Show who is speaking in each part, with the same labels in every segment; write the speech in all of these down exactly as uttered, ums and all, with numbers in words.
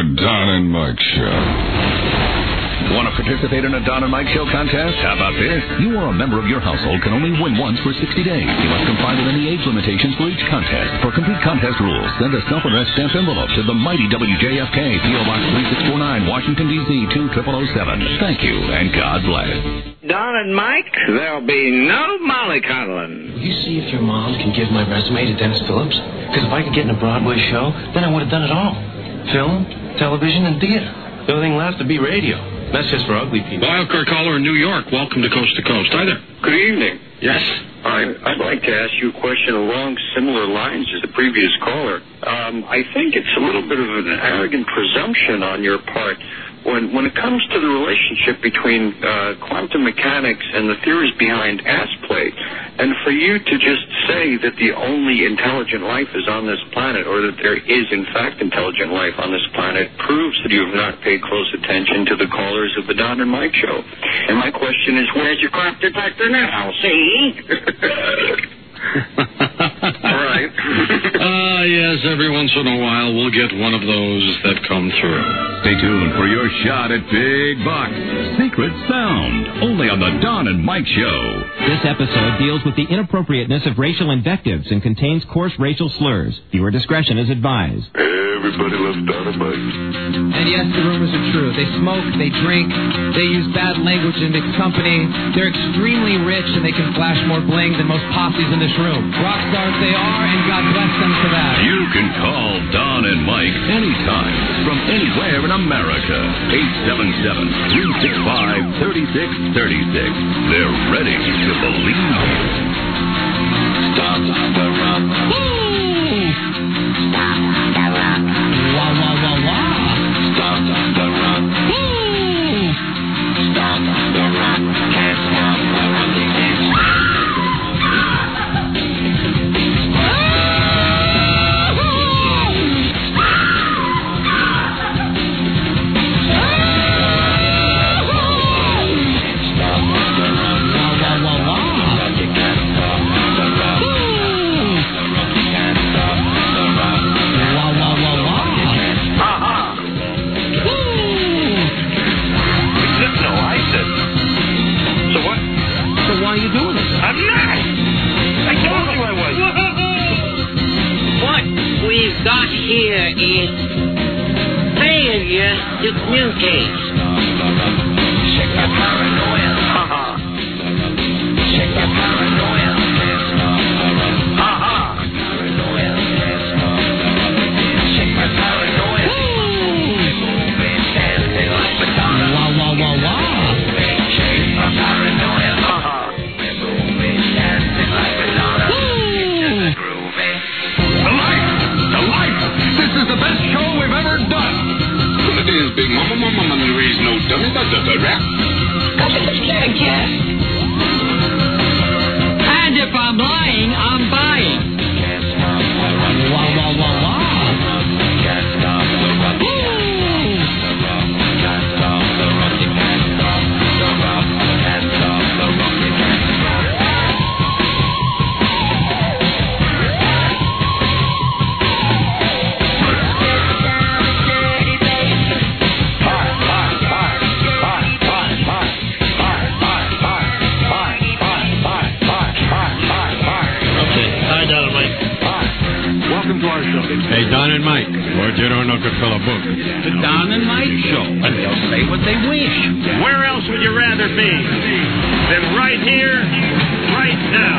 Speaker 1: The Don and Mike Show.
Speaker 2: Want to participate in a Don and Mike Show contest? How about this? You or a member of your household can only win once for sixty days. You must comply with any age limitations for each contest. For complete contest rules, send a self-addressed stamped envelope to the mighty W J F K, P O Box three six four nine, Washington, D C two zero zero zero seven. Thank you, and God bless.
Speaker 3: Don and Mike, there'll be no mollycoddling.
Speaker 4: Will you see if your mom can give my resume to Dennis Phillips? Because if I could get in a Broadway show, then I would have done it all. Film, television, and theater. The only thing left would be radio. That's just for ugly people.
Speaker 5: Wildcard caller in New York. Welcome to Coast to Coast. Hi there.
Speaker 6: Good evening.
Speaker 5: Yes.
Speaker 6: I, I'd like to ask you a question along similar lines as the previous caller. Um, I think it's a little bit of an arrogant presumption on your part when when it comes to the relationship between uh, quantum mechanics and the theories behind ass play, and for you to just say that the only intelligent life is on this planet, or that there is in fact intelligent life on this planet, proves that you have not paid close attention to the callers of the Don and Mike Show. And my question is, where's your crap detector now? See?
Speaker 5: All right. Ah, uh, yes, every once in a while we'll get one of those that come through.
Speaker 2: Stay tuned for your shot at Big Buck. Secret Sound, only on the Don and Mike Show.
Speaker 7: This episode deals with the inappropriateness of racial invectives and contains coarse racial slurs. Viewer discretion is advised.
Speaker 1: Everybody loves Don and Mike.
Speaker 8: And yes, the rumors are true. They smoke, they drink, they use bad language in mixed company. They're extremely rich and they can flash more bling than most posses in this room. Rock stars they are, and God bless them for that.
Speaker 2: You can call Don and Mike anytime from anywhere in America. eight seven seven, three six five, three six three six. They're ready to believe. Stop the run. Woo! Stop the run. Wah, wah, wah, wah. Stop the run. Woo! Stop the run. Can't stop the run. They can't stop.
Speaker 3: Why are you doing this? I'm not! I told you I was.
Speaker 9: What we've got here is failure to communicate.
Speaker 3: Check the paranoia. Ha-ha. Check the paranoia. Ha-ha. Check the paranoia.
Speaker 7: Wow, wow, wow, wow.
Speaker 3: Check the paranoia. Ha-ha.
Speaker 5: The best show we've ever done. Well, it is, Big Mama. Mama, Mama, there is no dummy. That's a rap.
Speaker 9: And if I'm lying, I'm buying.
Speaker 7: Wow, wow, wow, wow.
Speaker 5: Hey, Don and Mike. What you don't know could fill a book.
Speaker 3: The Don and Mike Show. And they'll say what they wish. Where else would you rather be than right here, right now?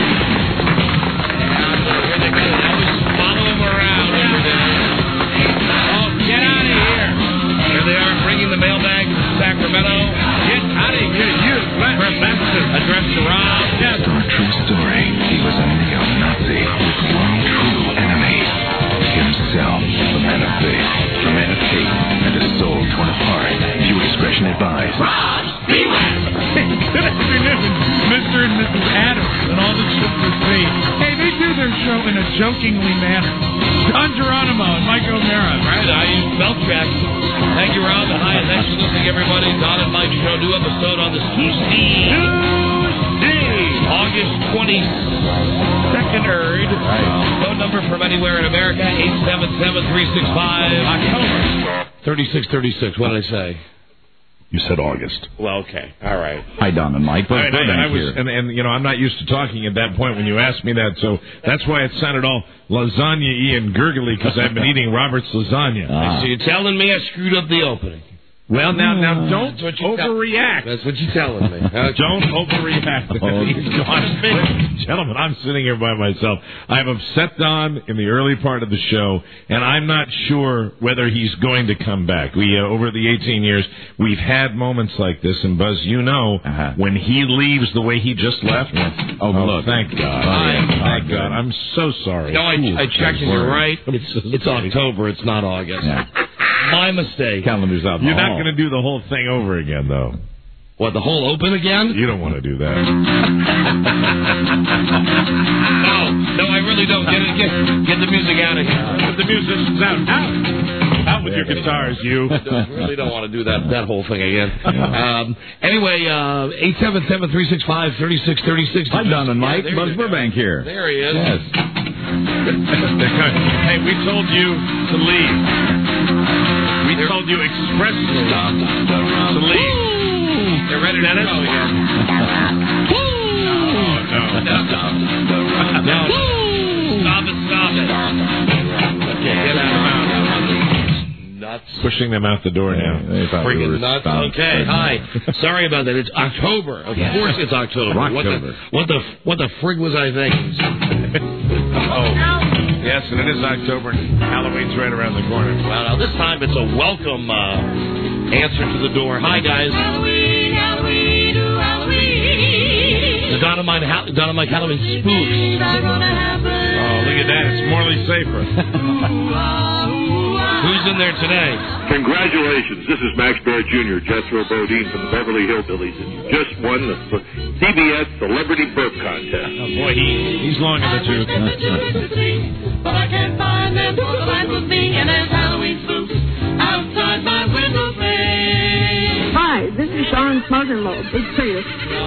Speaker 3: Follow them around. Oh, get out of here. Here they are bringing the mailbag to Sacramento. Get out of here, you. Address to Rob. Yes.
Speaker 1: True story. He was a neo-Nazi with one true enemy. Himself, a man of faith, a man of hate, and a soul torn apart. Viewer discretion advised.
Speaker 3: Rob, beware!
Speaker 10: Good afternoon, Mister and Missus Adams, and all the sisters see. Hey, they do their show in a jokingly manner. Don Geronimo and Mike O'Mara.
Speaker 3: Right, I use belt track. Thank you, Rob, and hi, and thanks for listening, everybody. Don and Mike Show, new episode on the Tuesday. Tuesday! August twenty-second, Erd. Phone number from anywhere in America, eight seven seven, three six five, October. thirty-six thirty-six, what did I say?
Speaker 11: You said August.
Speaker 3: Well, okay. All right.
Speaker 11: Hi, Don and Mike.
Speaker 12: All right,
Speaker 11: Buzz
Speaker 12: and, I
Speaker 11: Burbank
Speaker 12: was,
Speaker 11: here.
Speaker 12: and, and, you know, I'm not used to talking at that point when you asked me that, so that's why it sounded all lasagna-y and gurgly, because I've been eating Robert's lasagna.
Speaker 3: Ah. So you're telling me I screwed up the opening?
Speaker 12: Well, now, now, don't
Speaker 3: That's what you
Speaker 12: overreact.
Speaker 3: Tell- That's what you're telling me. Okay.
Speaker 12: Don't overreact.
Speaker 11: Oh,
Speaker 12: He's gone. Ladies and gentlemen, I'm sitting here by myself. I've upset Don in the early part of the show, and I'm not sure whether he's going to come back. We uh, over the eighteen years, we've had moments like this, and Buzz, you know, uh-huh. when he leaves the way he just left.
Speaker 11: Yes. Oh,
Speaker 12: oh
Speaker 11: look.
Speaker 12: thank God.
Speaker 11: Oh, yeah.
Speaker 12: Thank God. I'm so sorry.
Speaker 3: No, I, I checked, and you're right. It's, it's October. It's not August.
Speaker 11: Yeah.
Speaker 3: My mistake.
Speaker 11: Calendar's out.
Speaker 12: You're not going to do the whole thing over again, though.
Speaker 3: What, the whole open again?
Speaker 12: You don't want to do that.
Speaker 3: no, no, I really don't. Get it, get, get the music out of here.
Speaker 12: Get the musicians out. Out. Out with your guitars, you.
Speaker 3: I don't, really don't want to do that that whole thing again. Um, anyway, uh, eight seven seven, three six five, three six three six.
Speaker 11: Hi, Don and Mike.
Speaker 3: Yeah,
Speaker 11: Buzz Burbank here.
Speaker 3: There he is.
Speaker 11: Yes.
Speaker 12: Hey, we told you to leave. We told you expressly to leave.
Speaker 3: They're ready to go again.
Speaker 12: Oh, no.
Speaker 3: No, no. Stop it, stop it. Okay, get out. Nuts.
Speaker 12: Pushing them out the door now.
Speaker 3: Freaking nuts. Okay, hi. Sorry about that. It's October. Of
Speaker 11: yes.
Speaker 3: course it's October. What the, what the what the frig was I thinking?
Speaker 12: Oh. Yes, and it is October. Halloween's right around the corner.
Speaker 3: Well, now this time it's a welcome uh, answer to the door. Hi, guys.
Speaker 13: Halloween, Halloween, ooh, Halloween.
Speaker 3: The Dynamite, ha- Dynamite Halloween spooks.
Speaker 12: Oh, look at that. It's Morley Safer.
Speaker 3: Who's in there today?
Speaker 14: Congratulations. This is Max Baer Junior, Jethro Bodine from the Beverly Hillbillies. And you just won the C B S Celebrity Burp Contest.
Speaker 12: Oh, boy, he, he's long in the tooth.
Speaker 13: But I can't find them to the light with me, and there's Halloween spooks outside my window pane.
Speaker 15: Hi, this is Sean's mother-in-law. Big Prius.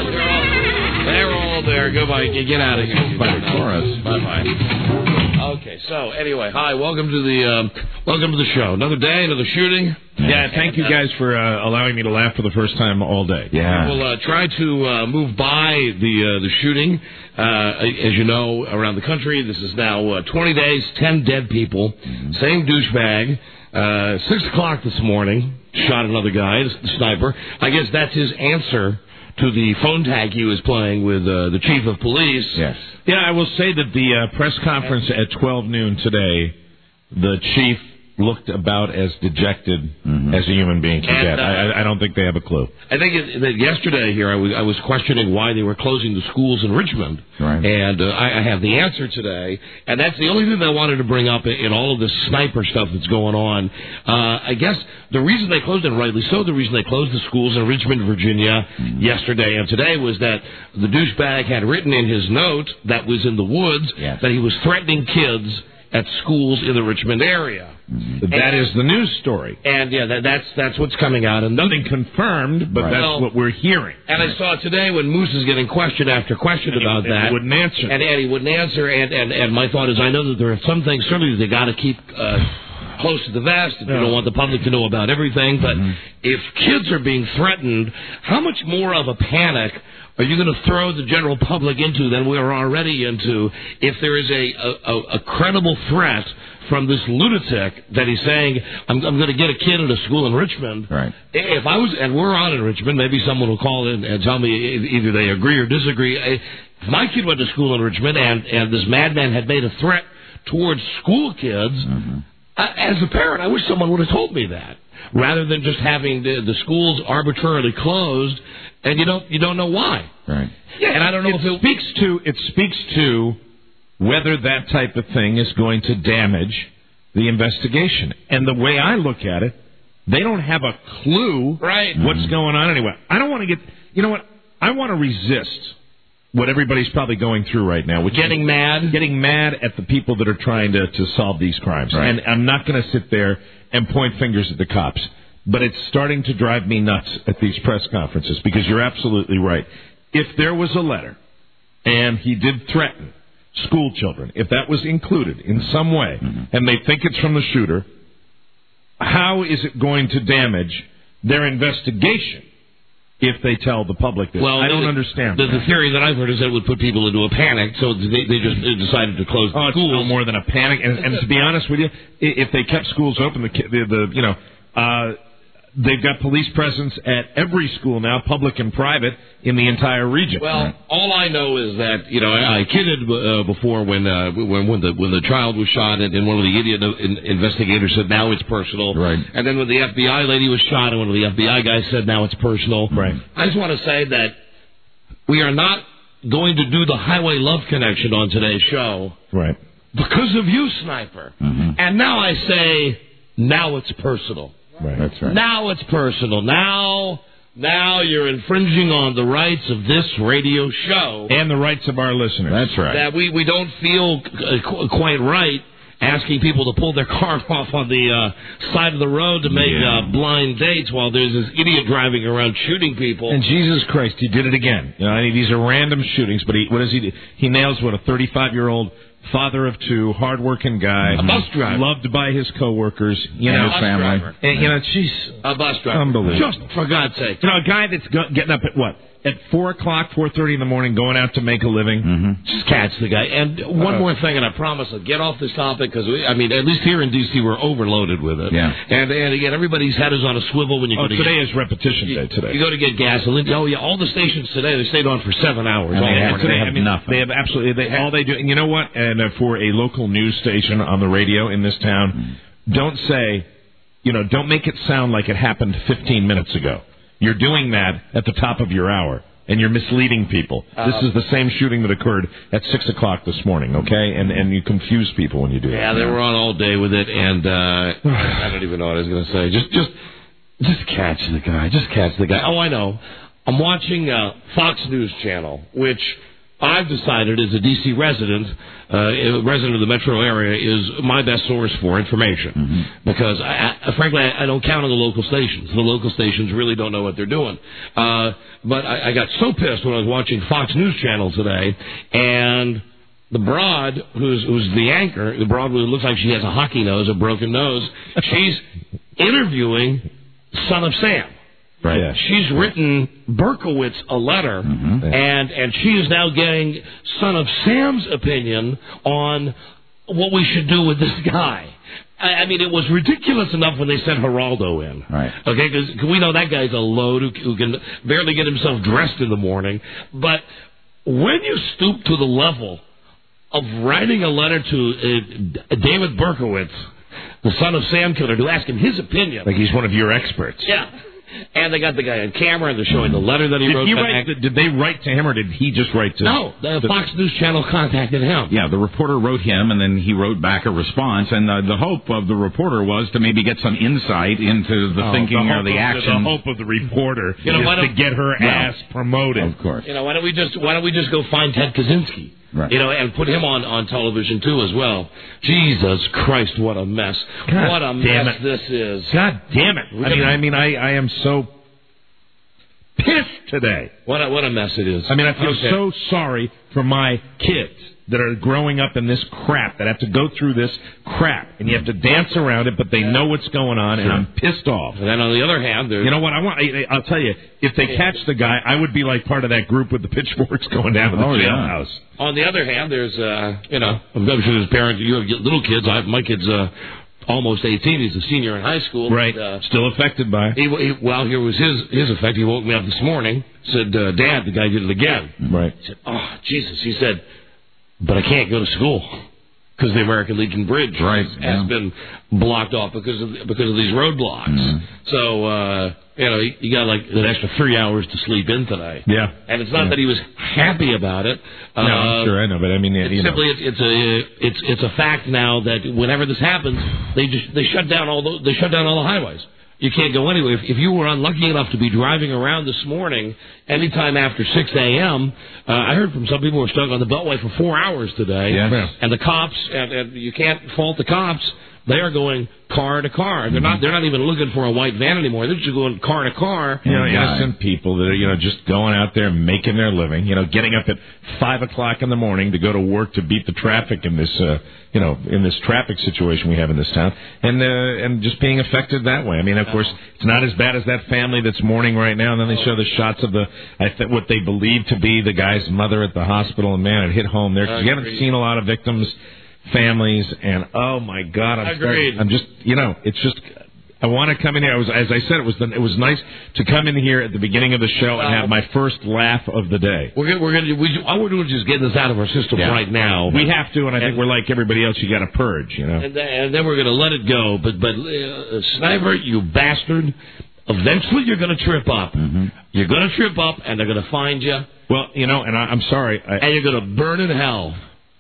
Speaker 3: They're all there. Goodbye. Get out of here.
Speaker 11: By the chorus.
Speaker 3: Bye-bye. Okay, so anyway, hi, welcome to the um, welcome to the show. Another day, another shooting.
Speaker 12: Yeah, thank you guys for uh, allowing me to laugh for the first time all day.
Speaker 11: Yeah.
Speaker 3: We'll uh, try to uh, move by the uh, the shooting. Uh, as you know, around the country, this is now uh, twenty days, ten dead people. Mm-hmm. Same douchebag. Uh, six o'clock this morning, shot another guy, the sniper. I guess that's his answer to the phone tag he was playing with uh, the chief of police.
Speaker 12: Yes. Yeah, I will say that the uh, press conference at twelve noon today, the chief looked about as dejected mm-hmm. as a human being can get.
Speaker 3: Uh,
Speaker 12: I, I don't think they have a clue.
Speaker 3: I think it, that yesterday here I was I was questioning why they were closing the schools in Richmond,
Speaker 11: right.
Speaker 3: and uh, I, I have the answer today. And that's the only thing that I wanted to bring up in, in all of this sniper stuff that's going on. Uh, I guess the reason they closed it, rightly so, the reason they closed the schools in Richmond, Virginia, mm-hmm. yesterday and today was that the douchebag had written in his note that was in the woods
Speaker 11: yes.
Speaker 3: that he was threatening kids at schools in the Richmond area.
Speaker 12: Mm-hmm. That is the news story.
Speaker 3: And, yeah, that, that's that's what's coming out. And
Speaker 12: nothing confirmed, but right. that's
Speaker 3: well,
Speaker 12: what we're hearing.
Speaker 3: And I saw today when Moose is getting question after question
Speaker 12: and
Speaker 3: about
Speaker 12: he,
Speaker 3: that.
Speaker 12: And he wouldn't answer.
Speaker 3: And, and he wouldn't answer. And, and, and my thought is I know that there are some things certainly they got to keep uh, close to the vest. If no. You don't want the public to know about everything. But mm-hmm. if kids are being threatened, how much more of a panic are you going to throw the general public into than we're already into if there is a, a, a credible threat from this lunatic that he's saying, I'm, I'm going to get a kid at a school in Richmond.
Speaker 11: Right.
Speaker 3: If I was, and we're on in Richmond, maybe someone will call in and tell me either they agree or disagree. If my kid went to school in Richmond and, and this madman had made a threat towards school kids, mm-hmm. uh, as a parent, I wish someone would have told me that. Rather than just having the, the schools arbitrarily closed, and you don't you don't know why.
Speaker 11: Right.
Speaker 3: Yeah, and I don't know
Speaker 12: it
Speaker 3: if it
Speaker 12: speaks to it speaks to whether that type of thing is going to damage the investigation. And the way I look at it, they don't have a clue
Speaker 3: right.
Speaker 12: what's mm-hmm. going on anyway. I don't want to get you know what I want to resist what everybody's probably going through right now, which
Speaker 3: getting
Speaker 12: is
Speaker 3: mad,
Speaker 12: getting mad at the people that are trying to, to solve these crimes.
Speaker 11: Right.
Speaker 12: And I'm not going to sit there and point fingers at the cops. But it's starting to drive me nuts at these press conferences because you're absolutely right. If there was a letter and he did threaten school children, if that was included in some way, mm-hmm. and they think it's from the shooter, how is it going to damage their investigation if they tell the public this?
Speaker 3: Well,
Speaker 12: I don't
Speaker 3: the,
Speaker 12: understand.
Speaker 3: The, the theory that I've heard is that it would put people into a panic, so they, they just decided to close
Speaker 12: oh,
Speaker 3: the schools.
Speaker 12: It's no more than a panic. And, and to be honest with you, if they kept schools open, the, the, the you know, uh, they've got police presence at every school now, public and private, in the entire region.
Speaker 3: Well, right. all I know is that you know I, I kidded uh, before when uh, when when the when the child was shot, and, and one of the idiot in, investigators said now it's personal.
Speaker 11: Right.
Speaker 3: And then when the F B I lady was shot, and one of the F B I guys said now it's personal.
Speaker 12: Right.
Speaker 3: I just want to say that we are not going to do the Highway Love Connection on today's show.
Speaker 12: Right.
Speaker 3: Because of you, Sniper.
Speaker 11: Mm-hmm.
Speaker 3: And now I say now it's personal.
Speaker 12: Right. That's right.
Speaker 3: Now it's personal. Now, now you're infringing on the rights of this radio show
Speaker 12: and the rights of our listeners.
Speaker 11: That's right.
Speaker 3: That we, we don't feel uh, quite right asking people to pull their car off on the uh, side of the road to make
Speaker 12: yeah.
Speaker 3: uh, blind dates while there's this idiot driving around shooting people.
Speaker 12: And Jesus Christ, he did it again. You know, I mean, these are random shootings, but he what does he do? He nails what a thirty-five-year-old. Father of two, hardworking guy,
Speaker 3: a bus driver,
Speaker 12: loved by his coworkers, you
Speaker 3: and
Speaker 12: know,
Speaker 3: his family. Driver.
Speaker 12: And, you know, she's
Speaker 3: a bus driver.
Speaker 12: Unbelievable.
Speaker 3: Just for God's sake,
Speaker 12: you know, a guy that's go- getting up at what at four o'clock, four thirty in the morning, going out to make a living.
Speaker 11: Mm-hmm.
Speaker 3: Just catch the guy. And one uh, more thing, and I promise I'll get off this topic because I mean, at least here in D C, we're overloaded with it.
Speaker 11: Yeah.
Speaker 3: And and again, everybody's head is on a swivel when you
Speaker 12: oh,
Speaker 3: go to
Speaker 12: today
Speaker 3: get,
Speaker 12: is repetition
Speaker 3: you,
Speaker 12: day. Today
Speaker 3: you go to get gasoline. Oh yeah, all the stations today they stayed on for seven hours.
Speaker 11: And
Speaker 3: all
Speaker 11: they, have,
Speaker 3: morning.
Speaker 11: they have
Speaker 12: I mean,
Speaker 11: nothing.
Speaker 12: They have absolutely they, all they do. And you know what? And uh, for a local news station on the radio in this town, mm-hmm. don't say, you know, don't make it sound like it happened fifteen minutes ago. You're doing that at the top of your hour. And you're misleading people.
Speaker 3: Uh,
Speaker 12: this is the same shooting that occurred at six o'clock this morning, okay? And and you confuse people when you do
Speaker 3: yeah,
Speaker 12: that.
Speaker 3: Yeah, they were on all day with it, and uh, I don't even know what I was going to say. Just, just, just catch the guy. Just catch the guy. Oh, I know. I'm watching uh, Fox News Channel, which I've decided as a D C resident, uh, a resident of the metro area, is my best source for information.
Speaker 11: Mm-hmm.
Speaker 3: Because, I, I, frankly, I, I don't count on the local stations. The local stations really don't know what they're doing. Uh, but I, I got so pissed when I was watching Fox News Channel today, and the broad, who's, who's the anchor, the broad who looks like she has a hockey nose, a broken nose, she's interviewing Son of Sam.
Speaker 12: Right. Yeah.
Speaker 3: She's written Berkowitz a letter,
Speaker 11: mm-hmm.
Speaker 3: and and she is now getting Son of Sam's opinion on what we should do with this guy. I, I mean, it was ridiculous enough when they sent Geraldo in.
Speaker 11: Right.
Speaker 3: Okay, because we know that guy's a load who, who can barely get himself dressed in the morning. But when you stoop to the level of writing a letter to uh, David Berkowitz, the Son of Sam killer, to ask him his opinion.
Speaker 12: Like he's one of your experts.
Speaker 3: Yeah. And they got the guy on camera, and they're showing the letter that he
Speaker 12: did
Speaker 3: wrote.
Speaker 12: He write, did they write to him, or did he just write to...
Speaker 3: No, the, the Fox News Channel contacted him.
Speaker 11: Yeah, the reporter wrote him, and then he wrote back a response, and uh, the hope of the reporter was to maybe get some insight into the
Speaker 12: oh,
Speaker 11: thinking
Speaker 12: the
Speaker 11: or the
Speaker 12: of,
Speaker 11: action.
Speaker 12: The hope of the reporter
Speaker 3: you know,
Speaker 12: is to get her
Speaker 11: no,
Speaker 12: ass promoted.
Speaker 11: Of course.
Speaker 3: You know, why don't we just why don't we just go find Ted Kaczynski?
Speaker 11: Right.
Speaker 3: You know, and put him on, on television, too, as well. Jesus Christ, what a mess.
Speaker 12: God
Speaker 3: what a
Speaker 12: damn
Speaker 3: mess
Speaker 12: it.
Speaker 3: this is.
Speaker 12: God damn it. I mean, I mean, I, I am so pissed today.
Speaker 3: What a, what a mess it is.
Speaker 12: I mean, I feel
Speaker 3: okay.
Speaker 12: so sorry for my kids that are growing up in this crap, that have to go through this crap, and you have to dance around it, but they know what's going on, and I'm pissed off.
Speaker 3: And then on the other hand, there's...
Speaker 12: You know what, I want, I, I'll tell you, if they catch the guy, I would be like part of that group with the pitchforks going down to the
Speaker 11: oh,
Speaker 12: jailhouse.
Speaker 3: Yeah. On the other hand, there's, uh, you know, I'm sure there's parents, you have little kids, I have my kids, uh, almost eighteen. He's a senior in high school.
Speaker 12: Right.
Speaker 3: Uh,
Speaker 12: Still affected by it.
Speaker 3: He, he, well, here was his his effect. He woke me up this morning, said, uh, Dad, the guy did it again.
Speaker 12: Right.
Speaker 3: I said, oh, Jesus. He said, but I can't go to school because the American Legion Bridge
Speaker 11: right,
Speaker 3: has,
Speaker 11: yeah.
Speaker 3: has been blocked off because of because of these roadblocks.
Speaker 11: Mm-hmm.
Speaker 3: So, uh, you know, he, he got like an extra three hours to sleep in today.
Speaker 12: Yeah.
Speaker 3: And it's not
Speaker 12: yeah.
Speaker 3: that he was happy about it.
Speaker 12: No,
Speaker 3: uh,
Speaker 12: I'm sure I know, but I mean,
Speaker 3: it's
Speaker 12: you
Speaker 3: simply
Speaker 12: know.
Speaker 3: it's, it's a it's it's a fact now that whenever this happens, they just they shut down all the, they shut down all the highways. You can't go anywhere. If, if you were unlucky enough to be driving around this morning, anytime after six a.m., uh, I heard from some people who were stuck on the Beltway for four hours today.
Speaker 11: Yes.
Speaker 3: And the cops, and, and you can't fault the cops, They are going car to car. They're not. They're not even looking for a white van anymore. They're just going car to car.
Speaker 12: You know, innocent people that are, you know, just going out there making their living. You know, getting up at five o'clock in the morning to go to work to beat the traffic in this, uh, you know, in this traffic situation we have in this town, and uh, and just being affected that way. I mean, of course, it's not as bad as that family that's mourning right now. And then they show the shots of the, I th- what they believe to be the guy's mother at the hospital, and man, it hit home there. You haven't seen a lot of victims. Families and oh my God, I'm
Speaker 3: Agreed.
Speaker 12: starting, I'm just you know it's just I want to come in here. I was as I said it was the, it was nice to come in here at the beginning of the show and have my first laugh of the day.
Speaker 3: We're gonna, we're gonna we, all we're doing is just getting this out of our system
Speaker 12: Yeah.
Speaker 3: right now.
Speaker 12: We have to, and I think
Speaker 3: And-
Speaker 12: we're like everybody else. You got to purge, you know.
Speaker 3: And then, and then we're gonna let it go. But but uh, Sniper, you bastard! Eventually, you're gonna trip up.
Speaker 11: Mm-hmm.
Speaker 3: You're gonna trip up, and they're gonna find you.
Speaker 12: Well, you know, and I, I'm sorry, I,
Speaker 3: and you're gonna burn in hell.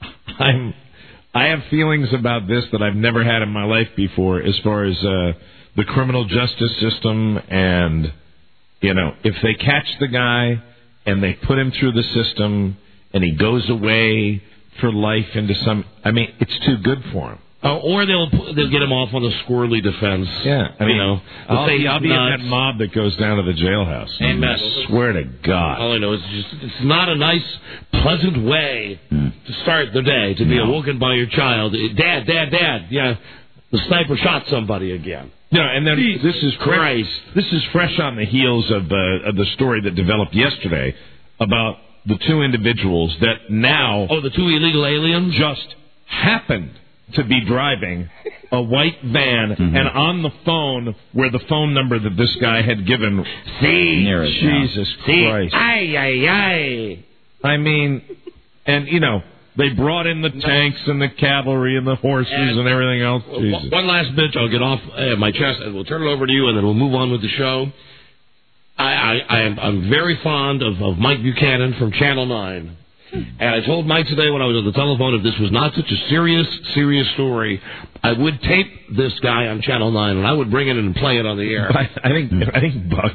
Speaker 12: I'm. I have feelings about this that I've never had in my life before, as far as uh, the criminal justice system, and you know, if they catch the guy and they put him through the system and he goes away for life into some, I mean, it's too good for him.
Speaker 3: Uh, or they'll they'll get him off on the squirrely defense.
Speaker 12: Yeah, I mean,
Speaker 3: you know,
Speaker 12: I'll,
Speaker 3: say
Speaker 12: I'll be in
Speaker 3: nuts.
Speaker 12: that mob that goes down to the jailhouse.
Speaker 3: Amen.
Speaker 12: I swear to God.
Speaker 3: All I know is just it's not a nice, pleasant way to start the day to be
Speaker 12: No.
Speaker 3: awoken by your child. Dad, Dad, Dad. Yeah, the sniper shot somebody again.
Speaker 12: You know, and then
Speaker 3: Jesus
Speaker 12: this is fresh,
Speaker 3: Christ.
Speaker 12: This is fresh on the heels of, uh, of the story that developed yesterday about the two individuals that now
Speaker 3: oh the two illegal aliens
Speaker 12: just happened to be driving a white van
Speaker 11: Mm-hmm.
Speaker 12: and on the phone where the phone number that this guy had given.
Speaker 3: See,
Speaker 11: Near it,
Speaker 12: Jesus
Speaker 3: See,
Speaker 12: Christ!
Speaker 3: ay ay ay.
Speaker 12: I mean, and you know. They brought in the tanks and the cavalry and the horses and,
Speaker 3: And-
Speaker 12: everything else.
Speaker 3: One-
Speaker 12: Jesus.
Speaker 3: One last bitch, I'll get off uh, my chest, and we'll turn it over to you, and then we'll move on with the show. I, I, I am I'm very fond of, of Mike Buchanan from Channel nine. And I told Mike today when I was on the telephone, if this was not such a serious, serious story, I would tape this guy on Channel nine, and I would bring it in and play it on the air.
Speaker 12: I, I think I think Buck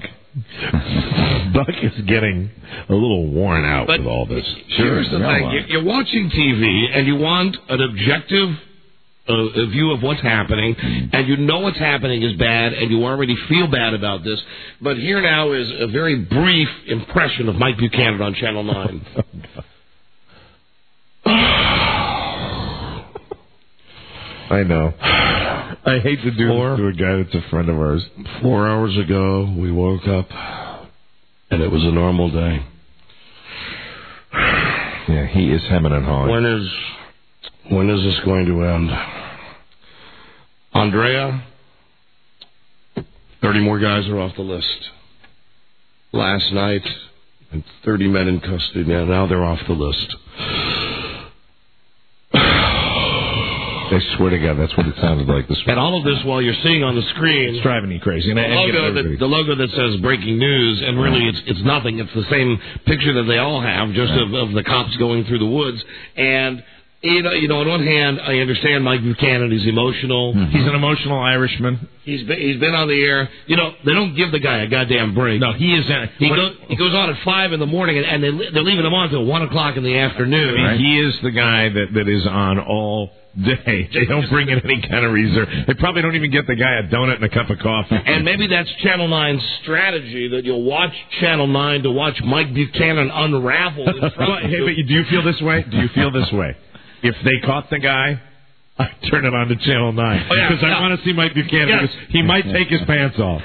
Speaker 12: Buck is getting a little worn out
Speaker 3: But
Speaker 12: with all this.
Speaker 3: Here's the thing. You're- You're watching T V, and you want an objective uh, a view of what's happening, and you know what's happening is bad, and you already feel bad about this. But here now is a very brief impression of Mike Buchanan on Channel nine.
Speaker 12: I know. I hate to do
Speaker 3: Four.
Speaker 12: this to a guy that's a friend of ours.
Speaker 3: Four hours ago, we woke up, and it was a normal day.
Speaker 12: Yeah, he is hemming and hawing.
Speaker 3: When is when is this going to end? Andrea, thirty more guys are off the list. Last night, and thirty men in custody. Now, now they're off the list.
Speaker 12: I swear to God, that's what it sounded like this
Speaker 3: And all of this while you're seeing on the screen
Speaker 12: It's driving me crazy. And
Speaker 3: the
Speaker 12: I, I get
Speaker 3: logo,
Speaker 12: everybody-
Speaker 3: that, the logo that says breaking news, and really it's it's nothing. It's the same picture that they all have, just of, of the cops going through the woods. And, you know, you know, on one hand, I understand Mike Buchanan. He's emotional.
Speaker 12: He's an emotional Irishman.
Speaker 3: He's been, he's been on the air. You know, they don't give the guy a goddamn break.
Speaker 12: No, he is. A,
Speaker 3: He
Speaker 12: what-
Speaker 3: goes he goes on at five in the morning, and, and they li- they're leaving him on until one o'clock in the afternoon.
Speaker 12: I mean, he is the guy that, that is on all day. They don't bring in any kind of reserve. They probably don't even get the guy a donut and a cup of coffee.
Speaker 3: And maybe that's Channel nine's strategy, that you'll watch Channel nine to watch Mike Buchanan unravel. In front
Speaker 12: Well,
Speaker 3: of
Speaker 12: hey,
Speaker 3: you.
Speaker 12: but do you feel this way? Do you feel this way? If they caught the guy, I turn it on to Channel nine
Speaker 3: Oh, yeah,
Speaker 12: because I
Speaker 3: yeah.
Speaker 12: want to see Mike Buchanan.
Speaker 3: Yes.
Speaker 12: Because he might take his pants off.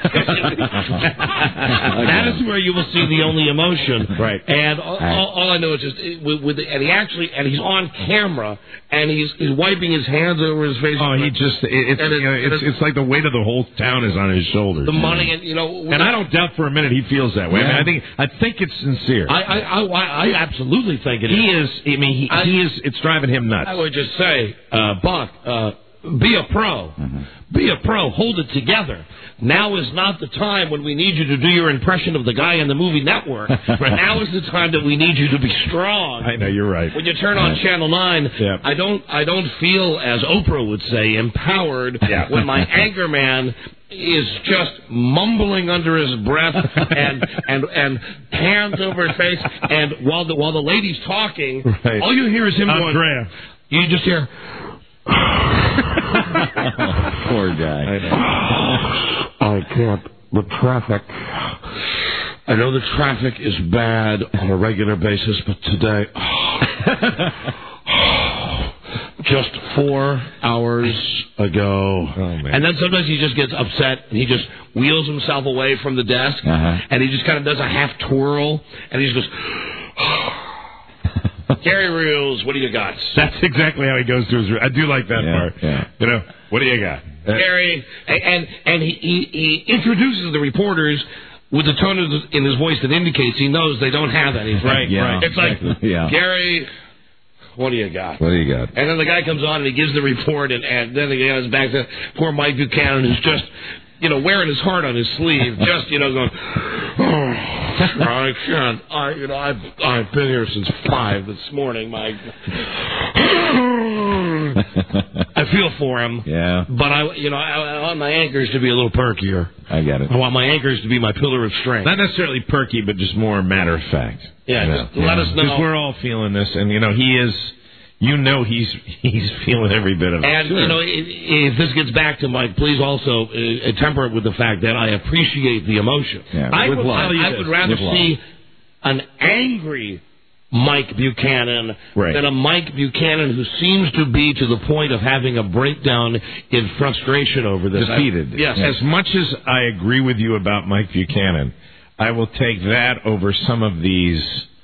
Speaker 3: That is where you will see the only emotion.
Speaker 12: Right.
Speaker 3: And all, all, all I know is just eh, with, with the, and he actually and he's on camera and he's he's wiping his hands over his face.
Speaker 12: Oh, he just, it, it's,
Speaker 3: And it-
Speaker 12: you know, it's,
Speaker 3: and it-
Speaker 12: it's like the weight of the whole town is on his shoulders.
Speaker 3: the money and you know.
Speaker 12: And I don't doubt for a minute he feels that way. I, mean, I think I think it's sincere.
Speaker 3: I I, I, I absolutely think it
Speaker 12: he
Speaker 3: is.
Speaker 12: is. I mean, he,
Speaker 3: I-
Speaker 12: he is. It's driving him nuts.
Speaker 3: I would just say, uh, Buck, uh, be a pro.
Speaker 11: Mm-hmm.
Speaker 3: Be a pro. Hold it together. Now is not the time when we need you to do your impression of the guy in the movie network. Now is the time that we need you to be strong.
Speaker 12: I know you're right.
Speaker 3: When you turn on Channel nine,
Speaker 12: Yeah.
Speaker 3: I don't I don't feel, as Oprah would say, empowered
Speaker 12: Yeah.
Speaker 3: when my anchor man is just mumbling under his breath and and and hands over his face, and while the while the lady's talking,
Speaker 12: Right.
Speaker 3: all you hear is him going.
Speaker 12: Andrea.
Speaker 3: You just hear.
Speaker 11: Poor guy.
Speaker 5: I, I can't. The traffic. I know the traffic is bad on a regular basis, but today... Just four hours ago.
Speaker 11: Oh, man.
Speaker 5: And then sometimes he just gets upset and he just wheels himself away from the desk
Speaker 11: Uh-huh.
Speaker 5: and he just kind of does a half twirl and he just goes, Gary Reels, what do you got?
Speaker 12: That's exactly how he goes through his... I do like that
Speaker 11: Yeah,
Speaker 12: part.
Speaker 11: yeah.
Speaker 12: You know, what do you got? Uh,
Speaker 5: Gary, and and, and he, he, he introduces the reporters with the tone of the, in his voice that indicates he knows they don't have any.
Speaker 12: Right,
Speaker 11: Yeah,
Speaker 12: right.
Speaker 5: It's like,
Speaker 11: exactly. Yeah.
Speaker 5: Gary... What do you got?
Speaker 11: What do you got?
Speaker 5: And then the guy comes on and he gives the report, and, and then he goes back to poor Mike Buchanan, who's just, you know, wearing his heart on his sleeve, just, you know, going, oh, I can't. I, you know, I've, I've been here since five this morning, Mike. I feel for him.
Speaker 11: Yeah.
Speaker 5: But, I, you know, I, I want my anchors to be a little perkier.
Speaker 11: I get it.
Speaker 5: I want my anchors to be my pillar of strength.
Speaker 12: Not necessarily perky, but just more matter of fact.
Speaker 5: Yeah,
Speaker 12: You
Speaker 5: just let us know.
Speaker 12: Because we're all feeling this, and, you know, he is... You know he's he's feeling every bit of it.
Speaker 5: And, you know, if, if this gets back to Mike, please also uh, temper it with the fact that I appreciate the emotion.
Speaker 11: Yeah,
Speaker 5: I,
Speaker 11: with
Speaker 5: would,
Speaker 11: love.
Speaker 5: I, I would rather
Speaker 11: With love.
Speaker 5: see an angry Mike Buchanan
Speaker 12: Right.
Speaker 5: than a Mike Buchanan who seems to be to the point of having a breakdown in frustration over this.
Speaker 12: Defeated.
Speaker 5: I, yes.
Speaker 12: As much as I agree with you about Mike Buchanan, I will take that over some of these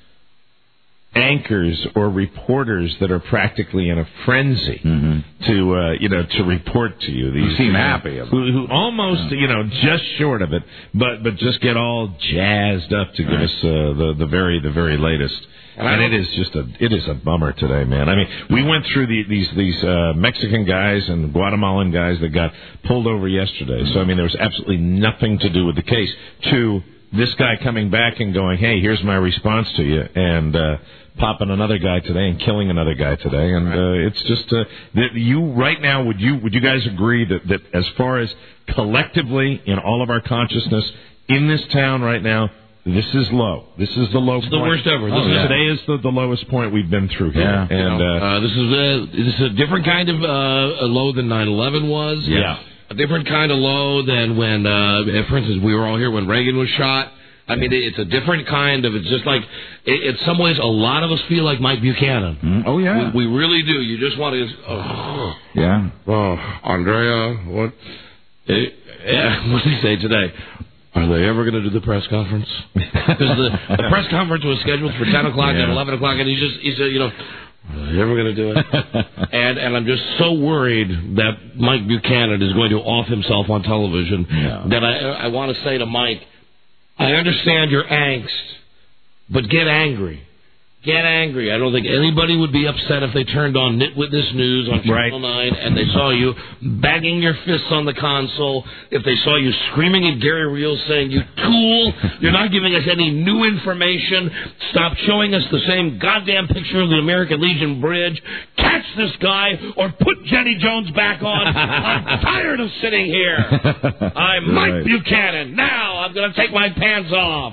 Speaker 12: anchors or reporters that are practically in a frenzy
Speaker 11: Mm-hmm.
Speaker 12: to uh, you know to report to you. These
Speaker 11: Who seem
Speaker 12: uh,
Speaker 11: happy about
Speaker 12: who, who almost
Speaker 11: Yeah.
Speaker 12: you know just short of it, but but just get all jazzed up to give
Speaker 11: Right.
Speaker 12: us uh, the the very the very latest.
Speaker 5: And
Speaker 12: And
Speaker 5: I
Speaker 12: it is just a it is a bummer today, man. I mean, we went through the, these these uh, Mexican guys and Guatemalan guys that got pulled over yesterday. So I mean, there was absolutely nothing to do with the case. To this guy coming back and going, "Hey, here's my response to you," and uh, popping another guy today and killing another guy today, and uh, it's just uh, that you right now. Would you would you guys agree that that as far as collectively in all of our consciousness in this town right now? This is low. This is the low
Speaker 5: It's
Speaker 12: point.
Speaker 5: the worst ever. This
Speaker 12: Oh,
Speaker 5: is-
Speaker 12: yeah. Today is the, the lowest point we've been through here.
Speaker 11: Yeah.
Speaker 12: And uh,
Speaker 5: Uh, this is a, this is a different kind of uh, a low than nine eleven was.
Speaker 12: Yeah.
Speaker 5: A different kind of low than when, uh, for instance, we were all here when Reagan was shot. I mean, it's a different kind of. It's just like, it, in some ways, a lot of us feel like Mike Buchanan.
Speaker 11: Mm, oh, yeah.
Speaker 5: We, we really do. You just want to. Oh,
Speaker 11: Yeah.
Speaker 5: oh Andrea, what? eh, yeah, what did he say today? Are they ever going to do the press conference? Because the, the press conference was scheduled for ten o'clock
Speaker 11: Yeah.
Speaker 5: and eleven o'clock, and he just he said, you know, are they ever going to do it? and and I'm just so worried that Mike Buchanan is going to off himself on television
Speaker 11: Yeah.
Speaker 5: that I I want to say to Mike, I understand your angst, but get angry. Get angry. I don't think anybody would be upset if they turned on Nitwit This News on Channel nine and they saw you banging your fists on the console, if they saw you screaming at Gary Reels saying, you tool, you're not giving us any new information, stop showing us the same goddamn picture of the American Legion Bridge, catch this guy, or put Jenny Jones back on. I'm tired of sitting here. I'm Mike
Speaker 11: Right.
Speaker 5: Buchanan. Now I'm going to take my pants off.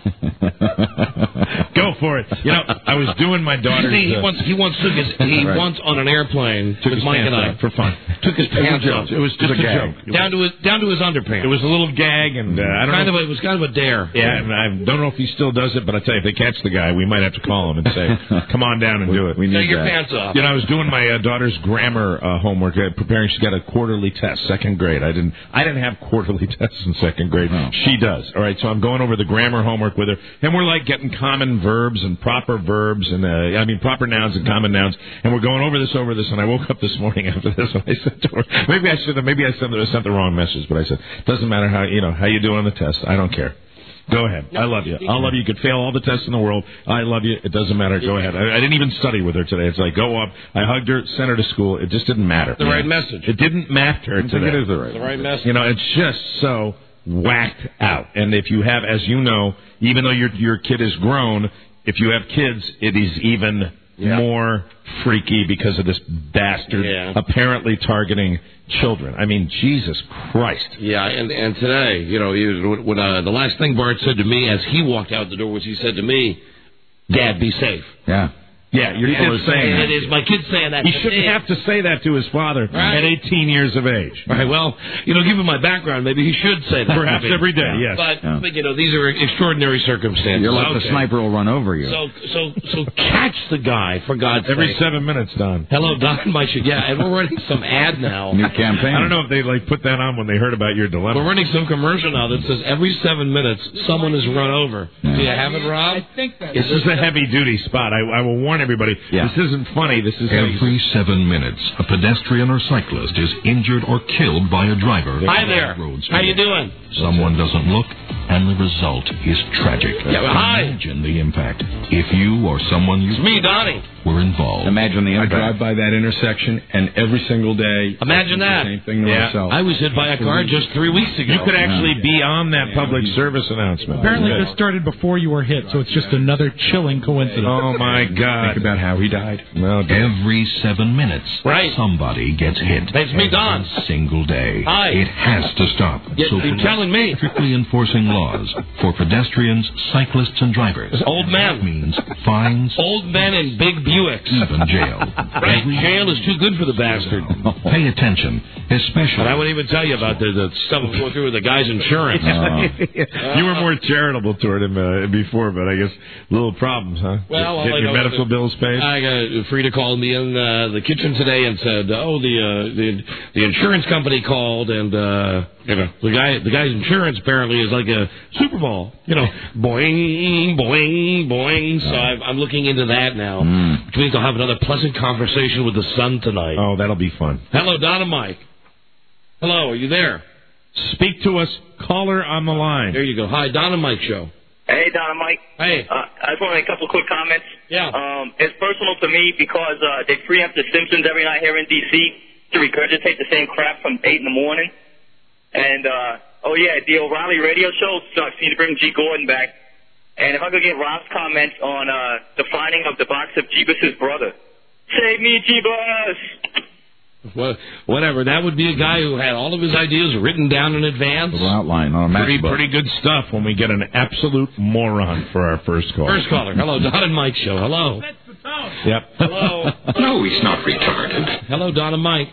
Speaker 12: go for it. You know, I was doing my daughter's.
Speaker 5: See, he
Speaker 12: uh,
Speaker 5: once he once took his he
Speaker 12: Right.
Speaker 5: once on an airplane
Speaker 12: took
Speaker 5: with
Speaker 12: his
Speaker 5: Mike
Speaker 12: pants
Speaker 5: and I
Speaker 12: off for fun.
Speaker 5: took his pants
Speaker 12: a
Speaker 5: off.
Speaker 12: joke. It was just
Speaker 11: It was a
Speaker 12: a
Speaker 11: gag.
Speaker 12: joke.
Speaker 5: down to his down to his underpants.
Speaker 12: It was a little gag, and uh, I don't
Speaker 5: kind
Speaker 12: know.
Speaker 5: of a, it was kind of a dare.
Speaker 12: Yeah, and I don't know if he still does it, but I tell you, if they catch the guy, we might have to call him and say, "Come on down and do it."
Speaker 11: We need
Speaker 5: Take your
Speaker 11: that.
Speaker 5: pants off.
Speaker 12: You know, I was doing my uh, daughter's grammar uh, homework, uh, preparing. She's got a quarterly test, second grade. I didn't, I didn't have quarterly tests in second grade.
Speaker 11: Oh.
Speaker 12: She does. All right, so I'm going over the grammar homework with her, and we're like getting common verbs and proper verbs, and uh, I mean proper nouns and common nouns, and we're going over this, over this. And I woke up this morning after this, and I said to her, maybe I should have, maybe I sent, sent the wrong message, but I said, doesn't matter how you know how you do on the test. I don't care. Go ahead. I love you. I love you. You could fail all the tests in the world. I love you. It doesn't matter. Go ahead. I, I didn't even study with her today. It's like, go up. I hugged her, sent her to school. It just didn't matter.
Speaker 5: The right message.
Speaker 12: It didn't matter
Speaker 11: I think
Speaker 12: today.
Speaker 11: it is the right.
Speaker 5: The right message.
Speaker 12: You know, it's just so whacked out. And if you have, as you know, even though your your kid is grown, if you have kids, it is even
Speaker 5: Yeah.
Speaker 12: more freaky because of this bastard
Speaker 5: Yeah.
Speaker 12: apparently targeting children. I mean, Jesus Christ.
Speaker 5: Yeah, and and today, you know, he was, when uh, the last thing Bart said to me as he walked out the door was he said to me, "Dad, be safe."
Speaker 11: Yeah. Yeah, your
Speaker 5: People
Speaker 11: kid's
Speaker 5: are
Speaker 11: saying that.
Speaker 5: It is my kid's saying that.
Speaker 11: He
Speaker 5: to
Speaker 11: shouldn't
Speaker 5: me.
Speaker 11: have to say that to his father
Speaker 5: Right.
Speaker 11: at eighteen years of age.
Speaker 5: Right. Well, you know, given my background, maybe he should say that.
Speaker 11: Perhaps
Speaker 5: to me.
Speaker 11: every day, yes.
Speaker 5: But,
Speaker 11: Yeah.
Speaker 5: but you know, these are extraordinary circumstances.
Speaker 16: You're like
Speaker 5: Okay.
Speaker 16: the sniper will run over you.
Speaker 5: So, so, so catch the guy for God's
Speaker 11: Every
Speaker 5: sake.
Speaker 11: seven minutes, Don.
Speaker 5: Hello, Don. My should yeah, and we're running some ad now.
Speaker 16: New campaign.
Speaker 11: I don't know if they like put that on when they heard about your dilemma.
Speaker 5: We're running some commercial now that says every seven minutes someone is run over. Do you have it, Rob?
Speaker 10: I think that.
Speaker 11: This is a heavy duty spot. I, I will warn everybody.
Speaker 16: Yeah.
Speaker 11: This isn't funny. This is heavy.
Speaker 1: Every seven minutes, a pedestrian or cyclist is injured or killed by a driver.
Speaker 5: Hi there.
Speaker 1: Roads
Speaker 5: How you doing?
Speaker 1: Someone doesn't look, and the result is tragic.
Speaker 5: Yeah, well, hi.
Speaker 1: Imagine the impact if you or someone you
Speaker 5: It's me, Donnie.
Speaker 1: were involved.
Speaker 16: Imagine the
Speaker 17: I
Speaker 16: impact.
Speaker 17: drive by that intersection, and every single day,
Speaker 5: Imagine
Speaker 17: I
Speaker 5: that.
Speaker 17: do the same thing to
Speaker 11: Yeah.
Speaker 17: myself.
Speaker 5: I was hit by a car just three weeks ago.
Speaker 11: You could actually be on that public service announcement.
Speaker 10: Apparently,
Speaker 11: Good.
Speaker 10: this started before you were hit, so it's just another chilling coincidence.
Speaker 11: Oh, my God.
Speaker 17: Think about how he died.
Speaker 11: No, don't.
Speaker 1: Every seven minutes,
Speaker 5: Right.
Speaker 1: somebody gets hit.
Speaker 5: It's me, Don.
Speaker 1: Every single day.
Speaker 5: Hi.
Speaker 1: It has to stop.
Speaker 5: Yeah,
Speaker 1: so
Speaker 5: you're telling me.
Speaker 1: strictly enforcing laws for pedestrians, cyclists, and drivers.
Speaker 5: Old men.
Speaker 1: Means fines,
Speaker 5: Old men in big Buicks.
Speaker 1: even jail.
Speaker 5: Right, jail is too good for the bastard.
Speaker 1: Pay attention, especially.
Speaker 5: But I wouldn't even tell you about the, the stuff we go through with the guy's insurance.
Speaker 11: You were more charitable toward him uh, before, but I guess little problems, huh?
Speaker 5: Well, all
Speaker 11: Get
Speaker 5: I
Speaker 11: your
Speaker 5: know
Speaker 11: medical
Speaker 5: is that
Speaker 11: bills paid.
Speaker 5: I got Frida called me in uh, the kitchen today and said, "Oh, the uh, the the insurance company called, and uh, you know the guy the guy's insurance apparently is like a Super Bowl, you know, boing boing boing." So I'm, I'm looking into that now,
Speaker 16: Mm.
Speaker 5: which means I'll have another pleasant conversation with the son tonight.
Speaker 11: Oh, that'll be fun.
Speaker 5: Hello, Don and Mike. Hello, are you there?
Speaker 11: Speak to us. Caller on the line.
Speaker 5: There you go. Hi, Don and Mike show.
Speaker 18: Hey, Don and Mike.
Speaker 5: Hey.
Speaker 18: Uh, I just want to make a couple of quick comments.
Speaker 5: Yeah.
Speaker 18: Um, it's personal to me because uh, they preempt the Simpsons every night here in D C to regurgitate the same crap from eight in the morning. And, uh, oh, yeah, the O'Reilly radio show sucks. You need to bring G. Gordon back. And if I could get Rob's comments on uh, the finding of the box of Jeebus' brother. Save me, Jeebus!
Speaker 5: Well, whatever. That would be a guy who had all of his ideas written down in advance.
Speaker 16: Little outline on a
Speaker 11: Pretty,
Speaker 16: matchbook.
Speaker 11: pretty good stuff when we get an absolute moron for our first call.
Speaker 5: First caller. Hello, Don and Mike show. Hello.
Speaker 11: Yep.
Speaker 5: Hello.
Speaker 1: No, he's not retarded.
Speaker 5: Hello, Don and Mike.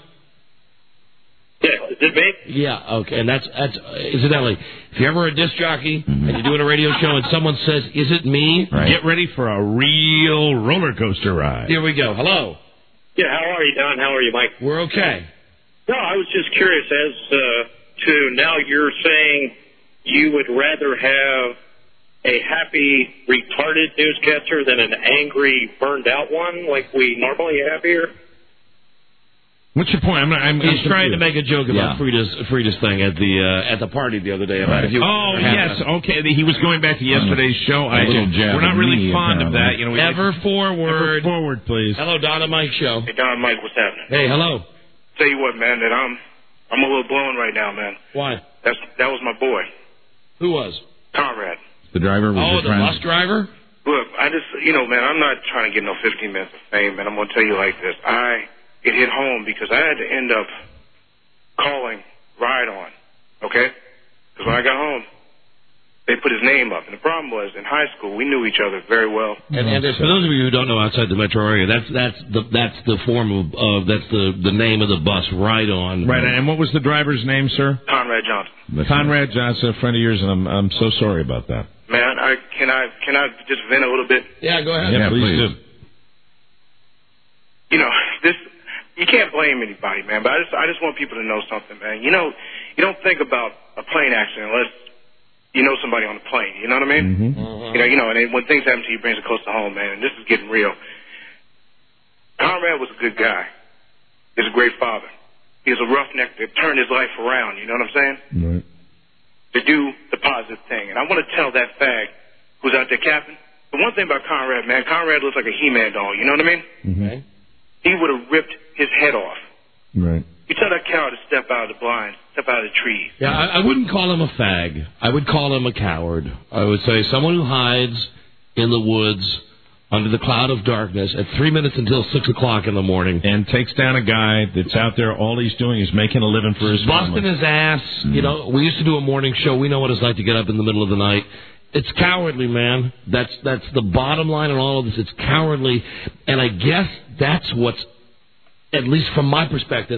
Speaker 18: Yeah, is it me?
Speaker 5: Yeah, okay. And that's, that's uh, incidentally, if you're ever a disc jockey and you're doing a radio show and someone says, "Is it me?"
Speaker 11: Right. Get ready for a real roller coaster ride.
Speaker 5: Here we go. Hello.
Speaker 6: Yeah, how are you, Don? How are you, Mike?
Speaker 5: We're okay.
Speaker 6: No, I was just curious as uh, to now you're saying you would rather have a happy, retarded newscaster than an angry, burned-out one like we normally have here?
Speaker 11: What's your point? I'm, not, I'm
Speaker 5: He's
Speaker 11: I'm
Speaker 5: trying to
Speaker 11: confused.
Speaker 5: make a joke about
Speaker 11: Yeah.
Speaker 5: Frida's Frida's thing at the uh, at the party the other day. About if you
Speaker 11: Oh
Speaker 5: have
Speaker 11: yes,
Speaker 5: a-
Speaker 11: okay. He was going back to yesterday's show. I,
Speaker 16: little jab
Speaker 11: we're not
Speaker 16: at
Speaker 11: really
Speaker 16: me,
Speaker 11: fond of
Speaker 16: apparently.
Speaker 11: that. You know, we
Speaker 5: Ever forward.
Speaker 11: Ever forward, please.
Speaker 5: Hello, Don and Mike show.
Speaker 6: Hey, Don, Mike, what's happening?
Speaker 5: Hey, hello.
Speaker 6: Tell you what, man, that I'm I'm a little blown right now, man.
Speaker 5: Why?
Speaker 6: That's that was my boy,
Speaker 5: Who was?
Speaker 6: Conrad.
Speaker 16: The driver was
Speaker 5: Oh,
Speaker 16: your
Speaker 5: the
Speaker 16: friend.
Speaker 5: bus driver.
Speaker 6: Look, I just, you know, man, I'm not trying to get no fifteen minutes of fame, and I'm going to tell you like this. I, it hit home because I had to end up calling Ride On, okay? Because when I got home, they put his name up. And the problem was, in high school, we knew each other very well.
Speaker 5: And, and for those of you who don't know outside the metro area, that's that's the that's the form of uh, that's the the name of the bus, Ride On.
Speaker 11: Right, and what was the driver's name, sir?
Speaker 6: Conrad Johnson.
Speaker 11: Conrad Johnson, a friend of yours, and I'm I'm so sorry about that.
Speaker 6: Man, I can I can I just vent a little bit?
Speaker 5: Yeah, go ahead.
Speaker 11: Yeah, please do.
Speaker 6: You know, this you can't blame anybody, man. But I just I just want people to know something, man. You know, you don't think about a plane accident unless you know somebody on the plane. You know what I mean?
Speaker 11: Mm-hmm.
Speaker 6: You know, you know, and then when things happen to you, it brings it close to home, man. And this is getting real. Conrad was a good guy. He's a great father. He was a roughneck that turned his life around. You know what I'm saying?
Speaker 11: Right.
Speaker 6: To do the positive thing. And I want to tell that fag who's out there capping. The one thing about Conrad, man, Conrad looks like a He-Man doll. You know what I mean?
Speaker 11: Mm-hmm.
Speaker 6: He would have ripped his head off.
Speaker 11: Right.
Speaker 6: You tell that cow to step out of the blinds, step out of the trees.
Speaker 5: Yeah, I, I wouldn't call him a fag. I would call him a coward. I would say someone who hides in the woods under the cloud of darkness at three minutes until six o'clock in the morning.
Speaker 11: And takes down a guy that's out there. All he's doing is making a living for his
Speaker 5: busting
Speaker 11: family.
Speaker 5: his ass. You know, we used to do a morning show. We know what it's like to get up in the middle of the night It's cowardly, man. That's that's the bottom line in all of this. It's cowardly, and I guess that's what's, at least from my perspective,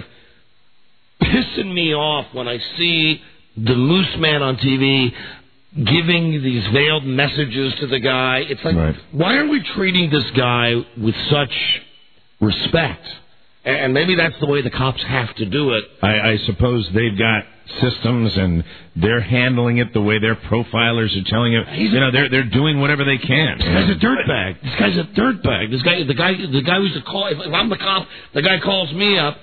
Speaker 5: pissing me off when I see the Moose Man on T V giving these veiled messages to the guy. It's like, right. Why are we treating this guy with such respect? And maybe that's the way the cops have to do it.
Speaker 12: I, I suppose they've got systems and they're handling it the way their profilers are telling you. You know, they're they're doing whatever they can.
Speaker 5: This guy's a dirtbag. This guy's a dirtbag. This guy, the guy, the guy who's a call. If, if I'm the cop, the guy calls me up.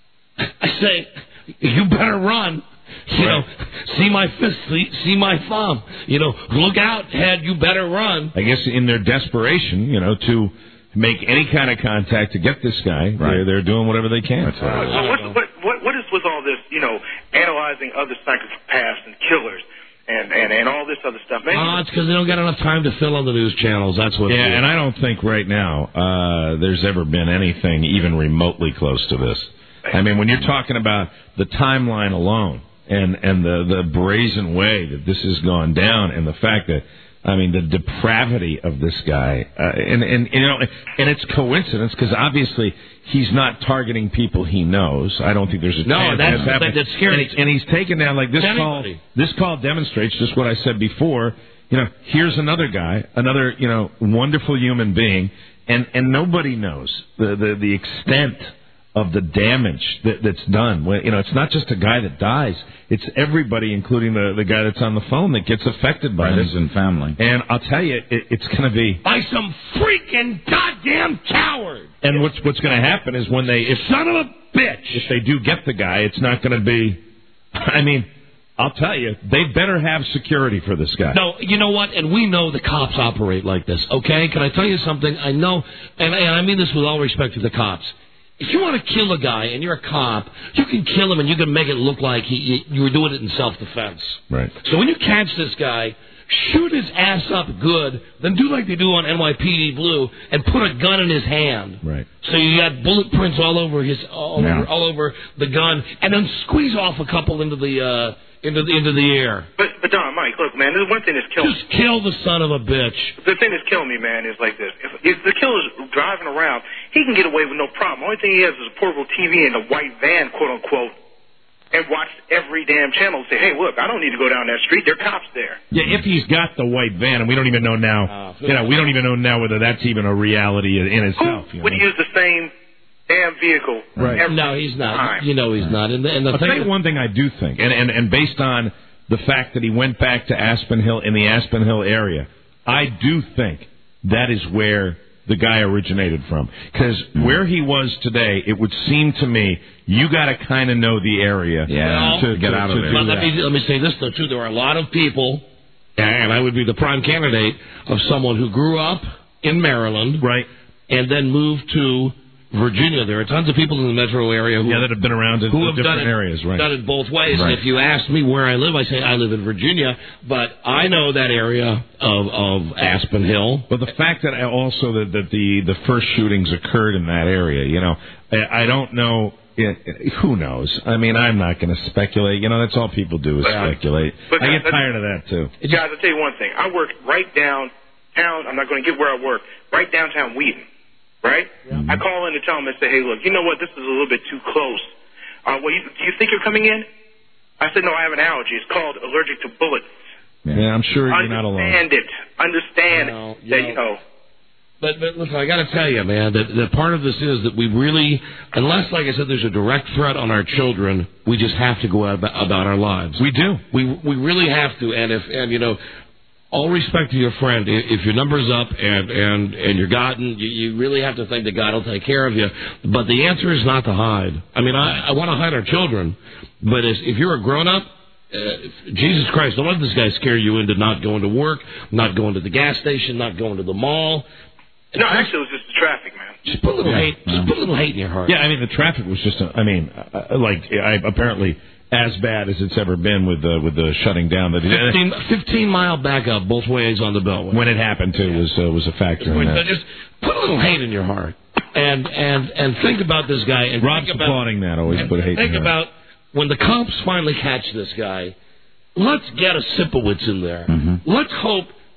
Speaker 5: I say, you better run. You know, see my fist, see, see my thumb. You know, look out, Ted, you better run.
Speaker 12: I guess in their desperation, you know, to make any kind of contact to get this guy, right. they're, they're doing whatever they can.
Speaker 19: Uh, so what, what, what, what is with all this, you know, analyzing other psychopaths and killers and, and, and all this other stuff? Maybe
Speaker 5: oh, it's because they don't got enough time to fill on the news channels. That's what.
Speaker 12: Yeah, and I don't think right now uh, there's ever been anything even remotely close to this. I mean, when you're talking about the timeline alone, and and the, the brazen way that this has gone down, and the fact that, I mean, the depravity of this guy, uh, and, and, you know, and it's coincidence, because obviously he's not targeting people he knows. I don't think there's a
Speaker 5: no,
Speaker 12: chance
Speaker 5: that's,
Speaker 12: that's
Speaker 5: that, that's scary.
Speaker 12: And, he, and he's taken down, like, this call, this call demonstrates just what I said before. You know, here's another guy, another, you know, wonderful human being, and, and nobody knows the, the, the extent of the damage that, that's done. Well, you know, it's not just a guy that dies. It's everybody, including the, the guy that's on the phone, that gets affected by
Speaker 11: Friends
Speaker 12: this.
Speaker 11: and family.
Speaker 12: And I'll tell you, it, it's going to be...
Speaker 5: By some freaking goddamn coward!
Speaker 12: And what's what's going to happen is when they... If,
Speaker 5: son of a bitch!
Speaker 12: If they do get the guy, it's not going to be... I mean... I'll tell you, they better have security for this guy.
Speaker 5: No, you know what? And we know the cops operate like this, okay? Can I tell you something? I know, and, and I mean this with all respect to the cops. If you want to kill a guy and you're a cop, you can kill him and you can make it look like he, you were doing it in self-defense.
Speaker 12: Right.
Speaker 5: So when you catch this guy, shoot his ass up good, then do like they do on N Y P D Blue and put a gun in his hand.
Speaker 12: Right.
Speaker 5: So you got bullet prints all over his, all,
Speaker 12: yeah.
Speaker 5: over, all over the gun, and then squeeze off a couple into the, uh, into the, into the air.
Speaker 19: But, but Don, Mike, look, man, there's one thing that's killing
Speaker 5: Just kill the son of a bitch.
Speaker 19: The thing that's killing me, man, is like this. If, if the killer's driving around, he can get away with no problem. The only thing he has is a portable T V and a white van, quote-unquote, and watch every damn channel and say, hey, look, I don't need to go down that street. There are cops there.
Speaker 12: Yeah, if he's got the white van, and we don't even know now, uh, you know, we don't even know now whether that's even a reality in, in itself.
Speaker 19: Who
Speaker 12: you
Speaker 19: would
Speaker 12: know?
Speaker 19: use the same damn vehicle?
Speaker 12: Right.
Speaker 19: Every
Speaker 5: No, he's not.
Speaker 19: time?
Speaker 5: You know he's
Speaker 12: Right.
Speaker 5: not. And the, and the
Speaker 12: I'll
Speaker 5: thing
Speaker 12: tell you one thing I do think, and, and, and based on the fact that he went back to Aspen Hill, in the Aspen Hill area, I do think that is where the guy originated from. Because mm-hmm. where he was today, it would seem to me, you got to kind of know the area
Speaker 11: yeah,
Speaker 12: to,
Speaker 11: to get
Speaker 12: to,
Speaker 11: out of
Speaker 12: to
Speaker 11: there.
Speaker 12: do
Speaker 5: But let
Speaker 12: that.
Speaker 5: me, let me say this, though, too. There are a lot of people, and I would be the prime candidate of someone who grew up in Maryland,
Speaker 12: right,
Speaker 5: and then moved to Virginia. There are tons of people in the metro area who,
Speaker 12: yeah, that have been around in
Speaker 5: who have
Speaker 12: different
Speaker 5: done it,
Speaker 12: areas, right?
Speaker 5: done it both ways.
Speaker 12: Right.
Speaker 5: And if you ask me where I live, I say I live in Virginia, but I know that area of, of Aspen Hill.
Speaker 12: But the fact that I also that, that the, the first shootings occurred in that area, you know, I, I don't know. It, who knows? I mean, I'm not going to speculate. You know, that's all people do is
Speaker 19: But, uh,
Speaker 12: speculate.
Speaker 19: but
Speaker 12: I get
Speaker 19: that-
Speaker 12: tired of that, too.
Speaker 19: Guys, I'll tell you one thing. I work right downtown. I'm not going to get where I work. Right downtown Wheaton. Right? Yeah. I call in to tell them and say, hey, look, you know what? This is a little bit too close. Uh, well, you, do you think you're coming in? I said, no, I have an allergy. It's called allergic to bullets.
Speaker 12: Yeah, I'm sure you're not alone.
Speaker 19: Understand it. Understand
Speaker 5: No, you
Speaker 19: that,
Speaker 5: know.
Speaker 19: you know.
Speaker 5: But, but listen, I got to tell you, man, that, that part of this is that we really, unless, like I said, there's a direct threat on our children, we just have to go out about, about our lives.
Speaker 12: We do.
Speaker 5: We we really have to. And if and you know, all respect to your friend, i- if your number's up and and and you're gotten, you, you really have to think that God will take care of you. But the answer is not to hide. I mean, I, I want to hide our children, but if, if you're a grown up. Uh, Jesus Christ, don't let this guy scare you into not going to work, not going to the gas station, not going to the mall.
Speaker 19: No, actually, it was just the traffic, man.
Speaker 5: Just put a little
Speaker 12: Yeah.
Speaker 5: hate. Just put a little hate in your heart.
Speaker 12: Yeah, I mean, the traffic was just, a, I mean, uh, like, I, apparently as bad as it's ever been with the, with the shutting down. The,
Speaker 5: fifteen, fifteen mile backup both ways on the Beltway.
Speaker 12: When it happened, too, was, uh, was a factor in that.
Speaker 5: Just put a little hate in your heart. And and and think about this guy. And
Speaker 12: Rob's
Speaker 5: think about,
Speaker 12: applauding that, always
Speaker 5: and
Speaker 12: put hate
Speaker 5: Think
Speaker 12: in your
Speaker 5: about when the cops finally catch this guy, let's get a Sipowicz in there.
Speaker 12: Mm-hmm.
Speaker 5: Let's hope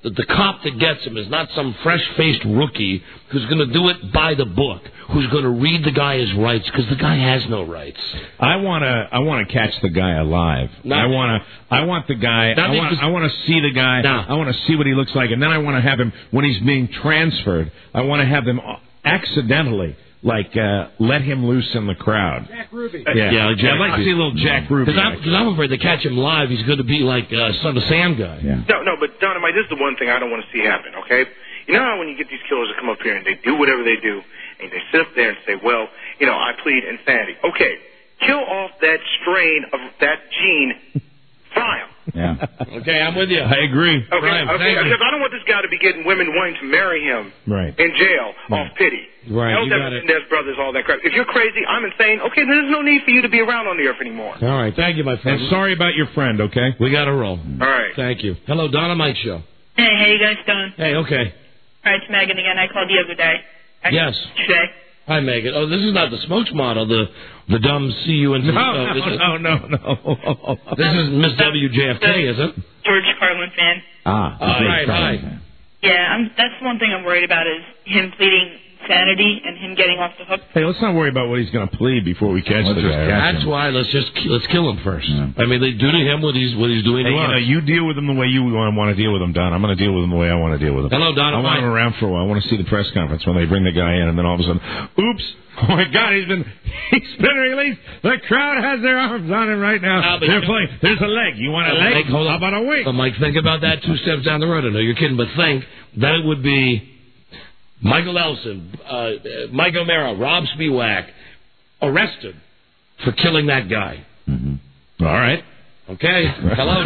Speaker 5: that the cop that gets him is not some fresh-faced rookie who's going to do it by the book, who's going to read the guy his rights, because the guy has no rights.
Speaker 11: I want to. I want to catch the guy alive.
Speaker 5: Not,
Speaker 11: I want to. I want the guy. I want.
Speaker 5: because,
Speaker 11: I want to see the guy.
Speaker 5: No.
Speaker 11: I want to see what he looks like, and then I want to have him when he's being transferred. I want to have them accidentally. Like, uh, let him loose in the crowd.
Speaker 10: Jack Ruby.
Speaker 11: Yeah, yeah like Jack, I'd like to see a little Jack Ruby.
Speaker 5: Because I'm, I'm afraid to catch him live, he's going to be like uh, Son of Sam guy.
Speaker 11: Yeah.
Speaker 19: No, no, but Dynamite, this is the one thing I don't want to see happen, okay? You know how when you get these killers to come up here and they do whatever they do, and they sit up there and say, well, you know, I plead insanity. Okay, kill off that strain of that gene file.
Speaker 11: Yeah.
Speaker 5: Okay, I'm with you.
Speaker 11: I agree.
Speaker 19: Okay,
Speaker 5: Brian,
Speaker 19: okay, because I don't want this guy to be getting women wanting to marry him
Speaker 11: right.
Speaker 19: in jail
Speaker 11: right.
Speaker 19: off pity.
Speaker 5: Right,
Speaker 19: Hell,
Speaker 5: you got it.
Speaker 19: There's brothers, all that crap. If you're crazy, I'm insane. Okay, then there's no need for you to be around on the earth anymore.
Speaker 5: All right, thank you, my friend.
Speaker 11: And sorry about your friend, okay?
Speaker 5: We got to roll.
Speaker 19: All right.
Speaker 5: Thank you. Hello, Dynamite Show.
Speaker 20: Hey, how you guys doing?
Speaker 5: Hey, okay.
Speaker 20: All right, it's Megan again. I called the other day. Actually,
Speaker 5: Yes.
Speaker 20: Today.
Speaker 5: Hi, Megan. Oh, this is not the smokes model, the the dumb C U N T.
Speaker 11: No,
Speaker 5: oh,
Speaker 11: no,
Speaker 5: this is,
Speaker 11: no, no, no.
Speaker 5: This is Miss W J F K, is it?
Speaker 20: George Carlin fan.
Speaker 11: Ah,
Speaker 5: All right, hi.
Speaker 20: Yeah, I'm, that's one thing I'm worried about is him pleading insanity and him getting off the hook.
Speaker 11: Hey, let's not worry about what he's going to plead before we catch
Speaker 16: Let's
Speaker 11: the
Speaker 16: just
Speaker 11: guy.
Speaker 16: catch
Speaker 5: That's
Speaker 16: him.
Speaker 5: why let's just let's kill him first.
Speaker 16: Yeah.
Speaker 5: I mean, they do to him what he's what he's doing
Speaker 11: Hey,
Speaker 5: to
Speaker 11: you
Speaker 5: us.
Speaker 11: know, you deal with him the way you want to deal with him, Don. I'm going to deal with him the way I want to deal with him.
Speaker 5: Hello, Don.
Speaker 11: I want him around for a while. I want to see the press conference when they bring the guy in, and then all of a sudden, oops! Oh my God, he's been he's been released. The crowd has their arms on him right now.
Speaker 5: Ah, but
Speaker 11: They're
Speaker 5: you-
Speaker 11: playing. There's a leg. You want a leg?
Speaker 5: Mike, hold
Speaker 11: How
Speaker 5: on.
Speaker 11: about a wing?
Speaker 5: But Mike, think about that two steps down the road. I know you're kidding, but think that it would be Michael Elson, uh, Mike O'Mara, Rob Spiewak arrested for killing that guy.
Speaker 11: Mm-hmm. All right.
Speaker 5: Okay. Hello.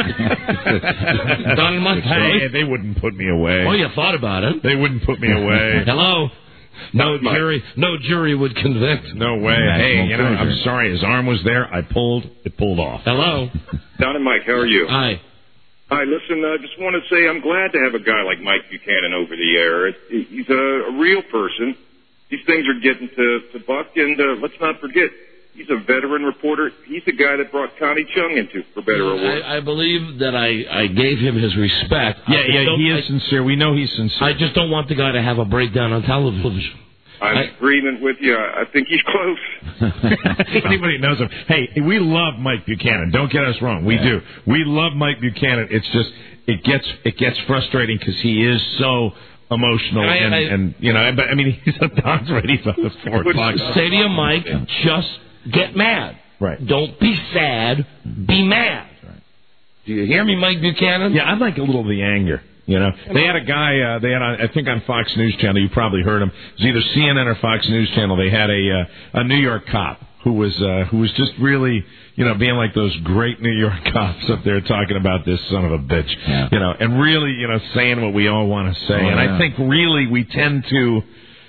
Speaker 5: Don and Mike.
Speaker 11: Hey, they wouldn't put me away.
Speaker 5: Oh, you thought about it.
Speaker 11: They wouldn't put me away.
Speaker 5: Hello. No jury. No jury would convict.
Speaker 11: No way. Hey, you know, I'm sorry. His arm was there. I pulled. It pulled off.
Speaker 5: Hello.
Speaker 14: Don and Mike, how are you?
Speaker 5: Hi.
Speaker 14: Hi, listen, I uh, just want to say I'm glad to have a guy like Mike Buchanan over the air. It, it, he's a, a real person. These things are getting to, to Buck, and uh, let's not forget, he's a veteran reporter. He's the guy that brought Connie Chung into, for better or worse.
Speaker 5: I, I believe that I, I gave him his respect.
Speaker 11: Yeah,
Speaker 5: I
Speaker 11: yeah,
Speaker 5: don't-
Speaker 11: he is
Speaker 5: I,
Speaker 11: sincere. We know he's sincere.
Speaker 5: I just don't want the guy to have a breakdown on television.
Speaker 14: I'm in agreement with you. I think he's close.
Speaker 11: Anybody knows him. Hey, we love Mike Buchanan. Don't get us wrong. We
Speaker 16: Yeah.
Speaker 11: do. We love Mike Buchanan. It's just it gets it gets frustrating because he is so emotional
Speaker 5: I-
Speaker 11: and,
Speaker 5: I-
Speaker 11: and you know. But I mean, he's on Don's ready. He's on the four o'clock.
Speaker 5: Stadium Mike, just get mad.
Speaker 11: Right.
Speaker 5: Don't be sad. Be mad. Do you hear me, Mike Buchanan?
Speaker 11: Yeah, I'd like a little of the anger. You know, they had a guy. Uh, they had, on, I think, on Fox News Channel. You probably heard him. It was either C N N or Fox News Channel. They had a uh, a New York cop who was uh, who was just really, you know, being like those great New York cops up there talking about this son of a bitch.
Speaker 16: Yeah.
Speaker 11: You know, and really, you know, saying what we all want to say.
Speaker 16: Oh,
Speaker 11: and
Speaker 16: yeah.
Speaker 11: I think really we tend to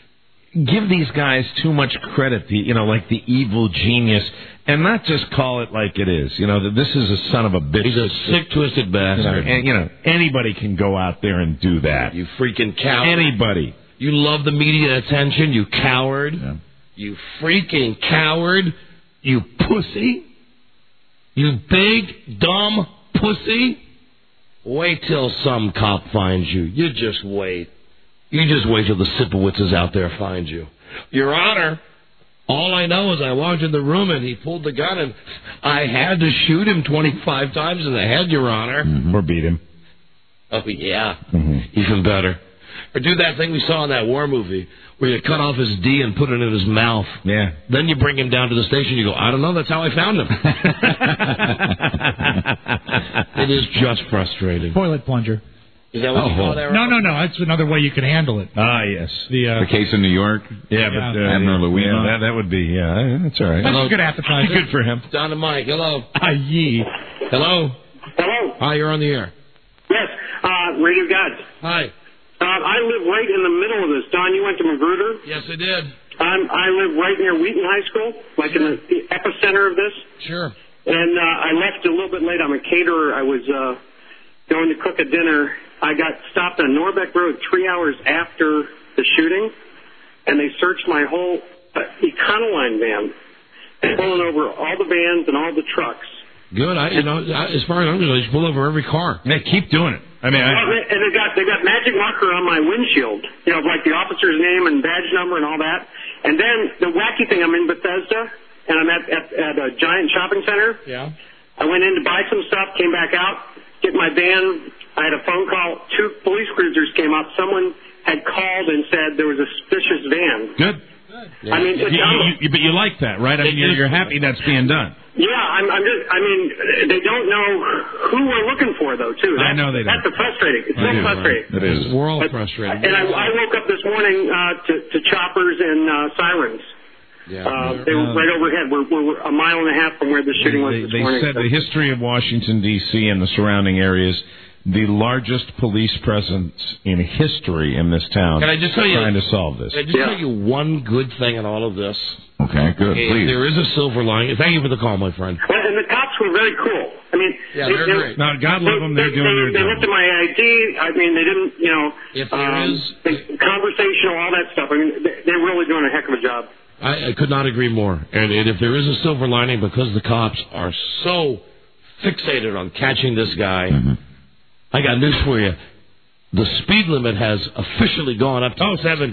Speaker 11: give these guys too much credit. The you know, like the evil genius. And not just call it like it is. You know, that this is a son of a bitch.
Speaker 5: He's a sick, twisted bastard.
Speaker 11: You know, and, you know, anybody can go out there and do that.
Speaker 5: You freaking coward.
Speaker 11: Anybody.
Speaker 5: You love the media attention, you coward.
Speaker 16: Yeah.
Speaker 5: You freaking coward. You pussy. You big, dumb pussy. Wait till some cop finds you. You just wait. You just wait till the Sipowitzes out there find you. Your Honor, all I know is I walked in the room and he pulled the gun and I had to shoot him twenty-five times in the head, Your Honor.
Speaker 11: Mm-hmm. Or beat him.
Speaker 5: Oh, yeah.
Speaker 11: Mm-hmm.
Speaker 5: Even better. Or do that thing we saw in that war movie where you cut off his D and put it in his mouth.
Speaker 11: Yeah.
Speaker 5: Then you bring him down to the station. You go, I don't know. That's how I found him. It is just frustrating.
Speaker 10: Toilet plunger.
Speaker 5: Is that what you call that?
Speaker 10: No, no, no. That's another way you can handle it.
Speaker 11: Ah, yes.
Speaker 10: The, uh,
Speaker 16: The case in New York.
Speaker 11: Yeah, but uh,
Speaker 16: Admiral Louis.
Speaker 11: yeah, that, that would be, yeah, that's all right.
Speaker 10: That's a good appetizer.
Speaker 11: Good for him.
Speaker 5: Don and Mike, hello.
Speaker 10: Ah, yee.
Speaker 5: Hello.
Speaker 21: Hello.
Speaker 5: Hi, you're on the air.
Speaker 21: Yes, uh, Radio Gods.
Speaker 5: Hi.
Speaker 21: Uh, I live right in the middle of this. Don, you went to Magruder?
Speaker 5: Yes, I did.
Speaker 21: I'm, I live right near Wheaton High School, like in the, the epicenter of this.
Speaker 5: Sure.
Speaker 21: And uh, I left a little bit late. I'm a caterer. I was uh, going to cook a dinner. I got stopped on Norbeck Road three hours after the shooting, and they searched my whole uh, Econoline van, and pulling over all the vans and all the trucks.
Speaker 5: Good. I, you know, I- as far as I'm concerned, you should pull over every car.
Speaker 11: Yeah, keep doing it. I mean, I,
Speaker 21: and they got they got magic marker on my windshield, you know, like the officer's name and badge number and all that. And then the wacky thing, I'm in Bethesda, and I'm at at, at a giant shopping center.
Speaker 5: Yeah.
Speaker 21: I went in to buy some stuff, came back out, get my van. I had a phone call. Two police cruisers came up. Someone had called and said there was a suspicious van.
Speaker 11: Good.
Speaker 21: Yeah. I mean,
Speaker 11: you, you, you, but you like that, right? I mean, you're, you're happy that's being done.
Speaker 21: Yeah, I'm, I'm just. I mean, they don't know who we're looking for, though. Too. That's,
Speaker 11: I know they don't.
Speaker 21: That's frustrating. It's so frustrating.
Speaker 11: It is.
Speaker 5: We're all
Speaker 21: But-
Speaker 5: frustrated.
Speaker 21: And I, I woke up this morning uh, to, to choppers and uh, sirens.
Speaker 5: Yeah.
Speaker 21: Uh, they were right overhead. We're, we're a mile and a half from where the shooting was
Speaker 11: They,
Speaker 21: this
Speaker 11: they
Speaker 21: morning.
Speaker 11: said the history of Washington, D C and the surrounding areas, the largest police presence in history in this town.
Speaker 5: Can I just tell you,
Speaker 11: trying to solve this?
Speaker 5: Can I just tell you one good thing in all of this?
Speaker 16: Okay, good.
Speaker 5: Okay,
Speaker 16: Please.
Speaker 5: there is a silver lining. Thank you for the call, my friend.
Speaker 21: Well, and the cops were very cool. I mean,
Speaker 5: Yeah,
Speaker 21: they,
Speaker 5: they're
Speaker 21: they,
Speaker 5: great.
Speaker 11: No, God love them. They're
Speaker 21: they,
Speaker 11: doing their
Speaker 21: they, they
Speaker 11: job.
Speaker 21: looked at my I D. I mean, they didn't, you know,
Speaker 5: If there
Speaker 21: um,
Speaker 5: is-
Speaker 21: they- conversational, all that stuff. I mean, they, they're really doing a heck of a job.
Speaker 5: I, I could not agree more. And, and if there is a silver lining, because the cops are so fixated on catching this guy,
Speaker 16: Mm-hmm.
Speaker 5: I got news for you. The speed limit has officially gone up to
Speaker 11: Oh,
Speaker 5: seventy.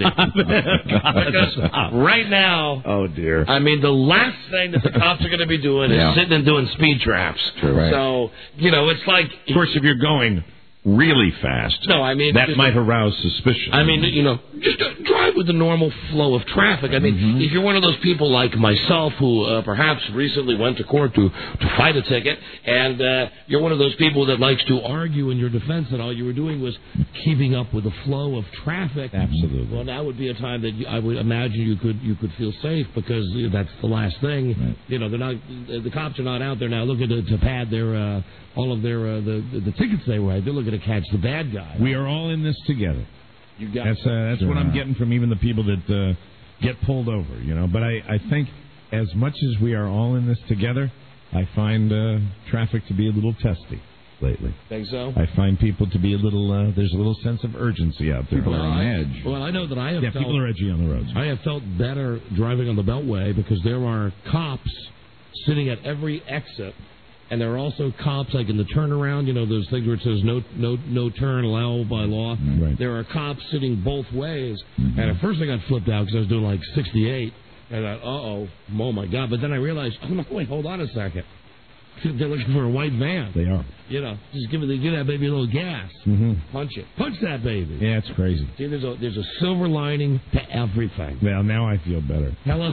Speaker 5: Because right now,
Speaker 16: Oh, dear.
Speaker 5: I mean, the last thing that the cops are going to be doing
Speaker 16: Yeah.
Speaker 5: is sitting and doing speed traps.
Speaker 16: True, right.
Speaker 5: So, you know, it's like...
Speaker 11: Of course, if you're going really fast,
Speaker 5: No, I mean...
Speaker 11: that
Speaker 5: just-
Speaker 11: might arouse suspicion.
Speaker 5: I mean, you know, just uh, drive with the normal flow of traffic. I mean,
Speaker 11: Mm-hmm.
Speaker 5: if you're one of those people like myself who uh, perhaps recently went to court to, to fight a ticket, and uh, you're one of those people that likes to argue in your defense that all you were doing was keeping up with the flow of traffic.
Speaker 11: Absolutely.
Speaker 5: Well, that would be a time that you, I would imagine you could you could feel safe because uh, that's the last thing.
Speaker 16: Right.
Speaker 5: You know, they're not the cops are not out there now looking to, to pad their uh, all of their uh, the, the the tickets they write. They're looking to catch the bad guy.
Speaker 11: We are all in this together.
Speaker 5: You got
Speaker 11: That's uh, that's what I'm getting from even the people that uh, get pulled over, you know. But I, I think as much as we are all in this together, I find uh, traffic to be a little testy lately.
Speaker 5: Think so?
Speaker 11: I find people to be a little. Uh, there's a little sense of urgency out there.
Speaker 16: People are on
Speaker 5: I-
Speaker 16: edge.
Speaker 5: Well, I know that I have
Speaker 11: Yeah,
Speaker 5: felt,
Speaker 11: people are edgy on the roads.
Speaker 5: I have felt better driving on the Beltway because there are cops sitting at every exit, and there are also cops like in the turnaround. You know, those things where it says no no no turn allowed by law.
Speaker 11: Right.
Speaker 5: There are cops sitting both ways. And at first I got flipped out because I was doing like sixty-eight, and I thought, uh oh, oh my god! But then I realized, oh no, wait, hold on a second. They're looking for a white van.
Speaker 11: They are.
Speaker 5: You know, just give it, give that baby a little gas.
Speaker 11: Mm-hmm.
Speaker 5: Punch it. Punch that baby.
Speaker 11: Yeah, it's crazy.
Speaker 5: See, there's a there's a silver lining to everything.
Speaker 11: Well, now I feel better.
Speaker 5: Hello,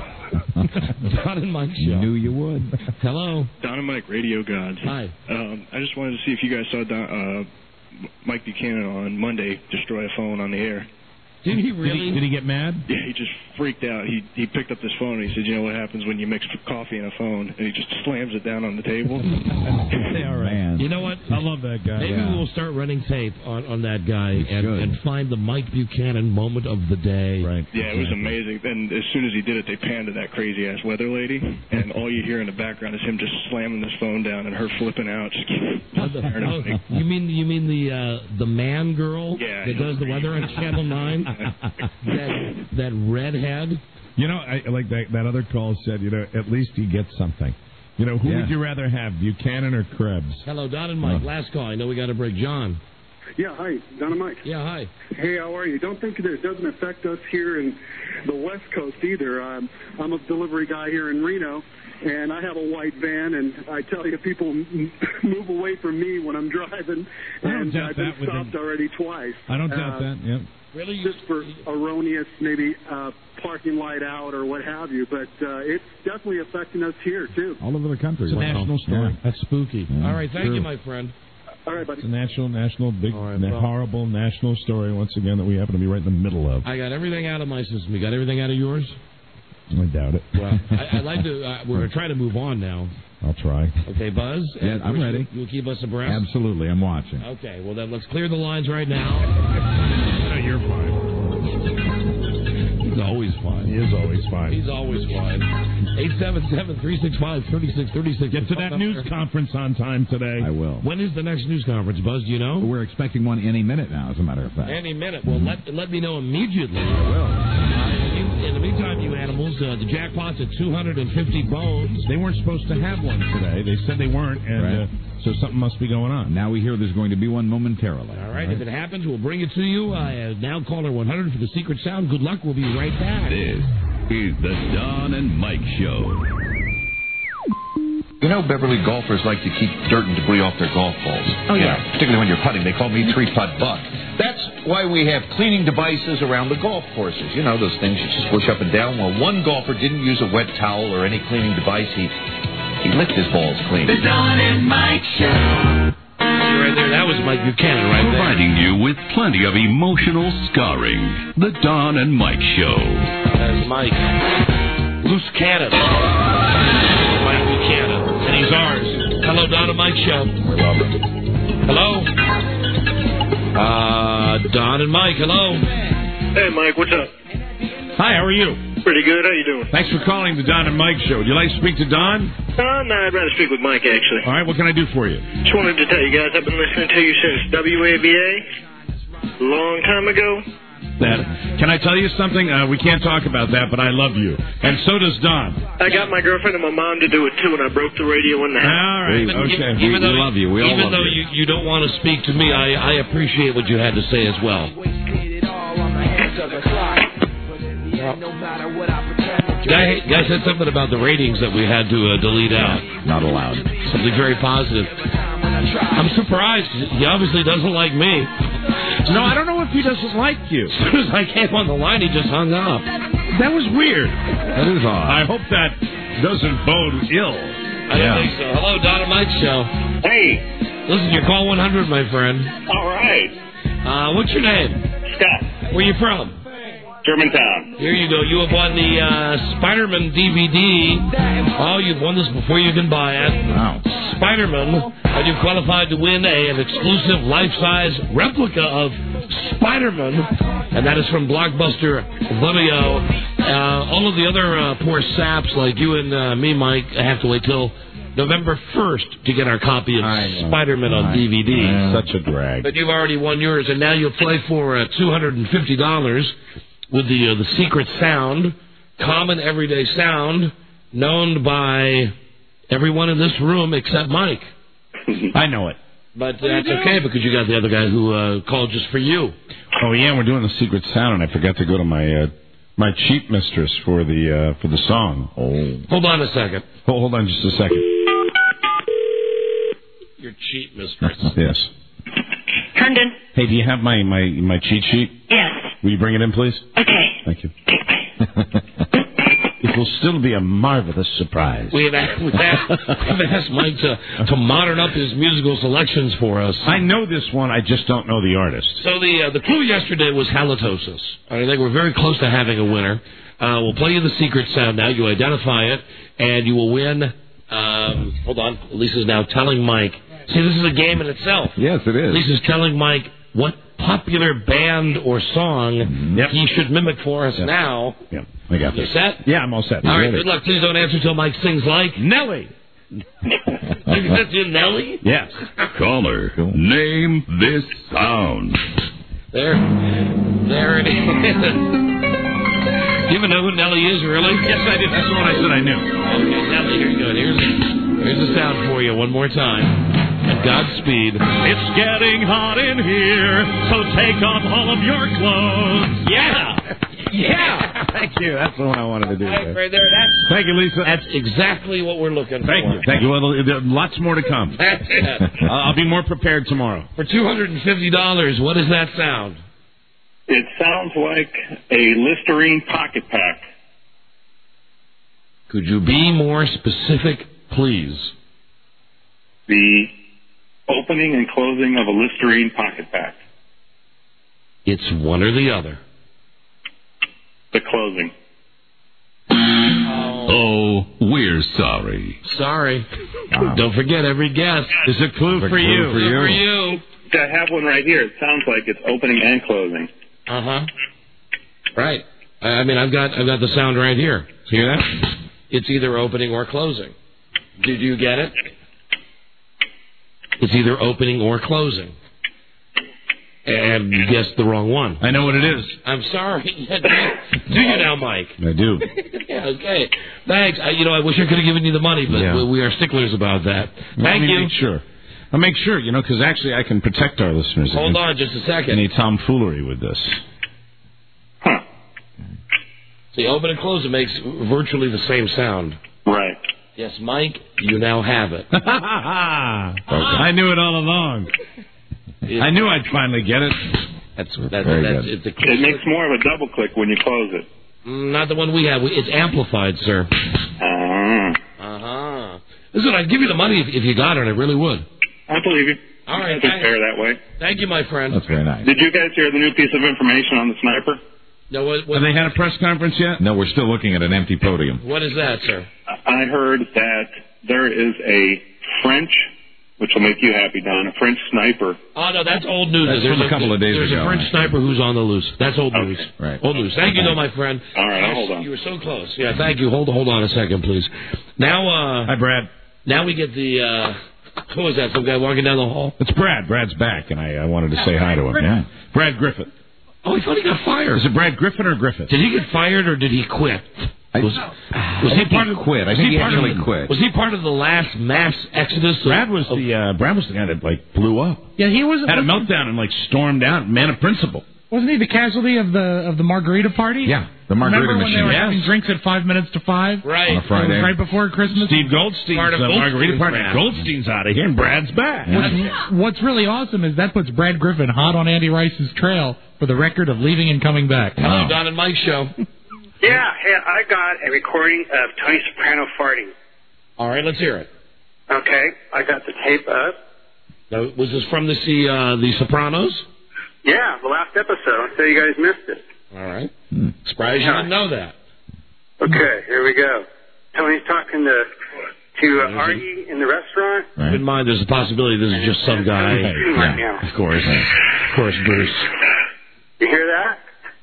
Speaker 5: Don and Mike show.
Speaker 16: Knew you would.
Speaker 5: Hello,
Speaker 4: Don and Mike, Radio Gods.
Speaker 5: Hi.
Speaker 4: Um, I just wanted to see if you guys saw Don, uh, Mike Buchanan on Monday destroy a phone on the air.
Speaker 5: Did he
Speaker 11: Did
Speaker 5: really?
Speaker 11: he, did he get mad?
Speaker 4: Yeah, he just freaked out. He he picked up this phone and he said, "You know what happens when you mix coffee in a phone?" And he just slams it down on the table.
Speaker 11: They are right.
Speaker 16: Man.
Speaker 5: You know what?
Speaker 11: I love that guy.
Speaker 5: Maybe
Speaker 16: Yeah.
Speaker 5: we'll start running tape on, on that guy and,
Speaker 16: should.
Speaker 5: and find the Mike Buchanan moment of the day.
Speaker 11: Right.
Speaker 4: Yeah, it was amazing. Then as soon as he did it, they panned to that crazy ass weather lady, and all you hear in the background is him just slamming this phone down and her flipping out. Just staring
Speaker 5: Oh,
Speaker 4: at me.
Speaker 5: you mean you mean the uh, the man girl
Speaker 4: Yeah.
Speaker 5: that does the weather on Channel Nine? that that redhead.
Speaker 11: You know, I like that. That other call said, you know, at least he gets something. You know, who
Speaker 16: Yeah.
Speaker 11: would you rather have, Buchanan or Krebs?
Speaker 5: Hello, Don and Mike.
Speaker 11: Oh.
Speaker 5: Last call. I know we got to break. John.
Speaker 22: Yeah, hi, Don and Mike.
Speaker 5: Yeah, hi.
Speaker 22: Hey, how are you? Don't think that it doesn't affect us here in the West Coast either. Um, I'm a delivery guy here in Reno, and I have a white van, and I tell you, people m- move away from me when I'm driving,
Speaker 11: I don't
Speaker 22: and
Speaker 11: doubt
Speaker 22: I've been
Speaker 11: that with
Speaker 22: stopped
Speaker 11: them.
Speaker 22: already twice.
Speaker 11: I don't doubt
Speaker 22: Uh,
Speaker 11: that. Yep.
Speaker 5: Really?
Speaker 22: Just for erroneous, maybe uh, parking light out or what have you, but uh, it's definitely affecting us here too.
Speaker 16: All over the country.
Speaker 11: It's a
Speaker 16: Wow.
Speaker 11: national story.
Speaker 16: Yeah.
Speaker 5: That's spooky.
Speaker 11: Yeah,
Speaker 5: All right, thank
Speaker 11: sure.
Speaker 5: you, my friend.
Speaker 22: All right, buddy.
Speaker 11: It's a national, national, big,
Speaker 5: All right,
Speaker 11: na-
Speaker 5: well-
Speaker 11: horrible national story once again that we happen to be right in the middle of.
Speaker 5: I got everything out of my system. You got everything out of yours?
Speaker 11: I doubt it.
Speaker 5: Well, I, I'd like to. Uh, we're trying to move on now.
Speaker 11: I'll try.
Speaker 5: Okay, Buzz.
Speaker 16: Yeah, I'm
Speaker 5: You'll-
Speaker 16: ready.
Speaker 5: You'll keep us abreast.
Speaker 16: Absolutely, I'm watching.
Speaker 5: Okay. Well, then let's clear the lines right now.
Speaker 11: No, you're fine.
Speaker 5: He's always fine.
Speaker 11: He is always fine.
Speaker 5: He's always fine. Eight seven seven three six five thirty six thirty six.
Speaker 11: Get to that news conference on time today.
Speaker 16: I will.
Speaker 5: When is the next news conference, Buzz? Do you know?
Speaker 16: We're expecting one any minute now, as a matter of fact.
Speaker 5: Any minute. Well, let let me know immediately. I will. Uh, you, in the meantime, you animals, uh, the jackpot's at two hundred fifty bones.
Speaker 11: They weren't supposed to have one today. They said they weren't, and
Speaker 16: Right.
Speaker 11: uh, so something must be going on.
Speaker 16: Now we hear there's going to be one momentarily.
Speaker 5: All right, if it happens, we'll bring it to you. Uh, now caller one hundred for the secret sound. Good luck. We'll be right back.
Speaker 1: This is the Don and Mike Show.
Speaker 2: You know, Beverly golfers like to keep dirt and debris off their golf balls.
Speaker 8: Oh,
Speaker 2: You
Speaker 8: yeah.
Speaker 2: know, particularly when you're putting. They call me three-putt buck. That's why we have cleaning devices around the golf courses. You know, those things you just push up and down. Well, one golfer didn't use a wet towel or any cleaning device. He he licked his balls clean.
Speaker 13: The Don and Mike Show.
Speaker 5: Right there, that was Mike Buchanan right there.
Speaker 1: Providing you with plenty of emotional scarring. The Don and Mike Show.
Speaker 5: That's Mike. Loose cannon. Mike Buchanan. And he's ours. Hello, Don and Mike Show. Hello. Uh, Don and Mike, hello.
Speaker 14: Hey, Mike, what's up?
Speaker 11: Hi, how are you?
Speaker 14: Pretty good. How you doing?
Speaker 11: Thanks for calling the Don and Mike Show. Would you like to speak to Don?
Speaker 14: Uh, no, I'd rather speak with Mike, actually.
Speaker 11: All right, what can I do for you?
Speaker 14: Just wanted to tell you guys, I've been listening to you since W A B A, a long time ago.
Speaker 11: That Can I tell you something? Uh, we can't talk about that, but I love you. And so does Don.
Speaker 14: I got my girlfriend and my mom to do it, too, and I broke the radio in the house.
Speaker 11: All right,
Speaker 5: Even-
Speaker 11: okay.
Speaker 5: even though-
Speaker 16: love you. We all
Speaker 5: Even
Speaker 16: love
Speaker 5: though
Speaker 16: you.
Speaker 5: you, you don't want to speak to me, I, I appreciate what you had to say as well. Guy, guy said something about the ratings that we had to uh, delete out.
Speaker 16: Not allowed.
Speaker 5: Something very positive. I'm surprised. He obviously doesn't like me.
Speaker 11: No, I don't know if he doesn't like you.
Speaker 5: As soon as I came on the line, he just hung up.
Speaker 11: That was weird.
Speaker 16: That is odd.
Speaker 11: I hope that doesn't bode ill.
Speaker 5: I don't think so. Hello, Don and Mike Show.
Speaker 14: Hey.
Speaker 5: Listen, you're call one hundred, my friend.
Speaker 14: All right.
Speaker 5: Uh, what's your name?
Speaker 14: Scott.
Speaker 5: Where you from?
Speaker 14: Germantown.
Speaker 5: Here you go. You have won the uh, Spider-Man D V D. Oh, you've won this before you can buy it.
Speaker 16: Wow.
Speaker 5: Spider-Man, and you've qualified to win a, an exclusive life-size replica of Spider-Man, and that is from Blockbuster Video. Uh, all of the other uh, poor saps like you and uh, me, Mike, have to wait till November first to get our copy of Spider-Man on D V D.
Speaker 11: Such a drag.
Speaker 5: But you've already won yours, and now you'll play for uh, two hundred fifty dollars with the uh, the secret sound, common everyday sound, known by everyone in this room except Mike.
Speaker 11: I know it.
Speaker 5: But that's okay because you got the other guy who uh, called just for you.
Speaker 11: Oh yeah, we're doing the secret sound, and I forgot to go to my uh, my cheap mistress for the uh, for the song. Oh,
Speaker 5: hold on a second.
Speaker 11: Hold, hold on just a second.
Speaker 5: Your cheat mistress.
Speaker 11: Yes.
Speaker 20: Herndon.
Speaker 11: Hey, do you have my, my, my cheat sheet?
Speaker 20: Yes.
Speaker 11: Will you bring it in, please?
Speaker 20: Okay.
Speaker 11: Thank you. It will still be a marvelous surprise.
Speaker 5: We've asked, we've asked, we've asked Mike to, to modern up his musical selections for us.
Speaker 11: I know this one, I just don't know the artist.
Speaker 5: So the uh, the clue yesterday was halitosis. I think we're very close to having a winner. Uh, we'll play you the secret sound now. You identify it, and you will win. Um, hold on. Lisa's now telling Mike. See, this is a game in itself.
Speaker 16: Yes, it is.
Speaker 5: Lisa's telling Mike what popular band or song
Speaker 11: Mm-hmm.
Speaker 5: yep. he should mimic for us now.
Speaker 11: Yep, I got
Speaker 5: You
Speaker 11: this.
Speaker 5: set?
Speaker 11: Yeah, I'm all set.
Speaker 5: All right,
Speaker 11: Ready.
Speaker 5: good luck. Please don't answer until Mike sings like
Speaker 11: Nelly.
Speaker 5: That's you, Nelly?
Speaker 11: Yes.
Speaker 1: Caller, name this sound.
Speaker 5: There. There it is. Do you even know who Nelly is, really?
Speaker 11: Yes, I did. That's the one I said I knew.
Speaker 5: Okay, Nelly, here you go. Here's the, here's the sound for you one more time. At Godspeed.
Speaker 13: It's getting hot in here, so take off all of your clothes.
Speaker 5: Yeah. Yeah.
Speaker 11: Thank you. That's the one I wanted to do.
Speaker 5: Right, right there. That's,
Speaker 11: Thank you, Lisa.
Speaker 5: that's exactly what we're looking
Speaker 11: Thank
Speaker 5: for.
Speaker 11: you. Thank you. Well, there- lots more to come.
Speaker 5: That's it.
Speaker 11: I'll I'll be more prepared tomorrow.
Speaker 5: For two hundred fifty dollars, what does that sound?
Speaker 6: It sounds like a Listerine pocket pack.
Speaker 5: Could you be more specific, please?
Speaker 6: The opening and closing of a Listerine pocket pack.
Speaker 5: It's one or the other.
Speaker 6: The closing.
Speaker 1: Oh, we're sorry.
Speaker 5: Sorry. Don't forget every guess.
Speaker 11: There's a clue for
Speaker 16: clue
Speaker 11: you.
Speaker 16: for you.
Speaker 5: For you.
Speaker 6: I have one right here. It sounds like it's opening and closing.
Speaker 5: Uh huh. Right. I I mean, I've got I've got the sound right here. Hear that? It's either opening or closing. Did you get it? It's either opening or closing. and you guessed the wrong one.
Speaker 11: I know what it is.
Speaker 5: I'm sorry. Do you now, Mike?
Speaker 11: I do.
Speaker 5: Yeah, okay. Thanks. I, you know, I wish I could have given you the money, but
Speaker 11: Yeah.
Speaker 5: we, we are sticklers about that.
Speaker 11: Let
Speaker 5: Thank
Speaker 11: me
Speaker 5: you.
Speaker 11: Make sure. I'll make sure, you know, because actually I can protect our listeners.
Speaker 5: Hold
Speaker 11: against
Speaker 5: on just a second.
Speaker 11: Any tomfoolery with this.
Speaker 5: See, open and close, it makes virtually the same sound.
Speaker 6: Right.
Speaker 5: Yes, Mike, you now have it.
Speaker 11: I knew it all along. I knew I'd finally get it.
Speaker 5: That's that's
Speaker 11: Very
Speaker 5: that's
Speaker 11: good.
Speaker 5: it's a
Speaker 6: It makes more of a double click when you close it.
Speaker 5: Mm, not the one we have. We- It's amplified, sir.
Speaker 6: Uh,
Speaker 5: Uh huh. Listen, I'd give you the money if, if you got it. I really would.
Speaker 6: I believe you.
Speaker 5: All right,
Speaker 6: It's fair that way.
Speaker 5: Thank you, my friend.
Speaker 11: That's very nice.
Speaker 6: Did you guys hear the new piece of information on the sniper?
Speaker 5: No, what, what,
Speaker 11: Have they had a press conference yet?
Speaker 2: No, we're still looking at an empty podium.
Speaker 5: what is that, sir?
Speaker 6: I heard that there is a French, which will make you happy, Don, a French sniper.
Speaker 5: Oh, no, that's old news.
Speaker 2: That's
Speaker 5: there's
Speaker 2: from a couple of days
Speaker 5: There's
Speaker 2: ago,
Speaker 5: a French
Speaker 2: actually.
Speaker 5: sniper who's on the loose. That's old news.
Speaker 2: Right.
Speaker 5: Old news. Thank you, though, my friend.
Speaker 6: All right, I'll
Speaker 5: You were-
Speaker 6: hold on.
Speaker 5: You were so close. Yeah, thank you. Hold hold on a second, please. Now, uh,
Speaker 11: Hi, Brad.
Speaker 5: now we get the, uh, who is that? Some guy walking down the hall?
Speaker 11: It's Brad. Brad's back, and I, I wanted to say hi to him. Yeah. Brad Griffith.
Speaker 5: Oh, I thought he got fired.
Speaker 11: Is it Brad Griffin or Griffith?
Speaker 5: Did he get fired or did he quit?
Speaker 2: I,
Speaker 5: Was, was he part of
Speaker 2: quit? I
Speaker 5: was
Speaker 2: think he
Speaker 5: part of
Speaker 2: actually
Speaker 5: the-
Speaker 2: quit.
Speaker 5: Was he part of the last mass exodus? Of,
Speaker 11: Brad was
Speaker 5: of-
Speaker 11: the uh, Brad was the guy that like blew up.
Speaker 10: Yeah, he was.
Speaker 11: Had a
Speaker 10: wasn't-
Speaker 11: meltdown and like stormed out. Man of principle.
Speaker 10: Wasn't he the casualty of the of the margarita party?
Speaker 2: Yeah, the margarita
Speaker 10: Remember when
Speaker 2: machine.
Speaker 10: they were
Speaker 11: Yes.
Speaker 10: having drinks at five minutes to five?
Speaker 5: right.
Speaker 2: On a Friday.
Speaker 10: It was right before Christmas.
Speaker 11: Steve Goldstein's
Speaker 5: Part of
Speaker 11: uh, margarita
Speaker 5: Goldstein's
Speaker 11: party.
Speaker 5: band.
Speaker 11: Goldstein's out of here, and Brad's back.
Speaker 10: What's, what's really awesome is that puts Brad Griffin hot on Andy Rice's trail for the record of leaving and coming back.
Speaker 5: Hello, Don and Mike show.
Speaker 8: Yeah, hey, I got a recording of Tony Soprano farting.
Speaker 5: All right, let's hear it.
Speaker 8: Okay, I got the tape up.
Speaker 5: Now, was this from the C, uh, the Sopranos?
Speaker 8: Yeah, the last episode, so you guys missed it.
Speaker 5: All right. Hmm. Surprised you didn't know that.
Speaker 8: Okay, here we go. Tony's talking to to uh, Artie in the restaurant.
Speaker 5: Keep in mind, there's a possibility this is just some guy.
Speaker 8: Right now.
Speaker 5: Of course. Of course, Bruce.
Speaker 8: You hear that?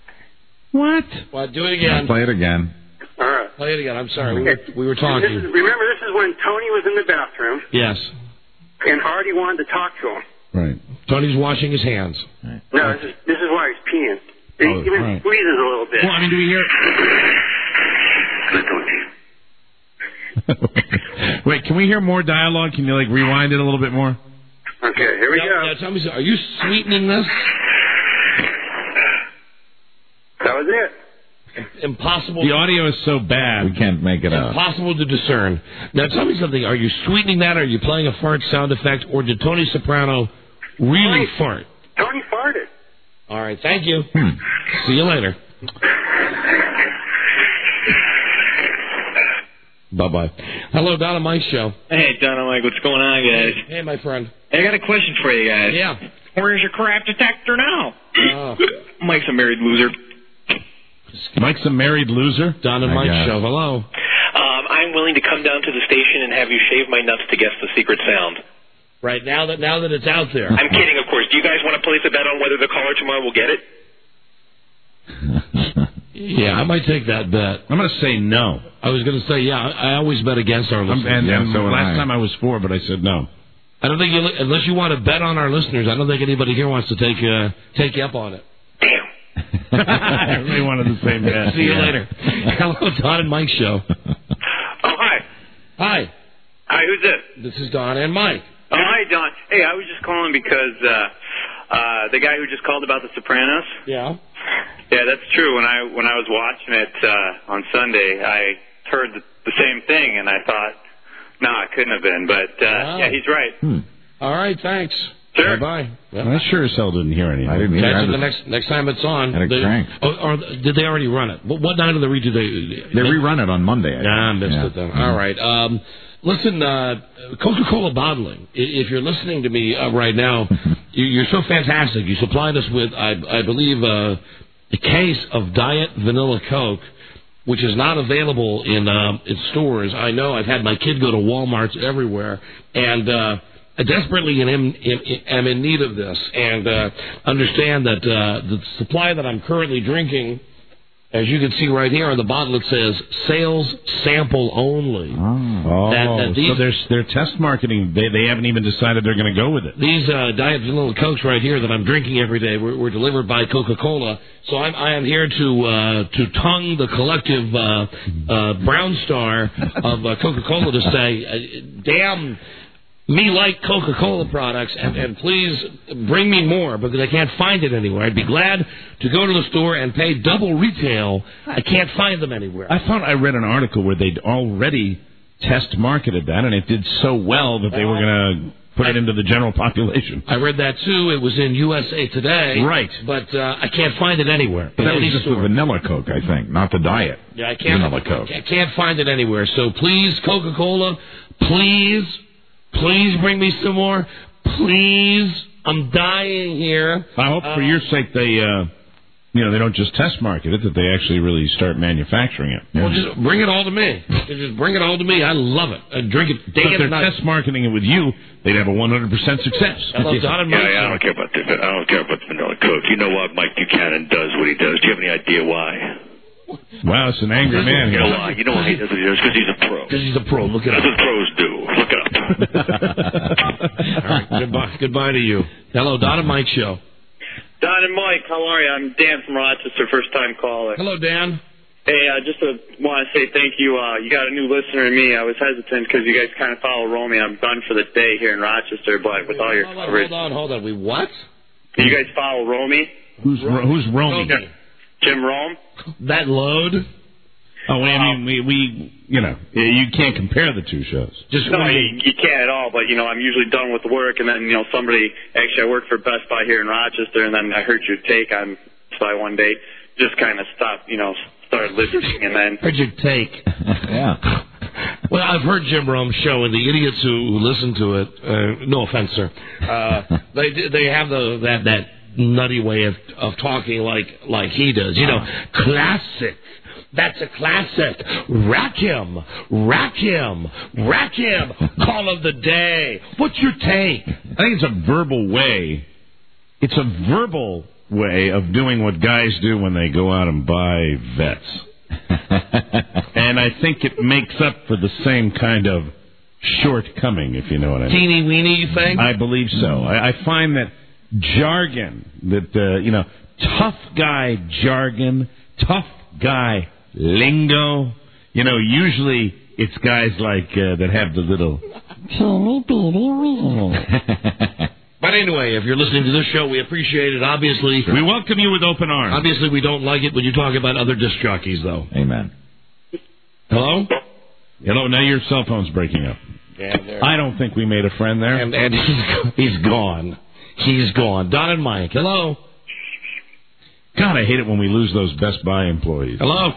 Speaker 10: What?
Speaker 5: Well, do it again.
Speaker 2: Play it again.
Speaker 8: All right.
Speaker 5: Play it again. I'm sorry. We were,
Speaker 8: Okay.
Speaker 5: we were
Speaker 8: This
Speaker 5: talking.
Speaker 8: is, remember, this is when Tony was in the bathroom,
Speaker 5: Yes.
Speaker 8: and Artie wanted to talk to him.
Speaker 2: Right.
Speaker 5: Tony's washing his hands.
Speaker 8: No, this is, this is why he's peeing. He
Speaker 11: Oh,
Speaker 8: even
Speaker 11: right.
Speaker 8: squeezes a little bit.
Speaker 11: Well, I mean, do we hear? Wait, can we hear more dialogue? Can you like rewind it a little bit more?
Speaker 8: Okay, here we
Speaker 5: now,
Speaker 8: go.
Speaker 5: Now, tell me, are you sweetening this?
Speaker 8: That was it.
Speaker 5: Impossible.
Speaker 11: The audio is so bad.
Speaker 2: We can't make it out.
Speaker 5: Impossible to discern. Now, tell me something. Are you sweetening that? Are you playing a fart sound effect? Or did Tony Soprano really
Speaker 8: Tony-
Speaker 5: fart?
Speaker 8: Tony farted.
Speaker 5: All right. Thank you.
Speaker 2: Hmm.
Speaker 5: See you later. Bye-bye. Hello, Don and Mike show.
Speaker 9: Hey, Don and Mike, what's going on, guys?
Speaker 5: Hey, my friend.
Speaker 9: Hey, I got a question for you guys.
Speaker 5: Yeah.
Speaker 9: Where's your crap detector now?
Speaker 5: Oh.
Speaker 9: Mike's a married loser.
Speaker 11: Mike's a married loser.
Speaker 5: Don and
Speaker 2: I
Speaker 5: Mike
Speaker 2: guess.
Speaker 5: show. Hello.
Speaker 9: Um, I'm willing to come down to the station and have you shave my nuts to guess the secret sound.
Speaker 5: Right now that now that it's out there.
Speaker 9: I'm kidding, of course. Do you guys want to place a bet on whether the caller tomorrow will get it?
Speaker 5: Yeah, I might take that bet.
Speaker 11: I'm going to say no.
Speaker 5: I was going to say, yeah, I, I always bet against our
Speaker 11: Um,
Speaker 5: listeners.
Speaker 11: and
Speaker 2: Yeah,
Speaker 11: and
Speaker 2: so would
Speaker 11: last
Speaker 2: I.
Speaker 11: time I was for, but I said no.
Speaker 5: I don't think you, unless you want to bet on our listeners, I don't think anybody here wants to take uh, take you up on it.
Speaker 11: I really wanted the same bet.
Speaker 5: See you
Speaker 11: Yeah.
Speaker 5: later. Hello, Don and Mike show.
Speaker 8: Oh, hi.
Speaker 5: Hi,
Speaker 8: Hi, who's this?
Speaker 5: this is Don and Mike.
Speaker 8: Oh, hi, Don. Hey, I was just calling because uh, uh, the guy who just called about The Sopranos.
Speaker 5: Yeah.
Speaker 8: Yeah, that's true. When I when I was watching it uh, on Sunday, I heard the, the same thing, and I thought, no, it couldn't have been. But uh,
Speaker 5: Wow.
Speaker 8: yeah, he's right.
Speaker 2: Hmm.
Speaker 5: All right, thanks.
Speaker 8: Sure.
Speaker 5: Bye bye.
Speaker 11: I sure as hell didn't hear anything.
Speaker 2: I didn't either.
Speaker 5: Catch
Speaker 2: I
Speaker 5: it the
Speaker 2: was-
Speaker 5: next next time it's on.
Speaker 2: Had it
Speaker 5: They-
Speaker 2: cranked.
Speaker 5: oh, or did they already run it? What, what night of the read did they?
Speaker 2: They rerun it on Monday. I
Speaker 5: Nah, I
Speaker 2: think.
Speaker 5: missed
Speaker 2: Yeah.
Speaker 5: it then.
Speaker 2: Mhm.
Speaker 5: All right. Um, listen, uh, Coca-Cola bottling. i- If you're listening to me uh, right now, you- you're so fantastic. You supplied us with, I, I believe, uh, a case of Diet Vanilla Coke, which is not available in um, in stores. I know. I've had my kid go to Walmarts everywhere, and uh, I desperately am in, in, am in need of this. And uh, understand that uh, the supply that I'm currently drinking As you can see right here on the bottle, it says sales sample only.
Speaker 11: Oh,
Speaker 5: That- that these-
Speaker 11: so they're, they're test marketing. They, they haven't even decided they're going to go with it.
Speaker 5: These uh, Diet Vanilla Cokes right here that I'm drinking every day were, were delivered by Coca-Cola. So I'm, I am here to uh, to tongue the collective uh, uh, brown star of uh, Coca-Cola to say, uh, damn me like Coca-Cola products, and, and please bring me more because I can't find it anywhere. I'd be glad to go to the store and pay double retail. I can't find them anywhere.
Speaker 11: I thought I read an article where they'd already test marketed that, and it did so well that they were going to put it into the general population.
Speaker 5: I read that too. It was in U S A Today.
Speaker 11: Right.
Speaker 5: But uh, I can't find it anywhere.
Speaker 16: But that
Speaker 5: in
Speaker 16: was
Speaker 5: any
Speaker 16: just
Speaker 5: store.
Speaker 16: the vanilla Coke, I think, not the diet.
Speaker 5: Yeah, I can't.
Speaker 16: Vanilla Coke.
Speaker 5: I can't find it anywhere. So please, Coca-Cola, please, please bring me some more. Please, I'm dying here.
Speaker 11: I hope for
Speaker 5: Uh,
Speaker 11: your sake they, uh, you know, they don't just test market it, that they actually really start manufacturing it.
Speaker 5: Well, just bring it all to me. Just bring it all to me. I love it. I drink it day
Speaker 11: But if
Speaker 5: and
Speaker 11: they're
Speaker 5: night.
Speaker 11: test marketing it with you, they'd have a one hundred percent success.
Speaker 5: Hello, Don and
Speaker 7: yeah,
Speaker 5: Mike.
Speaker 7: yeah, I don't care about the I don't care about the vanilla Coke. You know what Mike Buchanan does what he does. Do you have any idea why?
Speaker 11: Wow, it's an angry man.
Speaker 7: You know why? You know why he does what he does? Because he's a pro.
Speaker 5: Because he's a pro. Look it
Speaker 7: That's
Speaker 5: up.
Speaker 7: what pros do. Look it up.
Speaker 5: All right, goodbye, goodbye to you. Hello, Don and Mike show.
Speaker 15: Don and Mike, how are you? I'm Dan from Rochester, first time caller.
Speaker 5: Hello, Dan.
Speaker 15: Hey, I uh, just uh, want to say thank you. Uh, you got a new listener in me. I was hesitant because you guys kind of follow Romy. I'm done for the day here in Rochester, but with all your
Speaker 5: Hold on,
Speaker 15: coverage.
Speaker 5: hold on, hold on. We what?
Speaker 15: You guys follow Romy?
Speaker 11: Who's who's Romy?
Speaker 15: Jim Rome?
Speaker 5: That load?
Speaker 11: Oh, I mean, we, we, you know, you can't compare the two shows.
Speaker 5: Just
Speaker 15: no, you, you can't at all. But you know, I'm usually done with the work, and then you know, somebody actually, I work for Best Buy here in Rochester, and then I heard your take on Best Buy one day. Just kind of stopped, you know, started listening, and then
Speaker 5: heard your take.
Speaker 16: Yeah.
Speaker 5: Well, I've heard Jim Rome's show, and the idiots who, who listen to it, uh, no offense, sir, uh, they they have the that that nutty way of of talking like like he does. You know, classic. That's a classic. Rack him. Rack him. Rack him. Call of the day. What's your take?
Speaker 11: I think it's a verbal way. It's a verbal way of doing what guys do when they go out and buy vets. And I think it makes up for the same kind of shortcoming, if you know what I mean.
Speaker 5: Teeny weeny, you think?
Speaker 11: I believe so. I, I find that jargon, that, uh, you know, tough guy jargon, tough guy lingo, you know, usually it's guys like uh, that have the little teeny bitty wee.
Speaker 5: But anyway, if you're listening to this show, we appreciate it. Obviously,
Speaker 11: we welcome you with open arms.
Speaker 5: Obviously, we don't like it when you talk about other disc jockeys, though.
Speaker 16: Amen.
Speaker 5: Hello?
Speaker 11: Hello, now your cell phone's breaking up.
Speaker 5: Yeah, there.
Speaker 11: I don't think we made a friend there.
Speaker 5: And, and he's, he's gone. He's gone. Don and Mike, hello?
Speaker 11: God, I hate it when we lose those Best Buy employees.
Speaker 5: Hello?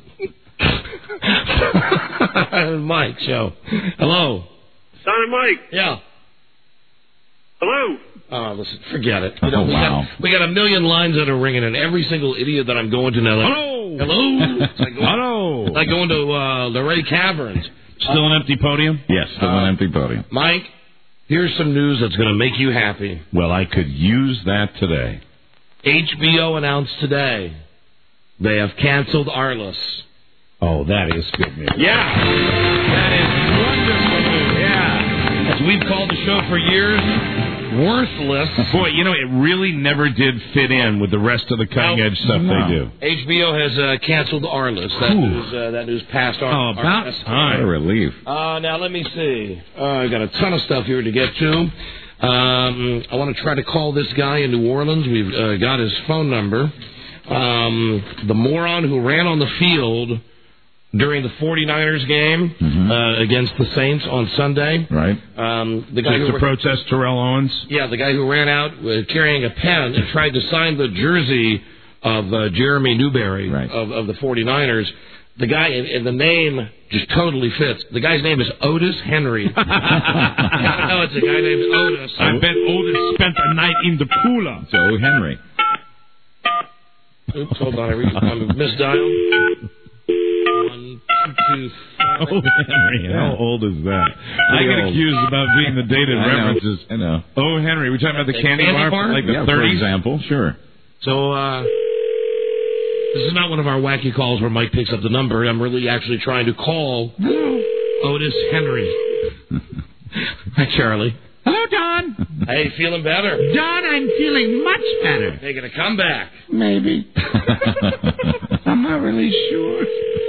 Speaker 5: Mike, show. Hello?
Speaker 21: Don and Mike.
Speaker 5: Yeah.
Speaker 21: Hello.
Speaker 5: Oh, listen, forget it. You know,
Speaker 16: Oh,
Speaker 5: we,
Speaker 16: wow.
Speaker 5: got, we got a million lines that are ringing, and every single idiot that I'm going to now, like,
Speaker 11: Hello.
Speaker 5: hello, it's like going,
Speaker 11: Hello.
Speaker 5: like going to uh, the Ray Caverns.
Speaker 11: Still an empty podium?
Speaker 16: Yes, still
Speaker 5: Uh,
Speaker 16: an empty podium.
Speaker 5: Mike, here's some news that's going to make you happy.
Speaker 11: Well, I could use that today.
Speaker 5: H B O announced today they have canceled Arliss.
Speaker 11: Oh, that is good news.
Speaker 5: Yeah, that is wonderful news. Yeah, as we've called the show for years, worthless.
Speaker 11: Boy, you know, it really never did fit in with the rest of the cutting-edge stuff
Speaker 16: No.
Speaker 11: they do.
Speaker 5: H B O has uh, canceled Arliss. That
Speaker 11: Ooh.
Speaker 5: news, uh, that news passed Ar-
Speaker 11: Oh, about
Speaker 5: Arliss.
Speaker 11: time.
Speaker 16: What a relief.
Speaker 5: Uh, now, let me see. Uh, I got a ton of stuff here to get to. Um, I want to try to call this guy in New Orleans. We've uh, got his phone number. Um, the moron who ran on the field during the forty-niners game
Speaker 16: Mm-hmm.
Speaker 5: uh, against the Saints on Sunday.
Speaker 16: Right.
Speaker 5: Um, the guy
Speaker 11: Like
Speaker 5: who
Speaker 11: to protest Terrell Owens?
Speaker 5: Yeah, the guy who ran out uh, carrying a pen and tried to sign the jersey of uh, Jeremy Newberry
Speaker 16: Right.
Speaker 5: of, of the forty-niners. The guy, and, and the name just totally fits. The guy's name is Otis Henry. You gotta know it's a guy named Otis.
Speaker 11: I bet Otis spent a night in the cooler.
Speaker 16: So, Henry.
Speaker 5: Oops, hold on. I re- I'm misdialed. One, two, five.
Speaker 11: Oh, Henry, how old is that? I get
Speaker 16: old.
Speaker 11: accused about being the dated
Speaker 16: I know.
Speaker 11: references.
Speaker 16: I know.
Speaker 11: Oh, Henry, we're talking about the
Speaker 5: Like
Speaker 11: candy
Speaker 5: candy
Speaker 11: bar
Speaker 5: bar?
Speaker 11: from like the
Speaker 16: Yeah, for
Speaker 11: thirties?
Speaker 16: example, sure.
Speaker 5: So, uh, This is not one of our wacky calls where Mike picks up the number. I'm really actually trying to call Otis Henry. Hi, Charlie.
Speaker 10: Hello, Don.
Speaker 5: Hey, feeling better?
Speaker 10: Don, I'm feeling much better.
Speaker 5: Making a comeback.
Speaker 10: Maybe. I'm not really sure.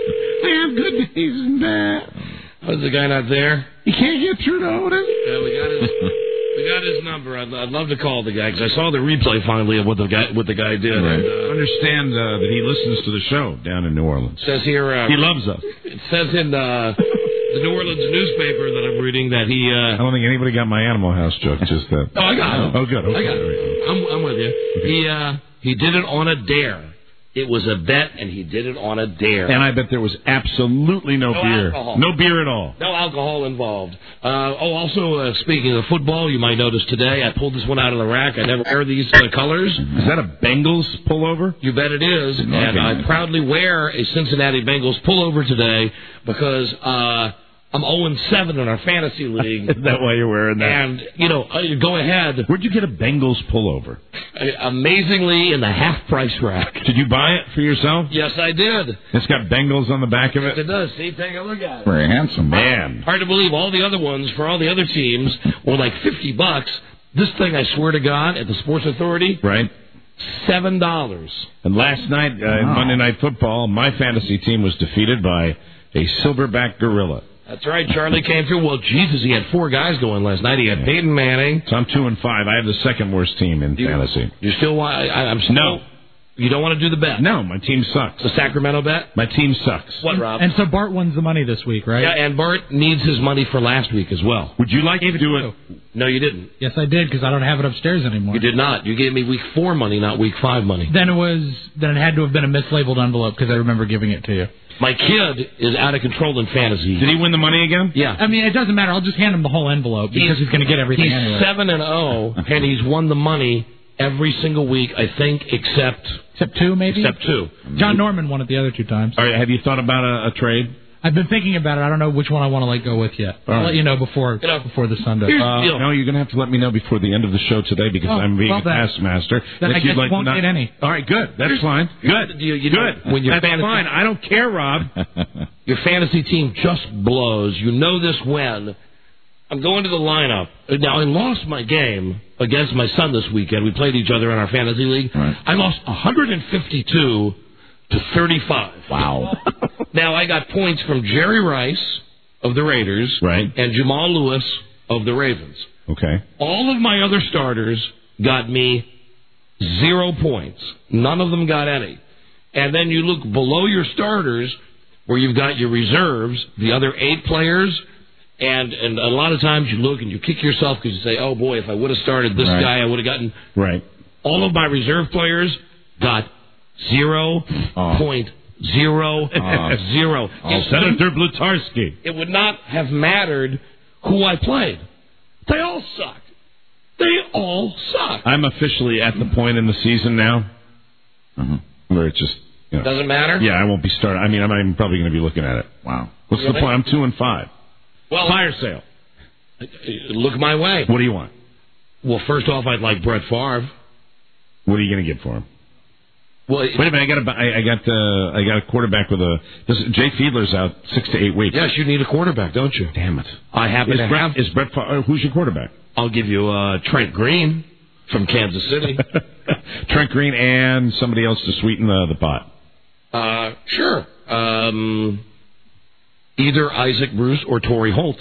Speaker 10: I have good days and bad.
Speaker 5: Was the guy not there?
Speaker 10: You can't get through to Otis?
Speaker 5: Yeah, we got his, we got his number. I'd, I'd love to call the guy because I saw the replay finally of what the guy what the guy did.
Speaker 11: Right.
Speaker 5: And, uh,
Speaker 11: Understand uh, that he listens to the show down in New Orleans.
Speaker 5: Says here uh,
Speaker 11: He loves us.
Speaker 5: It says in uh, the New Orleans newspaper that I'm reading that he. Uh,
Speaker 11: I don't think anybody got my Animal House joke. Just that.
Speaker 5: Oh, I got it.
Speaker 11: Oh, good. Okay.
Speaker 5: I got it. I'm, I'm with you. He uh, he did it on a dare. It was a bet, and he did it on a dare.
Speaker 11: And I bet there was absolutely no,
Speaker 5: No
Speaker 11: beer.
Speaker 5: alcohol.
Speaker 11: No beer at all.
Speaker 5: No alcohol involved. Uh, oh, also, uh, speaking of football, you might notice today I pulled this one out of the rack. I never wear these uh, colors.
Speaker 11: Is that a Bengals pullover?
Speaker 5: You bet it is.
Speaker 11: Okay.
Speaker 5: And I proudly wear a Cincinnati Bengals pullover today because uh, I'm oh and seven in our fantasy league.
Speaker 11: Is that why you're wearing that?
Speaker 5: And, you know, uh, go ahead.
Speaker 11: Where'd you get a Bengals pullover?
Speaker 5: Uh, amazingly, in the half-price rack.
Speaker 11: Did you buy it for yourself?
Speaker 5: Yes, I did.
Speaker 11: It's got Bengals on the back of
Speaker 5: Yes,
Speaker 11: it?
Speaker 5: it does. See, take a look at it.
Speaker 16: Very handsome, man.
Speaker 5: Hard to believe all the other ones for all the other teams were like fifty bucks. This thing, I swear to God, at the Sports Authority,
Speaker 11: Right.
Speaker 5: seven dollars.
Speaker 11: And last night, uh, in
Speaker 16: Wow.
Speaker 11: Monday Night Football, my fantasy team was defeated by a silverback gorilla.
Speaker 5: That's right. Charlie came through. Well, Jesus, he had four guys going last night. He had Peyton Manning.
Speaker 11: So I'm two and five. I have the second worst team in
Speaker 5: You-
Speaker 11: fantasy.
Speaker 5: You still want? I, I'm still,
Speaker 11: No.
Speaker 5: You don't want to do the bet?
Speaker 11: No, my team sucks.
Speaker 5: The Sacramento bet?
Speaker 11: My team sucks.
Speaker 5: What, Rob?
Speaker 10: And so Bart wins the money this week, right?
Speaker 5: Yeah, and Bart needs his money for last week as well.
Speaker 11: Would you like to do it?
Speaker 5: No, you didn't.
Speaker 10: Yes, I did, because I don't have it upstairs anymore.
Speaker 5: You did not. You gave me week four money, not week five money.
Speaker 10: Then it was. Then it had to have been a mislabeled envelope because I remember giving it to you.
Speaker 5: My kid is out of control in fantasy.
Speaker 11: Did he win the money again?
Speaker 5: Yeah.
Speaker 10: I mean, it doesn't matter. I'll just hand him the whole envelope because he's, going to get everything
Speaker 5: He's
Speaker 10: anyway.
Speaker 5: seven and oh, and he's won the money every single week, I think, except
Speaker 10: Except two, maybe.
Speaker 5: except two.
Speaker 10: John Norman won it the other two times.
Speaker 11: All right, have you thought about a, a trade?
Speaker 10: I've been thinking about it. I don't know which one I want to let go with yet. I'll
Speaker 11: right.
Speaker 10: let you know before
Speaker 5: You know,
Speaker 10: before the Sunday.
Speaker 5: here's the
Speaker 11: Uh,
Speaker 5: deal.
Speaker 11: no, you're going to have to let me know before the end of the show today because
Speaker 10: Oh,
Speaker 11: I'm being
Speaker 10: well
Speaker 11: a
Speaker 10: then.
Speaker 11: taskmaster.
Speaker 10: Then
Speaker 11: If
Speaker 10: I
Speaker 11: you'd
Speaker 10: guess you
Speaker 11: like to
Speaker 10: won't
Speaker 11: not-
Speaker 10: get any.
Speaker 11: All right, good. That's fine. Good.
Speaker 5: You, you know,
Speaker 11: Good.
Speaker 5: when your
Speaker 11: That's
Speaker 5: fantasy,
Speaker 11: fine. I don't care, Rob.
Speaker 5: your fantasy team just blows. You know this when. I'm going to the lineup. Now, I lost my game against my son this weekend. We played each other in our fantasy league.
Speaker 16: Right.
Speaker 5: I lost one fifty-two to thirty-five.
Speaker 16: Wow.
Speaker 5: Now, I got points from Jerry Rice of the Raiders
Speaker 11: Right.
Speaker 5: and Jamal Lewis of the Ravens.
Speaker 11: Okay.
Speaker 5: All of my other starters got me zero points. None of them got any. And then you look below your starters where you've got your reserves, the other eight players, and, and a lot of times you look and you kick yourself because you say, oh, boy, if I would have started this
Speaker 11: Right.
Speaker 5: guy, I would have gotten...
Speaker 11: Right.
Speaker 5: All of my reserve players got zero
Speaker 11: Oh.
Speaker 5: point zero
Speaker 11: Oh.
Speaker 5: zero.
Speaker 11: Oh,
Speaker 5: It
Speaker 11: Senator Blutarsky.
Speaker 5: it would not have mattered who I played. They all sucked. They all suck.
Speaker 11: I'm officially at the point in the season now where it's just... You know,
Speaker 5: Doesn't matter?
Speaker 11: yeah, I won't be starting. I mean, I'm not even probably going to be looking at it.
Speaker 16: Wow.
Speaker 11: What's
Speaker 5: Really?
Speaker 11: the point? I'm two and five.
Speaker 5: Well,
Speaker 11: Fire sale.
Speaker 5: look my way.
Speaker 11: What do you want?
Speaker 5: Well, first off, I'd like Brett Favre.
Speaker 11: What are you going to get for him?
Speaker 5: Well,
Speaker 11: Wait a minute, I got a, I, I got uh, I got a quarterback with a. This, Jay Fiedler's out six to eight weeks.
Speaker 5: yes, you need a quarterback, don't you?
Speaker 11: Damn it.
Speaker 5: I happen
Speaker 11: Is
Speaker 5: to
Speaker 11: Brett,
Speaker 5: have.
Speaker 11: is Brett Favre, uh, who's your quarterback?
Speaker 5: I'll give you uh, Trent Green from Kansas City.
Speaker 11: Trent Green and somebody else to sweeten the, the pot.
Speaker 5: uh, sure. Um, either Isaac Bruce or Torrey Holt.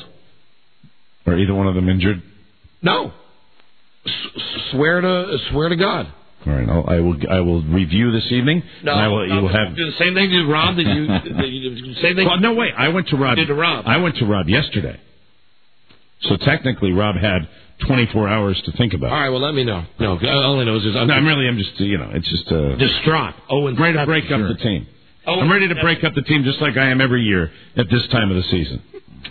Speaker 11: Or either one of them injured?
Speaker 5: No. S- swear to swear to God.
Speaker 11: All right, I'll, I will I will review this evening.
Speaker 5: No,
Speaker 11: and I will,
Speaker 5: no,
Speaker 11: you will have.
Speaker 5: do the same thing to Rob that you, that you same thing.
Speaker 11: Well, no, wait. I went to Rob.
Speaker 5: Did to Rob.
Speaker 11: I went to Rob yesterday. So technically, Rob had twenty-four hours to think about.
Speaker 5: All right, well, let me know. No, all I know is just, I'm,
Speaker 11: No, I'm really, I'm just, you know, it's just uh,
Speaker 5: distraught. Oh, and
Speaker 11: I'm ready to break up the team.
Speaker 5: Oh,
Speaker 11: I'm ready to
Speaker 5: that's-
Speaker 11: break up the team just like I am every year at this time of the season.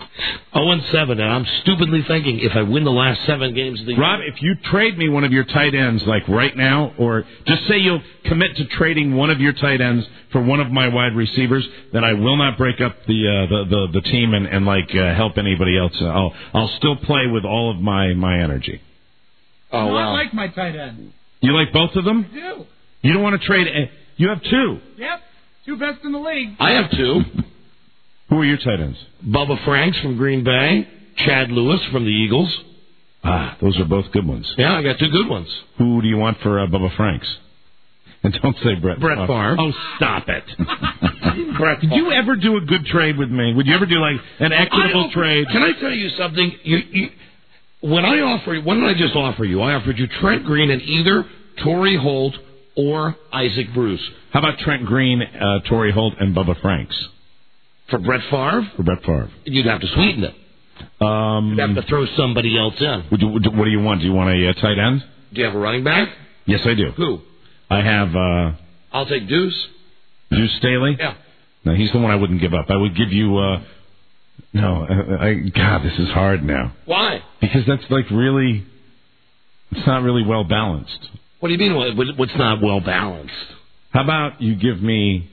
Speaker 5: Oh and seven, and I'm stupidly thinking if I win the last seven games of the
Speaker 11: Rob,
Speaker 5: year.
Speaker 11: if you trade me one of your tight ends, like right now, or just say you'll commit to trading one of your tight ends for one of my wide receivers, then I will not break up the uh, the, the the team and, and like uh, help anybody else. I'll I'll still play with all of my, my energy.
Speaker 5: Oh
Speaker 10: No,
Speaker 5: wow.
Speaker 10: I like my tight end.
Speaker 11: You like both of them?
Speaker 10: I do.
Speaker 11: You don't want to trade. a- You have two.
Speaker 10: Yep. Two best in the league.
Speaker 5: I have two.
Speaker 11: Who are your tight ends?
Speaker 5: Bubba Franks from Green Bay, Chad Lewis from the Eagles.
Speaker 11: Ah, those are both good ones.
Speaker 5: Yeah, I got two good ones.
Speaker 11: Who do you want for uh, Bubba Franks? And don't say Brett
Speaker 5: Brett Favre.
Speaker 11: Oh, stop it.
Speaker 5: Brett
Speaker 11: Did you ever do a good trade with me? Would you ever do, like, an equitable
Speaker 5: offer,
Speaker 11: trade?
Speaker 5: Can I tell you something? You, you, when I offer, when did I just offer you? I offered you Trent Green and either Torrey Holt or Isaac Bruce.
Speaker 11: How about Trent Green, uh, Torrey Holt, and Bubba Franks?
Speaker 5: For Brett Favre?
Speaker 11: For Brett Favre.
Speaker 5: You'd have to sweeten it.
Speaker 11: Um,
Speaker 5: You'd have to throw somebody else in.
Speaker 11: Would you, would you, what do you want? Do you want a uh, tight end?
Speaker 5: Do you have a running back?
Speaker 11: Yes, I do.
Speaker 5: Who?
Speaker 11: I have... Uh,
Speaker 5: I'll take Deuce.
Speaker 11: Deuce Staley?
Speaker 5: Yeah.
Speaker 11: No, he's the one I wouldn't give up. I would give you... Uh, no, I, I, God, this is hard now.
Speaker 5: Why?
Speaker 11: Because that's like really... It's not really well balanced.
Speaker 5: What do you mean what, what's not well balanced?
Speaker 11: How about you give me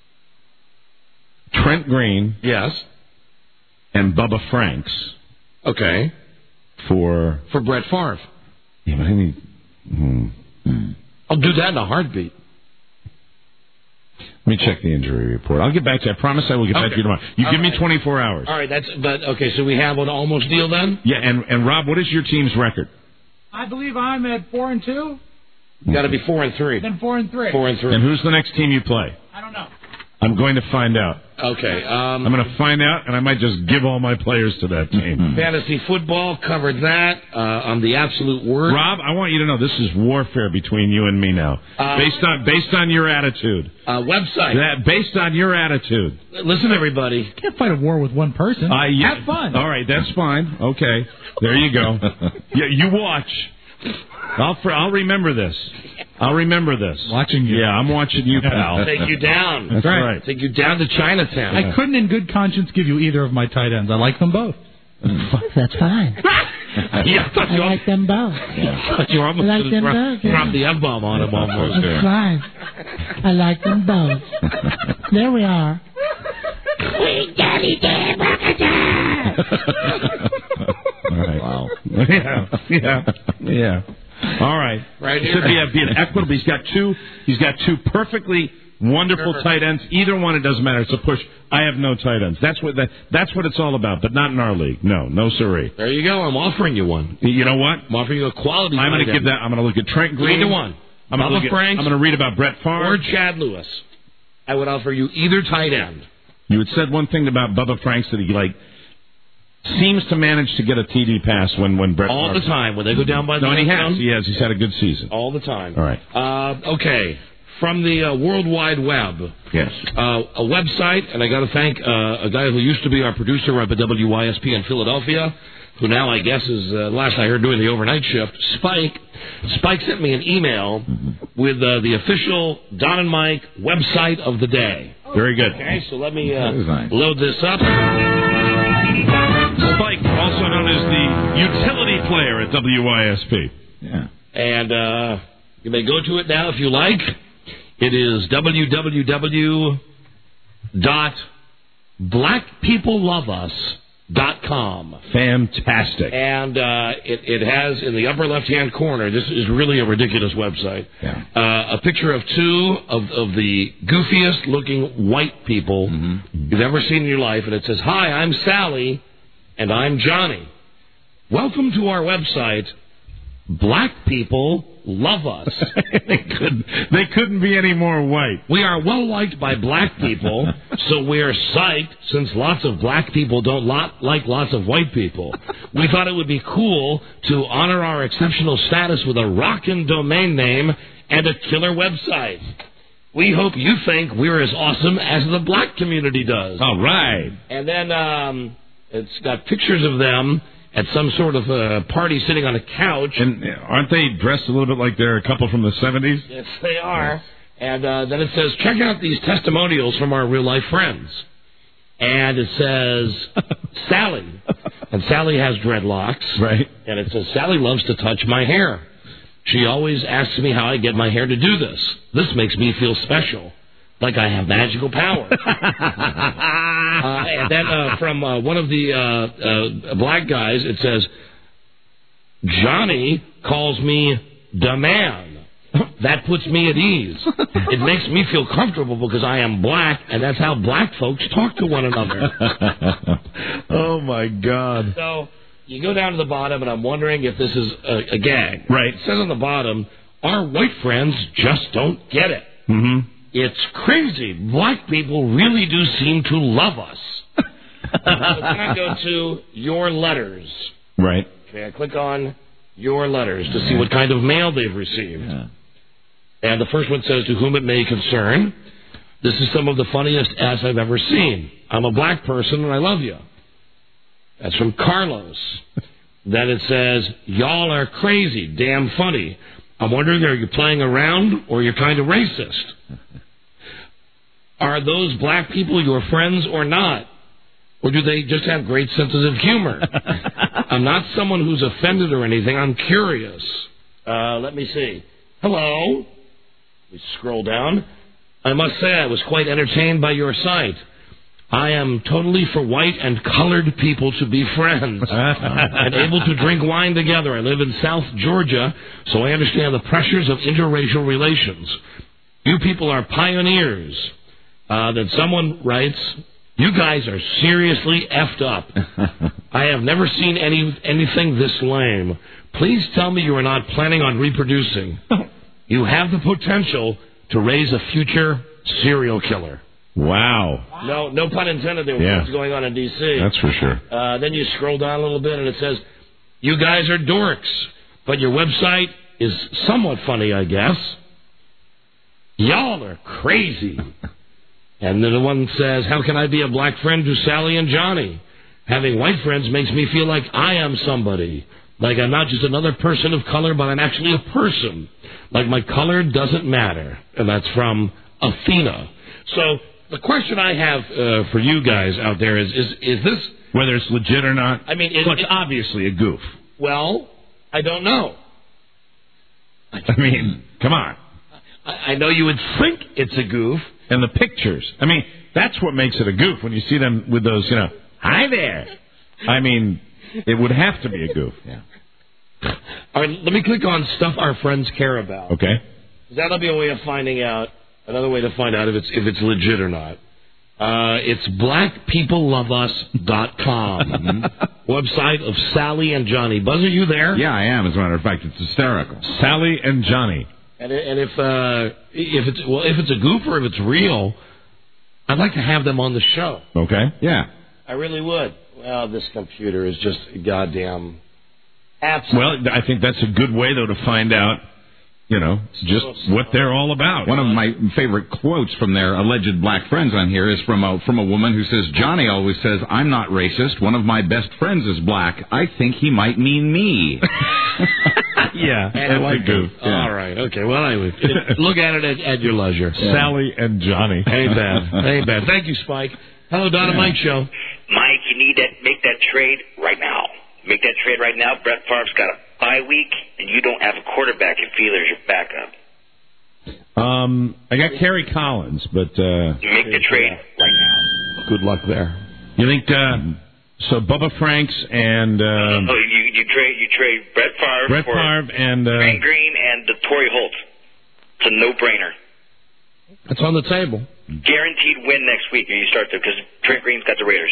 Speaker 11: Trent Green...
Speaker 5: Yes.
Speaker 11: And Bubba Franks.
Speaker 5: Okay.
Speaker 11: For...
Speaker 5: For Brett Favre.
Speaker 11: Yeah, but I need... Hmm.
Speaker 5: I'll do that in a heartbeat.
Speaker 11: Let me check the injury report. I'll get back to you. I promise I will get
Speaker 5: okay.
Speaker 11: back to you tomorrow. You
Speaker 5: All
Speaker 11: give
Speaker 5: right.
Speaker 11: me twenty-four hours.
Speaker 5: All right, that's but okay. So we have an almost deal then.
Speaker 11: Yeah, and and Rob, what is your team's record?
Speaker 10: I believe I'm at four and two.
Speaker 5: Got to be four and three.
Speaker 10: Then four and three.
Speaker 5: Four and three.
Speaker 11: And who's the next team you play?
Speaker 10: I don't know.
Speaker 11: I'm going to find out.
Speaker 5: Okay. Um,
Speaker 11: I'm going to find out, and I might just give all my players to that team.
Speaker 5: Fantasy football, covered that uh, on the absolute word.
Speaker 11: Rob, I want you to know this is warfare between you and me now,
Speaker 5: uh,
Speaker 11: based on based on your attitude.
Speaker 5: Uh, website.
Speaker 11: That based on your attitude.
Speaker 5: Listen, everybody.
Speaker 10: You can't fight a war with one person.
Speaker 11: Uh, yeah.
Speaker 10: Have fun.
Speaker 11: All right, that's fine. Okay, there you go. Yeah, you watch. I'll I'll remember this. I'll remember this.
Speaker 10: Watching you.
Speaker 11: Yeah, I'm watching you, pal.
Speaker 5: Take you down.
Speaker 11: That's right. right.
Speaker 5: Take you down to Chinatown.
Speaker 10: I couldn't in good conscience give you either of my tight ends. I like them both.
Speaker 3: That's fine.
Speaker 5: yeah, I,
Speaker 3: I like them both.
Speaker 5: Yeah. You almost
Speaker 3: I like them both.
Speaker 5: dropped the F-bomb on him almost.
Speaker 3: That's fine. I like them both. There we are. Queen Daddy Damn
Speaker 11: All right. Wow. Yeah. Yeah. Yeah. All right.
Speaker 5: Right here.
Speaker 11: Should be, a, be an equitable. He's got two. He's got two perfectly wonderful
Speaker 5: Sure.
Speaker 11: tight ends. Either one, it doesn't matter. It's a push. I have no tight ends. That's what that, that's what it's all about. But not in our league. No, no siree.
Speaker 5: There you go. I'm offering you one.
Speaker 11: You know what?
Speaker 5: I'm offering you a quality.
Speaker 11: I'm going to
Speaker 5: tight
Speaker 11: give
Speaker 5: end.
Speaker 11: that. I'm going to look at Trent Green.
Speaker 5: Either one.
Speaker 11: I'm going to look
Speaker 5: Bubba
Speaker 11: at.
Speaker 5: Franks
Speaker 11: I'm going to read about Brett Favre
Speaker 5: or Chad Lewis. I would offer you either tight end.
Speaker 11: You had said one thing about Bubba Franks that he like. Seems to manage to get a T D pass when when Brett
Speaker 5: all
Speaker 11: Favre.
Speaker 5: the time when they go down by the
Speaker 11: no, and he
Speaker 5: down,
Speaker 11: has. He has. He's had a good season.
Speaker 5: all the time.
Speaker 11: All right.
Speaker 5: Uh, okay, from the uh, World Wide Web.
Speaker 11: Yes.
Speaker 5: Uh, a website, and I got to thank uh, a guy who used to be our producer up at W Y S P in Philadelphia, who now I guess is uh, last I heard doing the overnight shift. Spike. Spike sent me an email mm-hmm. with uh, the official Don and Mike website of the day.
Speaker 11: Very good.
Speaker 5: Okay, so let me uh,
Speaker 11: nice.
Speaker 5: load this up.
Speaker 11: Spike, also known as the utility player at W Y S P.
Speaker 16: Yeah.
Speaker 5: And uh, you may go to it now if you like. It is w w w dot black people love us dot com.
Speaker 11: Fantastic.
Speaker 5: And uh, it, it has in the upper left-hand corner, this is really a ridiculous website,
Speaker 11: yeah.
Speaker 5: uh, a picture of two of, of the goofiest-looking white people mm-hmm. you've ever seen in your life. And it says, "Hi, I'm Sally, and I'm Johnny. Welcome to our website. Black people love us."
Speaker 11: they, couldn't, they couldn't be any more white.
Speaker 5: "We are well liked by black people, so we're psyched since lots of black people don't lot, like lots of white people. We thought it would be cool to honor our exceptional status with a rockin' domain name and a killer website. We hope you think we're as awesome as the black community does."
Speaker 11: All right.
Speaker 5: And then um, it's got pictures of them at some sort of uh, party sitting on a couch.
Speaker 11: And aren't they dressed a little bit like they're a couple from the seventies?
Speaker 5: Yes, they are. And uh, then it says, "Check out these testimonials from our real-life friends." And it says, "Sally." And Sally has dreadlocks.
Speaker 11: Right.
Speaker 5: And it says, "Sally loves to touch my hair. She always asks me how I get my hair to do this. This makes me feel special, like I have magical power." uh, and then uh, from uh, one of the uh, uh, black guys, it says, "Johnny calls me da man. that puts me at ease. It makes me feel comfortable because I am black, and that's how black folks talk to one another.
Speaker 11: Oh, my God.
Speaker 5: So you go down to the bottom, and I'm wondering if this is a, a gag.
Speaker 11: Right.
Speaker 5: It says on the bottom, our white friends just don't get it.
Speaker 11: Mm-hmm.
Speaker 5: It's crazy. Black people really do seem to love us. So then I go to your letters.
Speaker 11: Right.
Speaker 5: Okay, I click on your letters to see what kind of mail they've received.
Speaker 11: Yeah.
Speaker 5: And the first one says, to whom it may concern, this is some of the funniest ads I've ever seen. I'm a black person and I love you. That's from Carlos. Then it says, y'all are crazy, damn funny. I'm wondering, are you playing around or you're kind of racist? Are those black people your friends or not? Or do they just have great senses of humor? I'm not someone who's offended or anything. I'm curious. Uh, let me see. Hello. We scroll down. I must say I was quite entertained by your site. I am totally for white and colored people to be friends and able to drink wine together. I live in South Georgia, so I understand the pressures of interracial relations. You people are pioneers. Uh, then someone writes, you guys are seriously effed up. I have never seen any anything this lame. Please tell me you are not planning on reproducing. You have the potential to raise a future serial killer.
Speaker 11: Wow.
Speaker 5: No, no pun intended there.
Speaker 11: Yeah.
Speaker 5: What's going on in D C?
Speaker 11: That's for sure.
Speaker 5: Uh, then you scroll down a little bit and it says, you guys are dorks, but your website is somewhat funny, I guess. Y'all are crazy. And then the one says, how can I be a black friend to Sally and Johnny? Having white friends makes me feel like I am somebody. Like I'm not just another person of color, but I'm actually a person. Like my color doesn't matter. And that's from Athena. So the question I have uh, for you guys out there is, is, is this...
Speaker 11: Whether it's legit or not?
Speaker 5: I mean, it,
Speaker 11: well, it's
Speaker 5: it,
Speaker 11: obviously a goof.
Speaker 5: Well, I don't know.
Speaker 11: I mean, come on.
Speaker 5: I, I know you would think it's a goof.
Speaker 11: And the pictures. I mean, that's what makes it a goof when you see them with those, you know, hi there. I mean, it would have to be a goof. Yeah.
Speaker 5: All right, let me click on stuff our friends care about.
Speaker 11: Okay.
Speaker 5: That'll be a way of finding out, another way to find out if it's if it's legit or not. Uh, it's black people love us dot com. Website of Sally and Johnny. Buzz, are you there?
Speaker 16: Yeah, I am. As a matter of fact, it's hysterical.
Speaker 11: Sally and Johnny.
Speaker 5: And and if uh, if it's well if it's a goof or if it's real, I'd like to have them on the show.
Speaker 11: Okay.
Speaker 16: Yeah.
Speaker 5: I really would. Well, this computer is just goddamn absolute.
Speaker 11: Well, I think that's a good way though to find out, you know, just what they're all about.
Speaker 16: One of my favorite quotes from their alleged black friends on here is from a from a woman who says, Johnny always says, I'm not racist. One of my best friends is black. I think he might mean me.
Speaker 11: Yeah,
Speaker 5: and
Speaker 11: that's
Speaker 5: like
Speaker 11: a goof.
Speaker 5: Yeah. All right, okay. Well, anyway, look at it at, at your leisure.
Speaker 11: Yeah. Sally and Johnny.
Speaker 5: Ain't bad. Ain't bad. Thank you, Spike. Hello, Dynamite yeah. Show.
Speaker 17: Mike, you need to make that trade right now. Make that trade right now. Brett Favre's got a bye week, and you don't have a quarterback if Fielder's your backup.
Speaker 11: Um, I got Kerry Collins, but uh,
Speaker 17: you make the trade right now.
Speaker 5: Good luck there.
Speaker 11: You think? Uh, so Bubba Franks and uh,
Speaker 17: oh, you you trade you trade Brett Favre
Speaker 11: Brett
Speaker 17: for
Speaker 11: Favre and uh,
Speaker 17: Trent Green and uh, Torrey Holt. It's a no-brainer.
Speaker 5: That's on the table.
Speaker 17: Guaranteed win next week, and you start there because Trent Green's got the Raiders.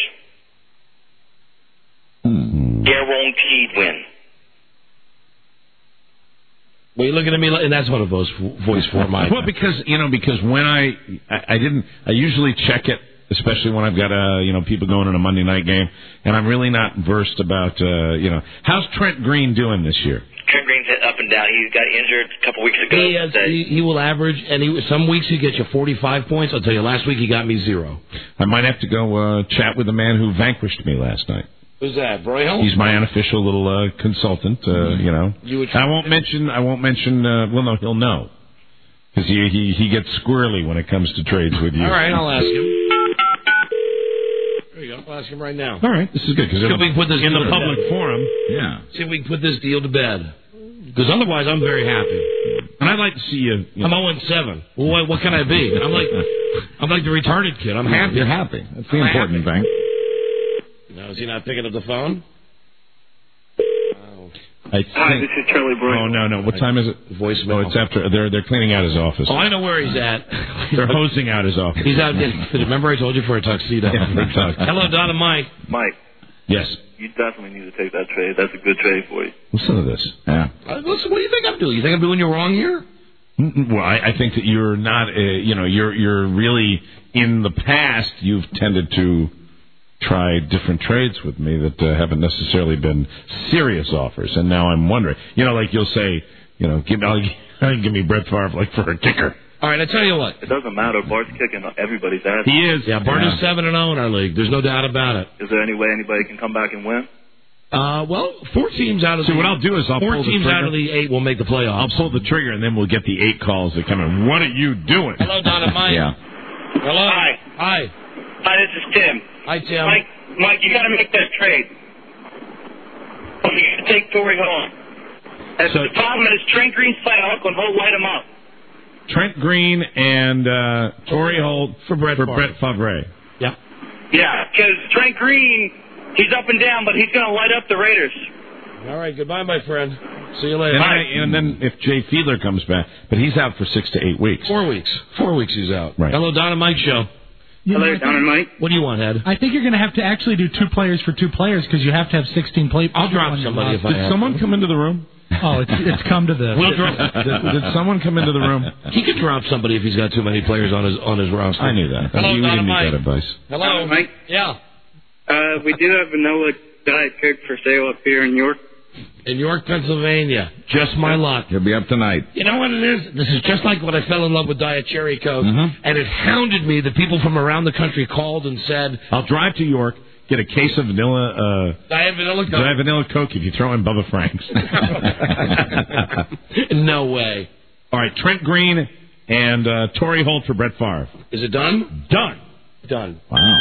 Speaker 11: Hmm.
Speaker 17: Guaranteed win.
Speaker 5: Well, you're looking at me, like, and that's what a voice voice for mine.
Speaker 11: Well, because you know, because when I, I I didn't, I usually check it, especially when I've got uh you know people going in a Monday night game, and I'm really not versed about uh you know how's Trent Green doing this year.
Speaker 17: Trent Green's up and down. He got injured a couple weeks ago.
Speaker 5: He, has, he, he will average, and he, some weeks he gets you forty-five points. I'll tell you, last week he got me zero.
Speaker 11: I might have to go uh, chat with the man who vanquished me last night.
Speaker 5: Who's that, Broyhill?
Speaker 11: He's my unofficial little uh, consultant. Uh, mm-hmm. You know,
Speaker 5: you
Speaker 11: I won't mention. I won't mention. Uh, well, no, he'll know because he, he he gets squirrely when it comes to trades with you.
Speaker 5: All right, I'll ask him. There you go. I'll ask him right now.
Speaker 11: All right, this is good because
Speaker 5: we can put this
Speaker 11: in the public bed. forum.
Speaker 16: Yeah.
Speaker 5: See if we can put this deal to bed. Because otherwise, I'm very happy.
Speaker 11: And I'd like to see you. you
Speaker 5: I'm oh and seven. Well, what, what can I be? I'm like, I'm like the retarded kid. I'm happy.
Speaker 16: You're happy. That's the
Speaker 5: I'm
Speaker 16: important
Speaker 5: happy.
Speaker 16: thing.
Speaker 5: No, is he not picking up the phone? Oh.
Speaker 11: I think,
Speaker 12: Hi, this is Charlie Brown.
Speaker 11: Oh no, no. What time is it?
Speaker 5: Voicemail.
Speaker 11: Oh, it's after. They're they're cleaning out his office.
Speaker 5: Oh, I know where he's at.
Speaker 11: They're hosing out his office.
Speaker 5: He's out getting fitted. Remember I told you for a tuxedo.
Speaker 11: Yeah, big tux.
Speaker 5: Hello, Don and Mike.
Speaker 12: Mike,
Speaker 11: Yes.
Speaker 12: you definitely need to take that trade. That's a good trade for you.
Speaker 11: Listen to this. Yeah.
Speaker 5: Uh, listen, what do you think I'm doing? You think I'm doing you wrong here?
Speaker 11: Mm, Well, I, I think that you're not. Uh, you know, you're you're really in the past. You've tended to try different trades with me that uh, haven't necessarily been serious offers, and now I'm wondering. You know, like you'll say, you know, give me give me Brett Favre like for a kicker.
Speaker 5: All right, I tell you what.
Speaker 12: It doesn't matter. Bart's kicking everybody's ass.
Speaker 5: He is. Yeah, Bart is seven and zero in our league. There's no doubt about it.
Speaker 12: Is there any way anybody can come back and win?
Speaker 5: Uh, well, four teams out of
Speaker 11: So
Speaker 5: the
Speaker 11: what I'll do is I'll
Speaker 5: four
Speaker 11: pull the
Speaker 5: teams
Speaker 11: trigger.
Speaker 5: out of the eight will make the playoffs.
Speaker 11: I'll pull the trigger, and then we'll get the eight calls that come in. What are you doing?
Speaker 5: Hello, Don and Mike.
Speaker 11: Yeah.
Speaker 5: Hello.
Speaker 18: Hi.
Speaker 5: Hi.
Speaker 18: Hi, this is Tim.
Speaker 5: Hi, Tim.
Speaker 18: Mike, Mike, you got to make that trade. You got to take Torrey Holt. That's
Speaker 11: So-
Speaker 18: the problem is Trent Green's playing Oakland. Holt light him up.
Speaker 11: Trent Green and uh, Torrey Holt
Speaker 5: for Brett
Speaker 11: for
Speaker 5: Favre.
Speaker 11: Brett Favre.
Speaker 5: Yeah.
Speaker 18: Yeah, because Trent Green, he's up and down, but he's going to light up the Raiders.
Speaker 5: All right. Goodbye, my friend. See you later.
Speaker 11: And, I, and then if Jay Fiedler comes back, but he's out for six to eight weeks.
Speaker 5: Four weeks. Four weeks he's out.
Speaker 11: Right.
Speaker 5: Hello, Don and Mike show.
Speaker 3: You know,
Speaker 18: Hello,
Speaker 3: I
Speaker 18: Don and Mike.
Speaker 5: What do you want, Ed?
Speaker 3: I think you're going to have to actually do two players for two players because you have to have sixteen play.
Speaker 5: I'll drop somebody if I
Speaker 11: Did
Speaker 5: have
Speaker 11: someone
Speaker 5: to.
Speaker 11: come into the room?
Speaker 3: Oh, it's it's come to this.
Speaker 5: We'll drop.
Speaker 11: Did, did someone come into the room?
Speaker 5: He could drop somebody if he's got too many players on his on his roster.
Speaker 11: I knew that.
Speaker 5: Hello,
Speaker 11: you
Speaker 5: Don
Speaker 11: didn't
Speaker 5: and
Speaker 11: need
Speaker 5: Mike.
Speaker 11: that advice.
Speaker 5: Hello,
Speaker 18: Mike.
Speaker 5: Yeah.
Speaker 18: Uh, we do have vanilla Diet Coke for sale up here in York.
Speaker 5: In York, Pennsylvania. Just my luck.
Speaker 16: He'll be up tonight.
Speaker 5: You know what it is? This is just like when I fell in love with Diet Cherry Coke,
Speaker 11: Mhm.
Speaker 5: and it hounded me that people from around the country called and said,
Speaker 11: I'll drive to York, get a case of vanilla. Uh,
Speaker 5: Diet Vanilla Coke.
Speaker 11: Diet Vanilla Coke if you throw in Bubba Frank's.
Speaker 5: No way.
Speaker 11: All right, Trent Green and uh, Torrey Holt for Brett Favre.
Speaker 5: Is it done?
Speaker 11: Done.
Speaker 5: Done.
Speaker 11: Wow.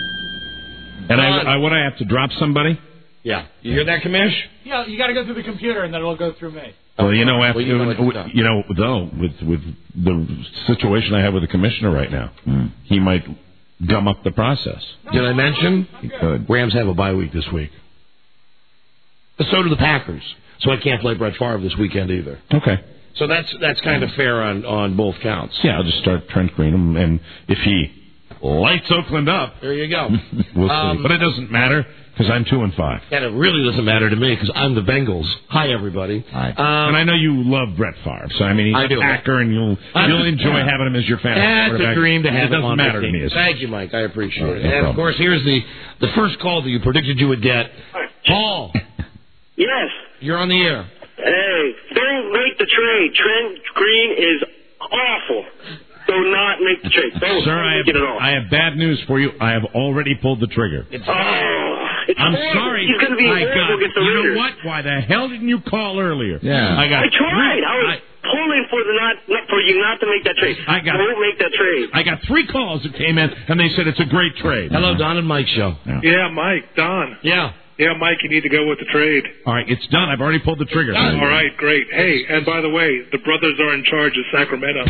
Speaker 11: And I,
Speaker 5: Done.
Speaker 11: I, what I have to drop somebody?
Speaker 5: Yeah. You hear that, Kamish?
Speaker 10: Yeah, you got to go through the computer, and then it'll go through me.
Speaker 11: Well, you know, after
Speaker 5: Well, you know what to do.
Speaker 11: you know, though, with with the situation I have with the commissioner right now, he might gum up the process.
Speaker 5: Did I mention?
Speaker 11: He could.
Speaker 5: Rams have a bye week this week. So do the Packers. So I can't play Brett Favre this weekend either.
Speaker 11: Okay.
Speaker 5: So that's that's kind of fair on, on both counts.
Speaker 11: Yeah, I'll just start Trent Green, and if he lights Oakland up,
Speaker 5: There you go.
Speaker 11: we'll
Speaker 5: Um,
Speaker 11: see. But it doesn't matter because I'm two and five.
Speaker 5: And it really doesn't matter to me because I'm the Bengals. Hi, everybody.
Speaker 11: Hi.
Speaker 5: Um,
Speaker 11: and I know you love Brett Favre, so I mean he's
Speaker 5: I
Speaker 11: a
Speaker 5: do.
Speaker 11: Packer, and you'll
Speaker 5: I-
Speaker 11: you'll enjoy
Speaker 5: yeah.
Speaker 11: having him as your fantasy
Speaker 5: That's
Speaker 11: quarterback.
Speaker 5: a dream to have
Speaker 11: It
Speaker 5: him
Speaker 11: doesn't
Speaker 5: on my
Speaker 11: matter to
Speaker 5: team.
Speaker 11: me. As
Speaker 5: Thank you, Mike. I appreciate
Speaker 11: Oh,
Speaker 5: it.
Speaker 11: no
Speaker 5: And of
Speaker 11: problem.
Speaker 5: course, here's the the first call that you predicted you would get. Paul,
Speaker 18: Yes.
Speaker 5: you're on the air.
Speaker 18: Hey, don't make the trade. Trent Green is awful. Do not make the trade. Don't
Speaker 11: Sir, I
Speaker 18: make it at
Speaker 11: have,
Speaker 18: all.
Speaker 11: I have bad news for you. I have already pulled the trigger.
Speaker 18: Oh, it's
Speaker 11: I'm
Speaker 18: horrible.
Speaker 11: sorry.
Speaker 18: He's going to be
Speaker 11: I
Speaker 18: horrible
Speaker 11: got,
Speaker 18: against the
Speaker 11: you
Speaker 18: Raiders.
Speaker 11: know what? Why the hell didn't you call earlier?
Speaker 16: Yeah.
Speaker 11: I got.
Speaker 18: I tried.
Speaker 11: Three,
Speaker 18: I was pulling for the not, not for you not to make that trade.
Speaker 11: I got-
Speaker 18: Don't make that trade.
Speaker 11: I got three calls that came in, and they said it's a great trade.
Speaker 5: Hello, Don and Mike show.
Speaker 11: Yeah.
Speaker 4: Yeah, Mike, Don.
Speaker 5: Yeah.
Speaker 4: Yeah, Mike, you need to go with the trade.
Speaker 11: All right, it's done. I've already pulled the trigger.
Speaker 4: All right, great. Hey, and by the way, the brothers are in charge of Sacramento.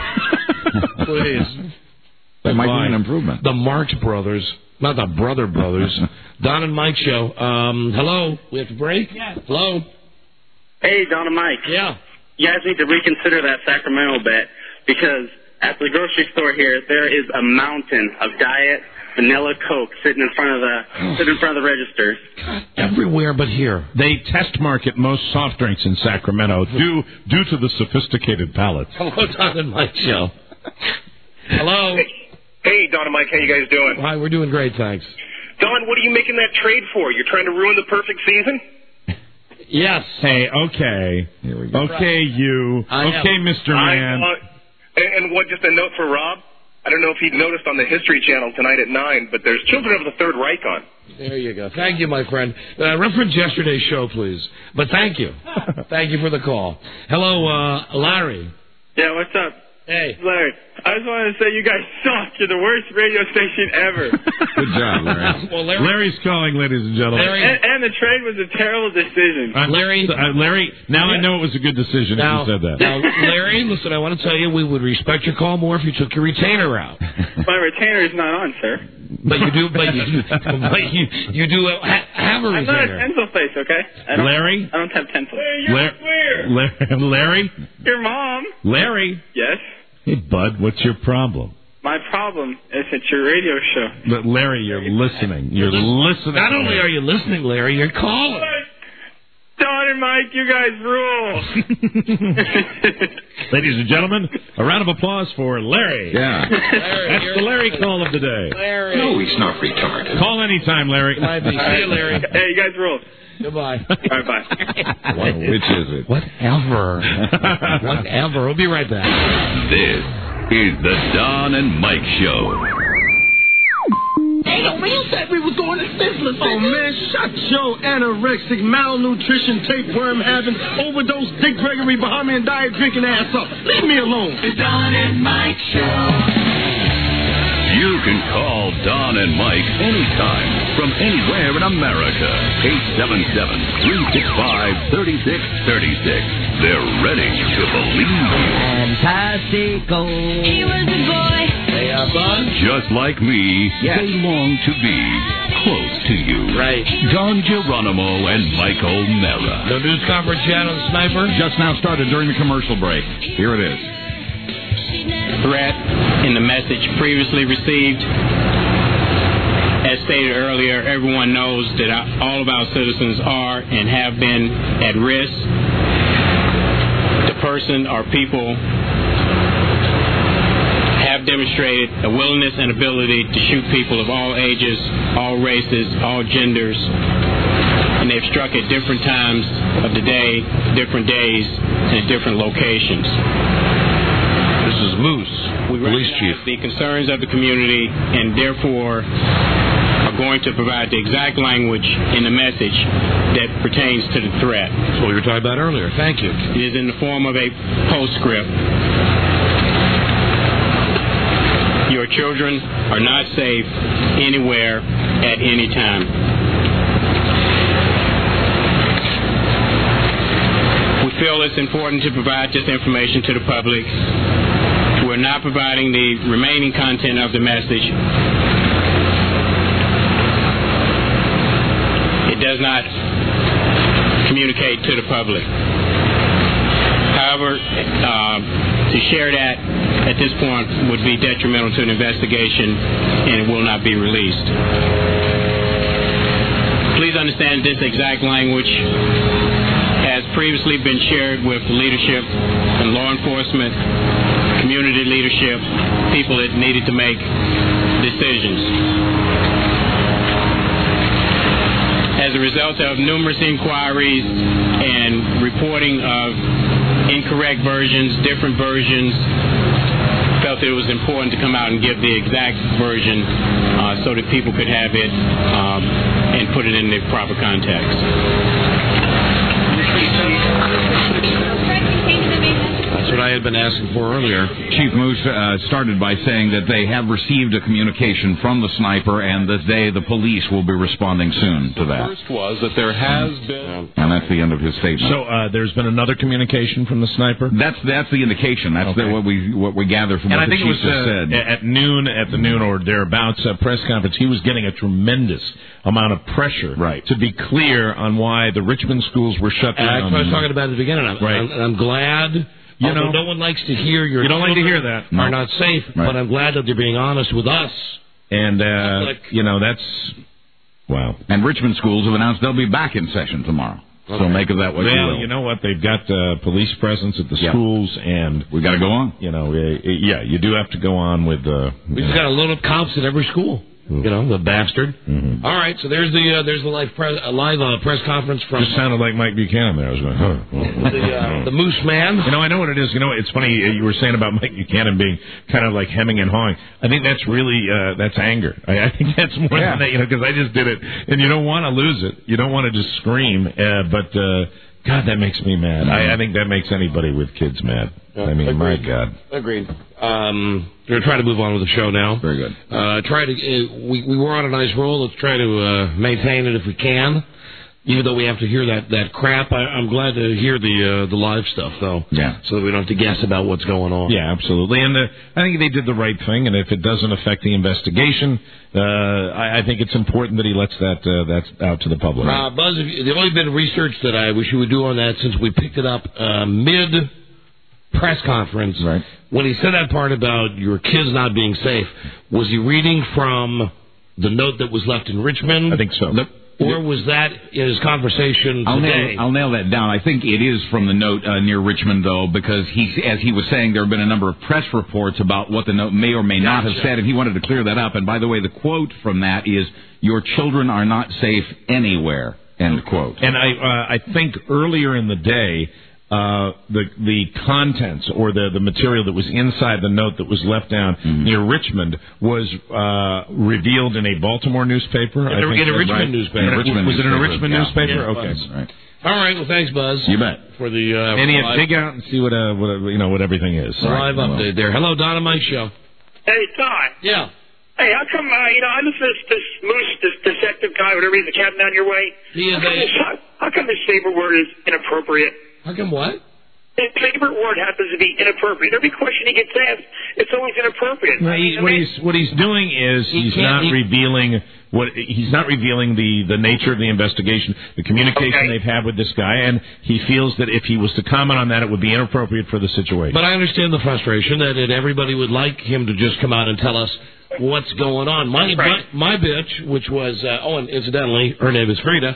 Speaker 5: Please.
Speaker 16: That might be
Speaker 5: Fine.
Speaker 16: an improvement.
Speaker 5: The Marx brothers, not the Brother brothers. Don and Mike show. Um, hello. We have to break?
Speaker 10: Yes.
Speaker 5: Hello.
Speaker 18: Hey, Don and Mike.
Speaker 5: Yeah.
Speaker 18: You guys need to reconsider that Sacramento bet because at the grocery store here, there is a mountain of Diet Vanilla Coke sitting in front of the sitting in front of the registers.
Speaker 5: Everywhere but here.
Speaker 11: They test market most soft drinks in Sacramento due due to the sophisticated palates.
Speaker 5: Hello, Don and Mike show. Hello.
Speaker 19: Hey, Don and Mike, how you guys doing?
Speaker 5: Hi, we're doing great, thanks.
Speaker 19: Don, what are you making that trade for? You're trying to ruin the perfect season?
Speaker 5: Yes.
Speaker 11: Hey, okay. Okay, you.
Speaker 5: I am-
Speaker 11: Okay, Mister Man.
Speaker 19: I, uh, and, and what? Just a note for Rob. I don't know if he noticed on the History Channel tonight at nine, but there's Children of the Third Reich on.
Speaker 5: There you go. Thank you, my friend. Uh, reference yesterday's show, please. But thank you. Thank you for the call. Hello, uh, Larry.
Speaker 18: Yeah, what's up?
Speaker 5: Hey.
Speaker 18: Larry.
Speaker 14: I just wanted to say you guys suck. You're the worst radio station ever.
Speaker 11: Good job, Larry.
Speaker 5: Well, Larry-
Speaker 11: Larry's calling, ladies and gentlemen.
Speaker 14: And, and the trade was a terrible decision.
Speaker 11: Uh, Larry, uh, Larry. Now I know it was a good decision
Speaker 5: Now,
Speaker 11: if you said that.
Speaker 5: now, Larry, listen, I want to tell you, we would respect your call more if you took your retainer out.
Speaker 14: My retainer is not on, sir.
Speaker 5: But you do, but you do, but you, you do ha- have a
Speaker 14: I'm not a
Speaker 5: retainer.
Speaker 14: pencil face, okay? I don't,
Speaker 11: Larry?
Speaker 14: I don't have pencils.
Speaker 11: La- La- Larry?
Speaker 14: Your mom.
Speaker 11: Larry?
Speaker 14: Yes.
Speaker 11: Hey, bud, what's your problem?
Speaker 14: My problem is it's your radio show.
Speaker 11: But Larry, you're listening. You're listening.
Speaker 5: Not only are you listening, Larry, you're calling.
Speaker 14: Don and Mike, you guys rule.
Speaker 11: Ladies and gentlemen, a round of applause for Larry.
Speaker 16: Yeah.
Speaker 5: Larry,
Speaker 11: That's the Larry call of the day.
Speaker 5: Larry.
Speaker 16: No, he's not retarded.
Speaker 11: Call anytime, Larry.
Speaker 5: Might be. See you, Larry.
Speaker 14: Hey, you guys rule.
Speaker 5: Goodbye.
Speaker 14: All right, bye.
Speaker 16: What, which is it?
Speaker 5: Whatever. Whatever. We'll be right back.
Speaker 1: This is the Don and Mike Show.
Speaker 13: Hey, yo, man, you said we was going to Sizzler.
Speaker 22: Oh, man, shut your anorexic, malnutrition, tapeworm having, overdose, Dick Gregory, Bahamian diet drinking ass up. Leave me alone.
Speaker 13: The Don and Mike Show.
Speaker 1: You can call Don and Mike anytime from anywhere in America. eight seven seven, three six five, three six three six. They're ready to believe you.
Speaker 13: Fantastico. He was a boy.
Speaker 5: They are fun.
Speaker 1: Just like me,
Speaker 5: Yes.
Speaker 1: they long to be close to you.
Speaker 5: Right.
Speaker 1: Don Geronimo and Mike O'Mara.
Speaker 5: No news conference yet on the sniper?
Speaker 16: Just now started during the commercial break. Here it is.
Speaker 23: Threat in the message previously received. As stated earlier, everyone knows that all of our citizens are and have been at risk. The person or people have demonstrated a willingness and ability to shoot people of all ages, all races, all genders, and they've struck at different times of the day, different days, and at different locations.
Speaker 5: This is Moose,
Speaker 23: we
Speaker 5: police chief.
Speaker 23: The concerns of the community, and therefore are going to provide the exact language in the message that pertains to the threat.
Speaker 5: That's what we were talking about earlier. Thank you.
Speaker 23: It is in the form of a postscript. Your children are not safe anywhere at any time. We feel it's important to provide this information to the public. We're not providing the remaining content of the message. It does not communicate to the public. However, uh, to share that at this point would be detrimental to an investigation, and it will not be released. Please understand this exact language has previously been shared with leadership and law enforcement, community leadership, people that needed to make decisions. As a result of numerous inquiries and reporting of incorrect versions, different versions, felt that it was important to come out and give the exact version uh, so that people could have it um, and put it in the proper context.
Speaker 5: That's what I had been asking for earlier.
Speaker 16: Chief Moose uh, started by saying that they have received a communication from the sniper, and that they, the police, will be responding soon to that.
Speaker 24: First was that there has been.
Speaker 16: And that's the end of his statement.
Speaker 11: So uh, there's been another communication from the sniper?
Speaker 16: That's that's the indication. That's
Speaker 11: Okay.
Speaker 16: the, what we what we gather from
Speaker 11: And
Speaker 16: what
Speaker 11: I
Speaker 16: the
Speaker 11: think it
Speaker 16: chief
Speaker 11: was
Speaker 16: just
Speaker 11: uh,
Speaker 16: said.
Speaker 11: at noon, at the noon or thereabouts uh, press conference, he was getting a tremendous amount of pressure
Speaker 16: right.
Speaker 11: to be clear on why the Richmond schools were shut
Speaker 5: And
Speaker 11: down.
Speaker 5: that's what I was talking about at the beginning. I'm,
Speaker 11: Right.
Speaker 5: I'm, I'm glad.
Speaker 11: You
Speaker 5: Although
Speaker 11: know-
Speaker 5: no one likes to hear your
Speaker 11: You don't like to
Speaker 5: children
Speaker 11: hear that.
Speaker 5: are
Speaker 11: No.
Speaker 5: not safe,
Speaker 11: Right.
Speaker 5: but I'm glad that they're being honest with us.
Speaker 11: And, uh,
Speaker 5: Public.
Speaker 11: you know, that's, wow.
Speaker 16: And Richmond schools have announced they'll be back in session tomorrow.
Speaker 11: Okay.
Speaker 16: So make of that what you
Speaker 11: well,
Speaker 16: will.
Speaker 11: you know what? They've got uh, police presence at the
Speaker 16: Yep.
Speaker 11: schools, and
Speaker 16: we got to go on.
Speaker 11: You know, uh, yeah, you do have to go on with. Uh,
Speaker 5: We just got to load up cops at every school. You know, the bastard.
Speaker 11: Mm-hmm.
Speaker 5: All right, so there's the uh, there's the live press, uh, live uh, press conference from
Speaker 11: Just sounded like Mike Buchanan there. I was going, huh.
Speaker 5: the uh, the Moose Man.
Speaker 11: You know, I know what it is. You know, it's funny uh, you were saying about Mike Buchanan being kind of like hemming and hawing. I think that's really uh, that's anger. I, I think that's more
Speaker 16: Yeah.
Speaker 11: than that. You know, because I just did it, and you don't want to lose it. You don't want to just scream, uh, but. Uh, God, that makes me mad. I, I think that makes anybody with kids mad. I mean, my God.
Speaker 5: Agreed. Um, we're going to try to move on with the show now.
Speaker 16: Very good.
Speaker 5: Uh, try to. Uh, we we were on a nice roll. Let's try to uh, maintain it if we can. Even though we have to hear that, that crap, I, I'm glad to hear the uh, the live stuff, though.
Speaker 11: Yeah.
Speaker 5: So that we don't have to guess about what's going on.
Speaker 11: Yeah, absolutely. And uh, I think they did the right thing. And if it doesn't affect the investigation, uh, I, I think it's important that he lets that uh, that out to the public.
Speaker 5: Uh, Buzz, if you, the only bit of research that I wish you would do on that, since we picked it up uh, mid press conference,
Speaker 11: right.
Speaker 5: when he said that part about your kids not being safe, was he reading from the note that was left in Richmond?
Speaker 11: I think so.
Speaker 5: The, Or was that in his conversation
Speaker 16: I'll
Speaker 5: today?
Speaker 16: nail, I'll nail that down. I think it is from the note uh, near Richmond, though, because he, as he was saying, there have been a number of press reports about what the note may or may not
Speaker 5: Gotcha.
Speaker 16: have said, and he wanted to clear that up. And by the way, the quote from that is, "Your children are not safe anywhere," end quote.
Speaker 11: And I uh, I think earlier in the day, uh, the the contents or the, the material that was inside the note that was left down
Speaker 5: Mm-hmm.
Speaker 11: near Richmond was uh, revealed in a Baltimore newspaper.
Speaker 5: In
Speaker 11: I
Speaker 5: a-
Speaker 11: think
Speaker 5: in a
Speaker 11: that's
Speaker 5: Richmond
Speaker 11: right.
Speaker 5: newspaper.
Speaker 11: In a
Speaker 5: Richmond
Speaker 11: was it in a
Speaker 5: newspaper,
Speaker 11: Richmond
Speaker 5: yeah.
Speaker 11: newspaper?
Speaker 5: Yeah, it
Speaker 11: okay.
Speaker 5: was.
Speaker 16: Right.
Speaker 5: All right. Well, thanks, Buzz.
Speaker 16: You bet.
Speaker 5: For the uh,
Speaker 11: And you
Speaker 5: live,
Speaker 11: dig out and see what uh what uh, you know what everything is.
Speaker 5: the live update there. Hello, Dynamite Show.
Speaker 14: Hey, Don.
Speaker 5: Yeah.
Speaker 14: Hey, how come, uh, you know, I listen to this, this Moose, this detective guy, whatever he's, the captain down your way.
Speaker 5: He is
Speaker 14: how come,
Speaker 5: a-
Speaker 14: this, how, how come this favorite word is inappropriate?
Speaker 5: How come what?
Speaker 14: His favorite word happens to be inappropriate. Every question he gets asked, it's always inappropriate.
Speaker 11: No,
Speaker 14: I
Speaker 11: he,
Speaker 14: mean,
Speaker 11: what
Speaker 14: I mean,
Speaker 11: he's what he's doing is
Speaker 5: He
Speaker 11: he's
Speaker 5: can't-
Speaker 11: not
Speaker 5: he-
Speaker 11: revealing what he's not revealing the, the nature of the investigation, the communication
Speaker 14: Okay.
Speaker 11: they've had with this guy, and he feels that if he was to comment on that, it would be inappropriate for the situation.
Speaker 5: But I understand the frustration that, that everybody would like him to just come out and tell us what's going on. My my, my bitch, which was uh, oh, and incidentally, her name is Frida.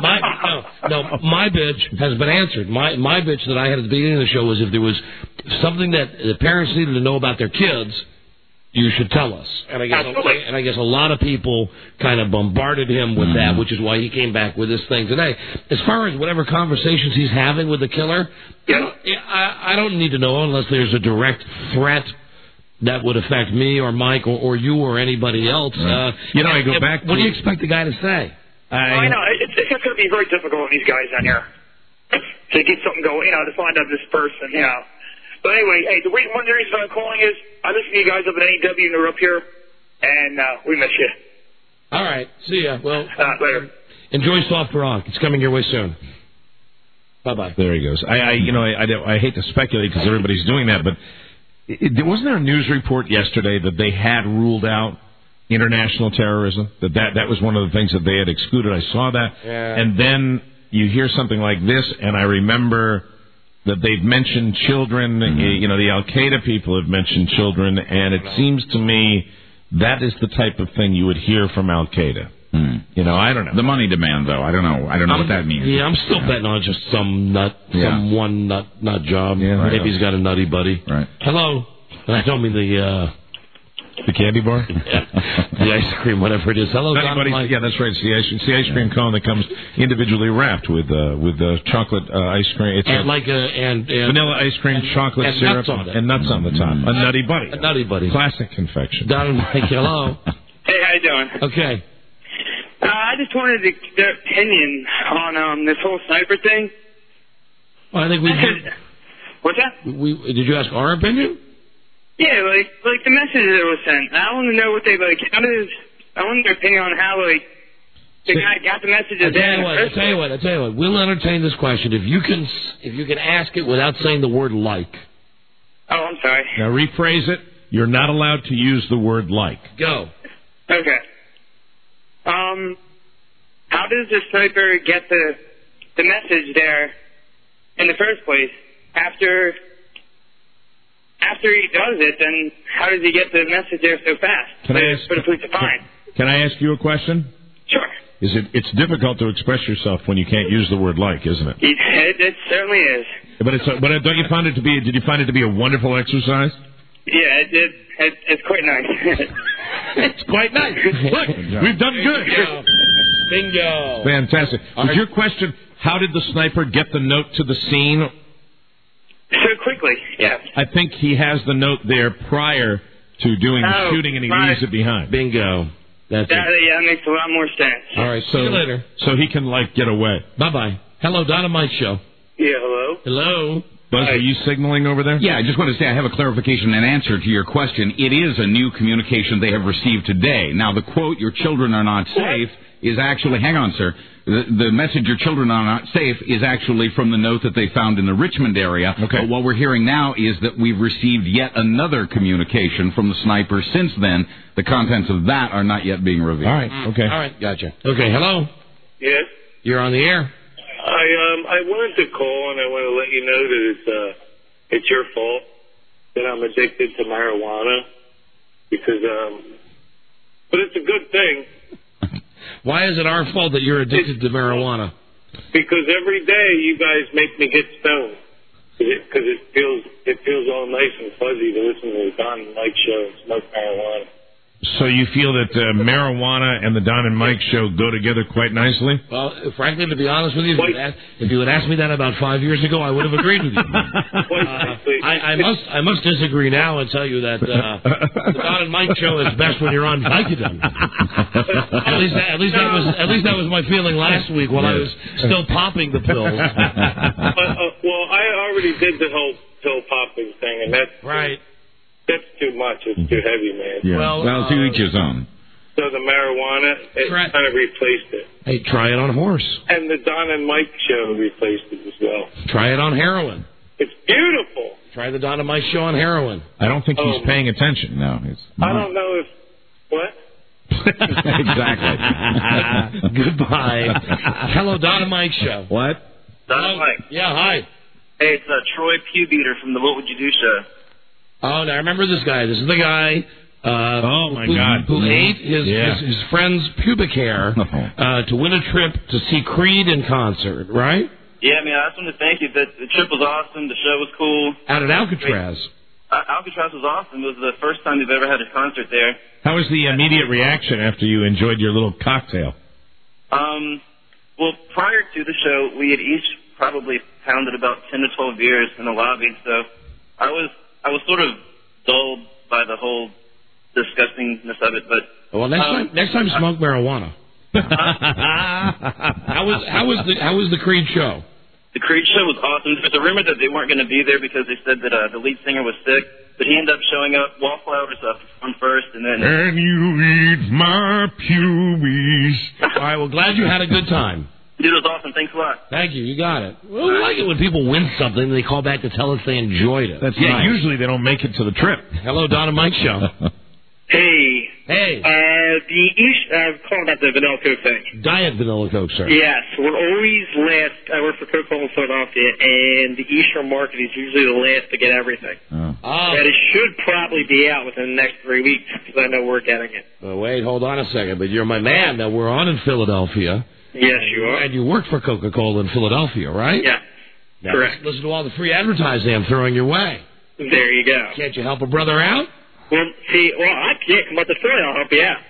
Speaker 5: My no, no, my bitch has been answered. My my bitch that I had at the beginning of the show was if there was something that the parents needed to know about their kids, you should tell us. And I guess
Speaker 14: Absolutely.
Speaker 5: and I guess a lot of people kind of bombarded him with that,
Speaker 16: Mm-hmm.
Speaker 5: which is why he came back with this thing today. As far as whatever conversations he's having with the killer, I don't, I, I don't need to know unless there's a direct threat that would affect me or Mike or, or you or anybody else. Uh,
Speaker 11: You know, I go
Speaker 5: and-
Speaker 11: back
Speaker 5: What
Speaker 11: to-
Speaker 5: do you expect the guy to say?
Speaker 14: I know. It's, it's going to be very difficult on these guys down here to get something going, you know, to find out this person, you know. But anyway, hey, the reason, one of the reasons I'm calling is I listen to you guys up at A E W and they're up here, and uh, we miss you.
Speaker 5: All right. See ya. Well,
Speaker 14: Uh, later.
Speaker 5: enjoy Soft Rock. It's coming your way soon. Bye-bye.
Speaker 11: There he goes. I, I you know, I, I, don't- I hate to speculate because everybody's doing that, but it, it, wasn't there a news report yesterday that they had ruled out international terrorism? That, that that was one of the things that they had excluded. I saw that,
Speaker 5: Yeah.
Speaker 11: and then you hear something like this, and I remember that they've mentioned children. You know, the Al Qaeda people have mentioned children, and it seems to me that is the type of thing you would hear from Al Qaeda.
Speaker 16: Hmm.
Speaker 11: You know, I don't know.
Speaker 16: The money demand, though, I don't know. I don't know
Speaker 5: I'm-
Speaker 16: what that means.
Speaker 5: Yeah, I'm still betting on just some nut,
Speaker 16: Yeah.
Speaker 5: some one nut, nut job.
Speaker 11: Yeah, right.
Speaker 5: Maybe he's got a nutty buddy.
Speaker 16: Right.
Speaker 5: Hello. And I don't mean the uh,
Speaker 11: The candy bar?
Speaker 5: the ice cream, whatever it is. Hello,
Speaker 11: Not
Speaker 5: Don
Speaker 11: anybody-
Speaker 5: Mike.
Speaker 11: yeah, that's right. It's the ice, it's the ice cream cone that comes individually wrapped with uh, with uh, chocolate uh, ice cream. It's
Speaker 5: And
Speaker 11: a
Speaker 5: like a and, and
Speaker 11: vanilla ice cream,
Speaker 5: and-
Speaker 11: chocolate
Speaker 5: and
Speaker 11: syrup,
Speaker 5: nuts on it.
Speaker 11: and nuts on the top. A nutty buddy.
Speaker 5: A nutty buddy.
Speaker 11: Classic confection.
Speaker 5: Don and Mike, hello.
Speaker 14: Hey, how you doing?
Speaker 5: Okay.
Speaker 14: Uh, I just wanted to, their opinion on um, this whole sniper thing.
Speaker 5: Well, I think we did.
Speaker 14: What's that?
Speaker 5: We did you ask our opinion?
Speaker 14: Yeah, like like the message that was sent. I want to know what they like. How does I want their opinion on how like the guy got the
Speaker 5: I
Speaker 14: messages
Speaker 5: tell
Speaker 14: in.
Speaker 5: you what. I tell you what. I tell you what. We'll entertain this question if you can. If you can ask it without saying the word like.
Speaker 14: Oh, I'm sorry.
Speaker 11: Now rephrase it. You're not allowed to use the word like.
Speaker 5: Go.
Speaker 14: Okay. Um, how does the sniper get the the message there in the first place? After after he does it, then how does he get the message there so fast?
Speaker 11: Can I ask?
Speaker 14: For the police to find.
Speaker 11: Can I ask you a question?
Speaker 14: Sure.
Speaker 11: Is it? It's difficult to express yourself when you can't use the word like, isn't it?
Speaker 14: It, it, it certainly is.
Speaker 11: But it's. A, but don't you find it to be? Did you find it to be a wonderful exercise?
Speaker 14: Yeah, it, it, it it's quite nice.
Speaker 11: It's quite nice. Look, we've done good.
Speaker 5: Bingo. Bingo.
Speaker 11: Fantastic.
Speaker 5: All
Speaker 11: Was
Speaker 5: right.
Speaker 11: your question, how did the sniper get the note to the scene?
Speaker 14: So quickly, yeah.
Speaker 11: I think he has the note there prior to doing the
Speaker 14: Oh,
Speaker 11: shooting, and he
Speaker 14: right.
Speaker 11: leaves it behind.
Speaker 5: Bingo. That's
Speaker 14: That,
Speaker 5: it.
Speaker 14: yeah, that makes a lot more sense.
Speaker 5: All right.
Speaker 11: So,
Speaker 5: See you later.
Speaker 11: so he can, like, get away.
Speaker 5: Bye bye. Hello, Dynamite Show.
Speaker 6: Yeah, hello?
Speaker 5: Hello.
Speaker 11: Buzz, are you signaling over there?
Speaker 16: Yeah, I just want to say I have a clarification and answer to your question. It is a new communication they have received today. Now, the quote, your children are not safe, is actually, hang on, sir, the, the message, your children are not safe, is actually from the note that they found in the Richmond area. Okay. But what we're hearing now is that we've received yet another communication from the sniper since then. The contents of that are not yet being revealed.
Speaker 11: All right, okay.
Speaker 5: All right, gotcha. Okay, hello.
Speaker 6: Yes?
Speaker 5: You're on the air.
Speaker 6: I um I wanted to call and I want to let you know that it's uh it's your fault that I'm addicted to marijuana because um but it's a good thing.
Speaker 5: Why is it our fault that you're addicted to marijuana?
Speaker 6: Because every day you guys make me get stoned because it, it feels it feels all nice and fuzzy to listen to the Don and Mike show and smoke marijuana.
Speaker 11: So you feel that uh, marijuana and the Don and Mike show go together quite nicely?
Speaker 5: Well, frankly, to be honest with you, if you, had, if you had asked me that about five years ago, I would have agreed with you. Uh, I, I must I must disagree now and tell you that uh, the Don and Mike show is best when you're on Vicodin. at least at least that was at least that was my feeling last week while I was still popping the pills.
Speaker 6: uh, uh, well, I already did the whole pill popping thing, and that's
Speaker 5: right.
Speaker 6: That's too much. It's too heavy, man.
Speaker 16: Yeah. Well, well, to each his own.
Speaker 6: So the marijuana, it
Speaker 5: Try-
Speaker 6: kind of replaced it.
Speaker 5: Hey, try it on a horse.
Speaker 6: And the Don and Mike show replaced it as well.
Speaker 5: Try it on heroin.
Speaker 6: It's beautiful.
Speaker 5: Try the Don and Mike show on heroin.
Speaker 11: I don't think he's
Speaker 6: Oh.
Speaker 11: paying attention. No, he's
Speaker 6: I don't know if... What?
Speaker 11: exactly.
Speaker 5: Goodbye. Hello, Don and Mike show.
Speaker 11: What?
Speaker 12: Don and Mike.
Speaker 5: Yeah, hi.
Speaker 12: Hey, it's uh, Troy Pewbeater from the What Would You Do show.
Speaker 5: Oh, now I remember this guy. This is the guy. Uh,
Speaker 11: oh my
Speaker 5: who,
Speaker 11: God!
Speaker 5: Who
Speaker 11: Mm-hmm.
Speaker 5: ate his,
Speaker 11: Yeah.
Speaker 5: his his friend's pubic hair uh, to win a trip to see Creed in concert, right?
Speaker 12: Yeah, man, I just wanted to thank you. The, the trip was awesome. The show was cool.
Speaker 5: Out at Alcatraz.
Speaker 12: Uh, Alcatraz was awesome. It was the first time they've ever had a concert there.
Speaker 11: How was the immediate reaction after you enjoyed your little cocktail?
Speaker 12: Um, well, prior to the show, we had each probably pounded about ten to twelve beers in the lobby. So I was I was sort of dulled by the whole disgustingness of it. But
Speaker 5: Well, next
Speaker 12: um,
Speaker 5: time, next time, smoke marijuana. how was how was the how was the Creed show?
Speaker 12: The Creed show was awesome. There's a rumor that they weren't going to be there because they said that uh, the lead singer was sick, but he ended up showing up. Wallflowers uh, on first, and then.
Speaker 11: And you eat my pubes.
Speaker 5: All right. Well, glad you had a good time.
Speaker 12: Dude, it was awesome. Thanks a lot.
Speaker 5: Thank you. You got it. Well, we like it when people win something and they call back to tell us they enjoyed it.
Speaker 11: That's yeah. Nice. Usually they don't make it to the trip.
Speaker 5: Hello, Don and Mike show.
Speaker 8: Hey.
Speaker 5: Hey.
Speaker 8: Uh, the East, I'm calling about the vanilla Coke thing.
Speaker 5: Diet vanilla Coke, sir.
Speaker 8: Yes, we're always last. I work for Coca-Cola in Philadelphia, and the Eastern market is usually the last to get everything.
Speaker 5: Oh.
Speaker 8: But it should probably be out within the next three weeks because I know we're getting it.
Speaker 5: Well, wait, hold on a second. But you're my man. Now, we're on in Philadelphia.
Speaker 8: Yes, you are.
Speaker 5: And you work for Coca-Cola in Philadelphia, right?
Speaker 8: Yeah.
Speaker 5: Now,
Speaker 8: correct.
Speaker 5: Listen to all the free advertising I'm throwing your way.
Speaker 8: There you go.
Speaker 5: Can't you help a brother out?
Speaker 8: Well, see, well, I can't come up to Philly. I'll help you out.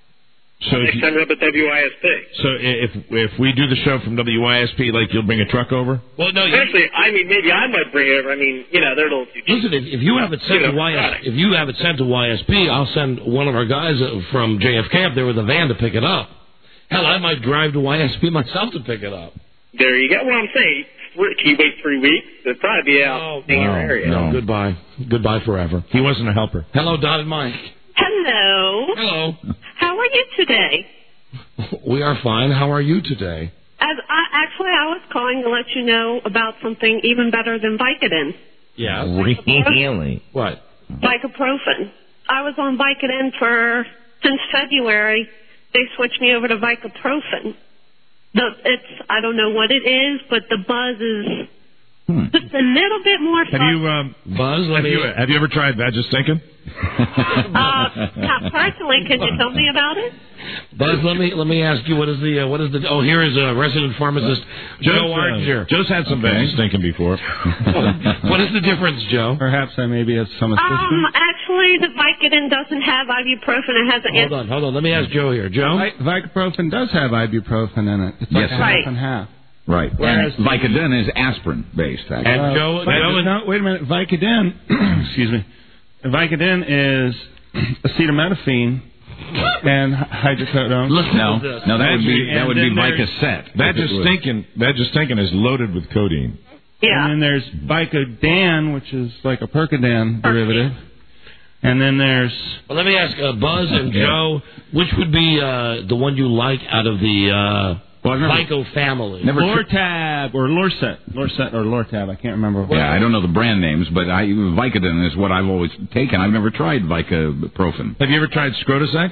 Speaker 11: So
Speaker 8: Next
Speaker 11: if,
Speaker 8: time we're up at W I S P.
Speaker 11: so if if we do the show from W I S P, like you'll bring a truck over?
Speaker 5: Well, no. You,
Speaker 8: Actually, I mean, maybe I might bring it over. I mean, you know, they're a little too cheap.
Speaker 5: listen, if, if you have it sent
Speaker 8: You
Speaker 5: to
Speaker 8: know,
Speaker 5: Y S, if you have it sent to Y S P, I'll send one of our guys uh, from J F K up there with a van to pick it up. Hell, I might drive to Y S P myself to pick it up.
Speaker 8: There you go. Well, I'm saying, can you wait three weeks? It'll probably be out
Speaker 5: Oh,
Speaker 8: in your
Speaker 5: no,
Speaker 8: area.
Speaker 5: no. Goodbye. Goodbye forever.
Speaker 11: He wasn't a helper.
Speaker 5: Hello, Don and Mike.
Speaker 9: Hello.
Speaker 5: Hello.
Speaker 9: How are you today?
Speaker 5: We are fine. How are you today?
Speaker 9: As I, actually, I was calling to let you know about something even better than Vicodin.
Speaker 5: Yeah.
Speaker 11: Really?
Speaker 5: What?
Speaker 9: Vicoprofen. I was on Vicodin for since February. They switched me over to Vicoprofen. The it's I don't know what it is, but the buzz is
Speaker 11: Hmm.
Speaker 9: just a little bit more fun.
Speaker 11: Have you um,
Speaker 5: Buzz? Let
Speaker 11: have
Speaker 5: me.
Speaker 11: you have you ever tried Vagistinkin?
Speaker 9: Uh, not personally, can you tell me about it?
Speaker 5: Buzz, let me let me ask you what is the uh, what is the oh here is a resident pharmacist Joe
Speaker 11: Joe's,
Speaker 5: Archer.
Speaker 11: Uh, Joe's had some Vagistinkin before.
Speaker 5: What is the difference, Joe?
Speaker 20: Perhaps I maybe have some assistance.
Speaker 9: Um, actually, the Vicodin doesn't have ibuprofen. It has an
Speaker 5: Hold on, hold on. Let me ask Joe here. Joe?
Speaker 20: Vi- Vicoprofen does have ibuprofen in it. It's like
Speaker 16: Yes.
Speaker 20: a half
Speaker 9: Right.
Speaker 20: and half.
Speaker 16: Right.
Speaker 5: Whereas-
Speaker 16: And Vicodin is aspirin-based, actually.
Speaker 5: And
Speaker 20: Uh,
Speaker 5: Joe,
Speaker 20: Vic-
Speaker 5: Joe and-
Speaker 20: no, wait a minute. Vicodin, excuse me. Vicodin is acetaminophen and hydrocodone.
Speaker 5: Listen
Speaker 16: No,
Speaker 5: to this.
Speaker 16: no, that would be
Speaker 11: And
Speaker 16: that would be
Speaker 20: then there's-
Speaker 16: Vicosette.
Speaker 11: Vagistinkin, Vagistinkin is loaded with codeine.
Speaker 9: Yeah.
Speaker 20: And then there's Vicodin, which is like a Percodan derivative. And then there's...
Speaker 5: Well, let me ask uh, Buzz and Joe, which would be uh, the one you like out of the uh,
Speaker 20: well,
Speaker 5: Vico family?
Speaker 20: Lortab or Lorcet. Lorcet or Lortab, I can't remember.
Speaker 16: Yeah, I don't know the brand names, but I, Vicodin is what I've always taken. I've never tried Vicoprofen.
Speaker 11: Have you ever tried Scrotasec?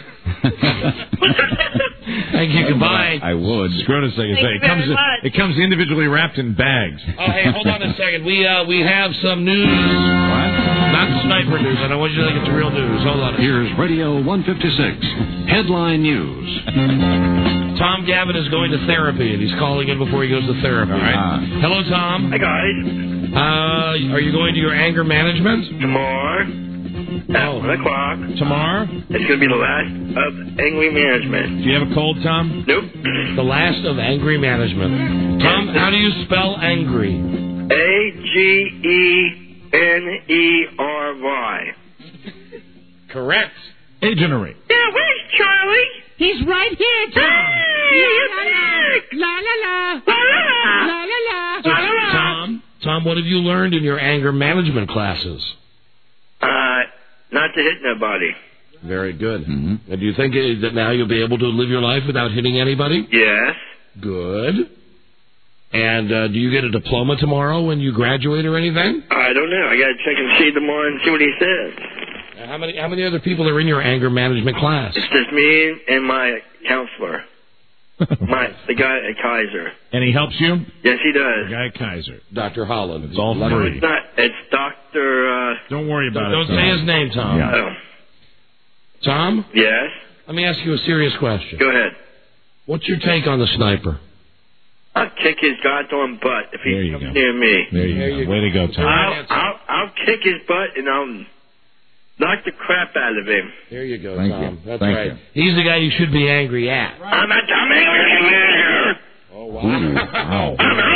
Speaker 5: Thank you. Goodbye.
Speaker 16: I would.
Speaker 11: Scrotasec.
Speaker 5: Thank
Speaker 11: It
Speaker 5: you
Speaker 11: comes.
Speaker 5: very much.
Speaker 11: It comes individually wrapped in bags.
Speaker 5: Oh, hey, hold on a second. We uh, we have some news. What? Not sniper news. I don't want you to think it's real news. Hold on.
Speaker 1: Here's Radio one fifty-six. Headline News.
Speaker 5: Tom Gavin is going to therapy, and he's calling in before he goes to therapy.
Speaker 11: All right.
Speaker 5: Hello, Tom.
Speaker 6: Hi, guys.
Speaker 5: Uh, are you going to your anger management?
Speaker 6: Tomorrow at one o'clock.
Speaker 5: Tomorrow?
Speaker 6: It's going to be the last of angry management.
Speaker 11: Do you have a cold, Tom?
Speaker 6: Nope.
Speaker 5: The last of angry management. Tom, how do you spell angry?
Speaker 6: A G E N E R Y.
Speaker 5: Correct.
Speaker 11: Agenary.
Speaker 6: Yeah, where's Charlie?
Speaker 3: He's right here, Tom.
Speaker 6: Hey,
Speaker 3: la, la, la,
Speaker 6: la, la,
Speaker 3: la, la, la, la.
Speaker 5: Tom, Tom, what have you learned in your anger management classes?
Speaker 6: Uh, not to hit nobody.
Speaker 5: Very good. Mm-hmm. And do you think uh, that now you'll be able to live your life without hitting anybody?
Speaker 6: Yes.
Speaker 5: Good. And uh, do you get a diploma tomorrow when you graduate or anything?
Speaker 6: I don't know. I got to check and see tomorrow and see what he says.
Speaker 5: Uh, how many how many other people are in your anger management class?
Speaker 6: It's just me and my counselor. my the guy at Kaiser.
Speaker 11: And he helps you?
Speaker 6: Yes, he does.
Speaker 11: The guy at Kaiser.
Speaker 5: Doctor Holland.
Speaker 11: It's all
Speaker 6: No,
Speaker 11: free.
Speaker 6: it's not. It's Doctor Uh...
Speaker 11: Don't worry about
Speaker 5: don't,
Speaker 11: it.
Speaker 5: Don't say his name, Tom.
Speaker 11: Yeah.
Speaker 6: Oh.
Speaker 5: Tom?
Speaker 6: Yes?
Speaker 5: Let me ask you a serious question.
Speaker 6: Go ahead.
Speaker 5: What's your take on the sniper?
Speaker 6: I'll kick his goddamn butt if he comes near me.
Speaker 11: There you
Speaker 5: There
Speaker 11: go.
Speaker 5: you
Speaker 11: Way to go, Tom.
Speaker 6: I'll, I'll, I'll kick his butt and I'll knock the crap out of him.
Speaker 5: There you go,
Speaker 11: Thank
Speaker 5: Tom.
Speaker 11: you.
Speaker 5: That's
Speaker 11: Thank
Speaker 5: right.
Speaker 11: you.
Speaker 5: He's the guy you should be angry at.
Speaker 6: I'm a dumb angry man.
Speaker 5: Oh, wow.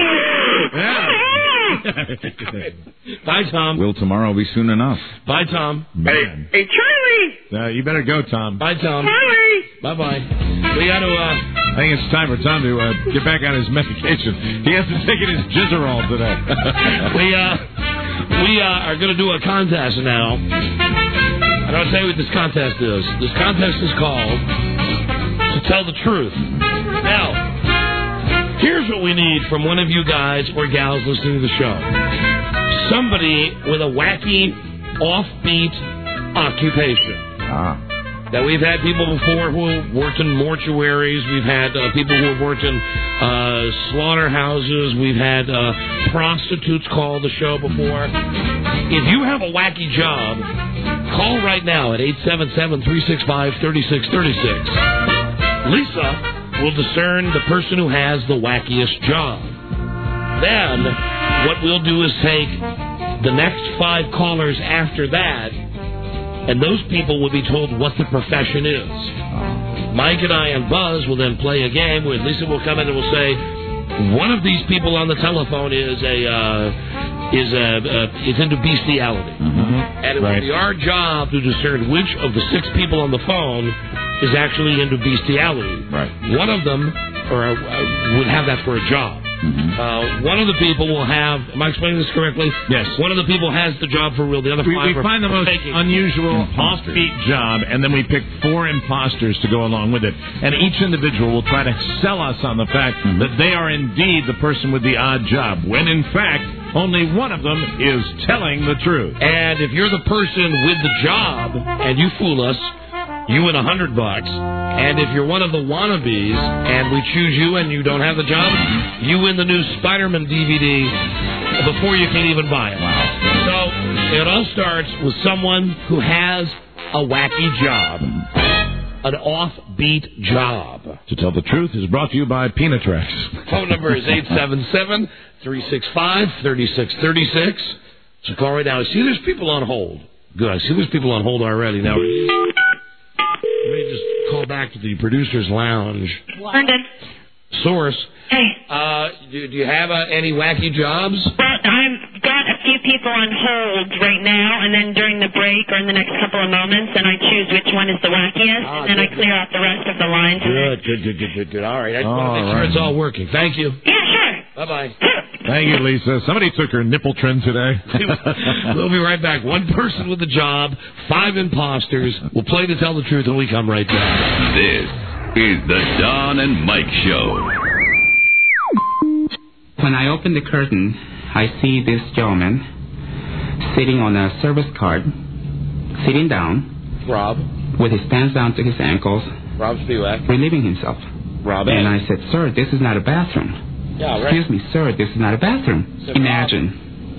Speaker 5: Bye, Tom.
Speaker 16: Will tomorrow be soon enough?
Speaker 5: Bye, Tom.
Speaker 11: Man.
Speaker 6: Hey, Charlie!
Speaker 11: Uh, you better go, Tom.
Speaker 5: Bye, Tom.
Speaker 6: Charlie!
Speaker 5: Bye-bye. We got to, uh...
Speaker 11: I think it's time for Tom to uh, get back on his medication. He hasn't taken his Gizzerol today.
Speaker 5: we, uh... We, uh, are going to do a contest now. And I'll tell you what this contest is. This contest is called To Tell the Truth. Now, here's what we need from one of you guys or gals listening to the show. Somebody with a wacky, offbeat occupation.
Speaker 16: Ah.
Speaker 5: Now, we've had people before who have worked in mortuaries. We've had uh, people who have worked in uh, slaughterhouses. We've had uh, prostitutes call the show before. If you have a wacky job, call right now at eight seven seven, three six five, three six three six. Lisa will discern the person who has the wackiest job. Then, what we'll do is take the next five callers after that, and those people will be told what the profession is. Mike and I and Buzz will then play a game where Lisa will come in and will say, one of these people on the telephone is a uh, is a uh, is into bestiality,
Speaker 11: Mm-hmm.
Speaker 5: and it
Speaker 11: Right.
Speaker 5: will be our job to discern which of the six people on the phone is actually into bestiality.
Speaker 11: Right.
Speaker 5: One of them or uh, would have that for a job.
Speaker 11: Mm-hmm.
Speaker 5: Uh, one of the people will have. Am I explaining this correctly?
Speaker 11: Yes.
Speaker 5: One of the people has the job for real. The other
Speaker 11: We,
Speaker 5: five
Speaker 11: we
Speaker 5: are
Speaker 11: find the most
Speaker 5: faking.
Speaker 11: unusual,
Speaker 16: Imposters.
Speaker 11: offbeat job, and then we pick four imposters to go along with it. And each individual will try to sell us on the fact
Speaker 16: Mm-hmm.
Speaker 11: that they are indeed the person with the odd job, when in fact only one of them is telling the truth.
Speaker 5: And if you're the person with the job and you fool us, you win a hundred bucks. And if you're one of the wannabes and we choose you and you don't have the job, you win the new Spider-Man D V D before you can even buy it.
Speaker 11: Wow.
Speaker 5: So it all starts with someone who has a wacky job, an offbeat job.
Speaker 11: To Tell the Truth is brought to you by Penetrex.
Speaker 5: Phone number is eight seven seven, three six five, three six three six. So call right now. I see there's people on hold. Good. I see there's people on hold already. Now, let me just call back to the producer's lounge.
Speaker 9: London.
Speaker 5: Source.
Speaker 9: Hey.
Speaker 5: Uh, do, do you have uh, any wacky jobs?
Speaker 9: Well, I've got a few people on hold right now, and then during the break or in the next couple of moments, and I choose which one is the wackiest,
Speaker 5: Ah,
Speaker 9: and then
Speaker 5: good.
Speaker 9: I clear out the rest of the lines.
Speaker 5: Good, good, good, good, good, good. All right. I just want to
Speaker 11: All
Speaker 5: make sure
Speaker 11: right.
Speaker 5: it's all working. Thank you.
Speaker 9: Yeah, sure.
Speaker 5: Bye-bye.
Speaker 11: Thank you, Lisa. Somebody took her nipple trim today.
Speaker 5: We'll be right back. One person with a job, five imposters. We'll play to tell the truth when we come right back.
Speaker 1: This is the Don and Mike Show.
Speaker 2: When I open the curtain, I see this gentleman sitting on a service card, sitting down.
Speaker 5: Rob.
Speaker 2: With his pants down to his ankles.
Speaker 5: Rob Spivak.
Speaker 2: Relieving himself.
Speaker 5: Rob.
Speaker 2: And I said, sir, this is not a bathroom.
Speaker 5: Yeah, right.
Speaker 2: Excuse me, sir, this is not a bathroom.
Speaker 5: Said
Speaker 2: Imagine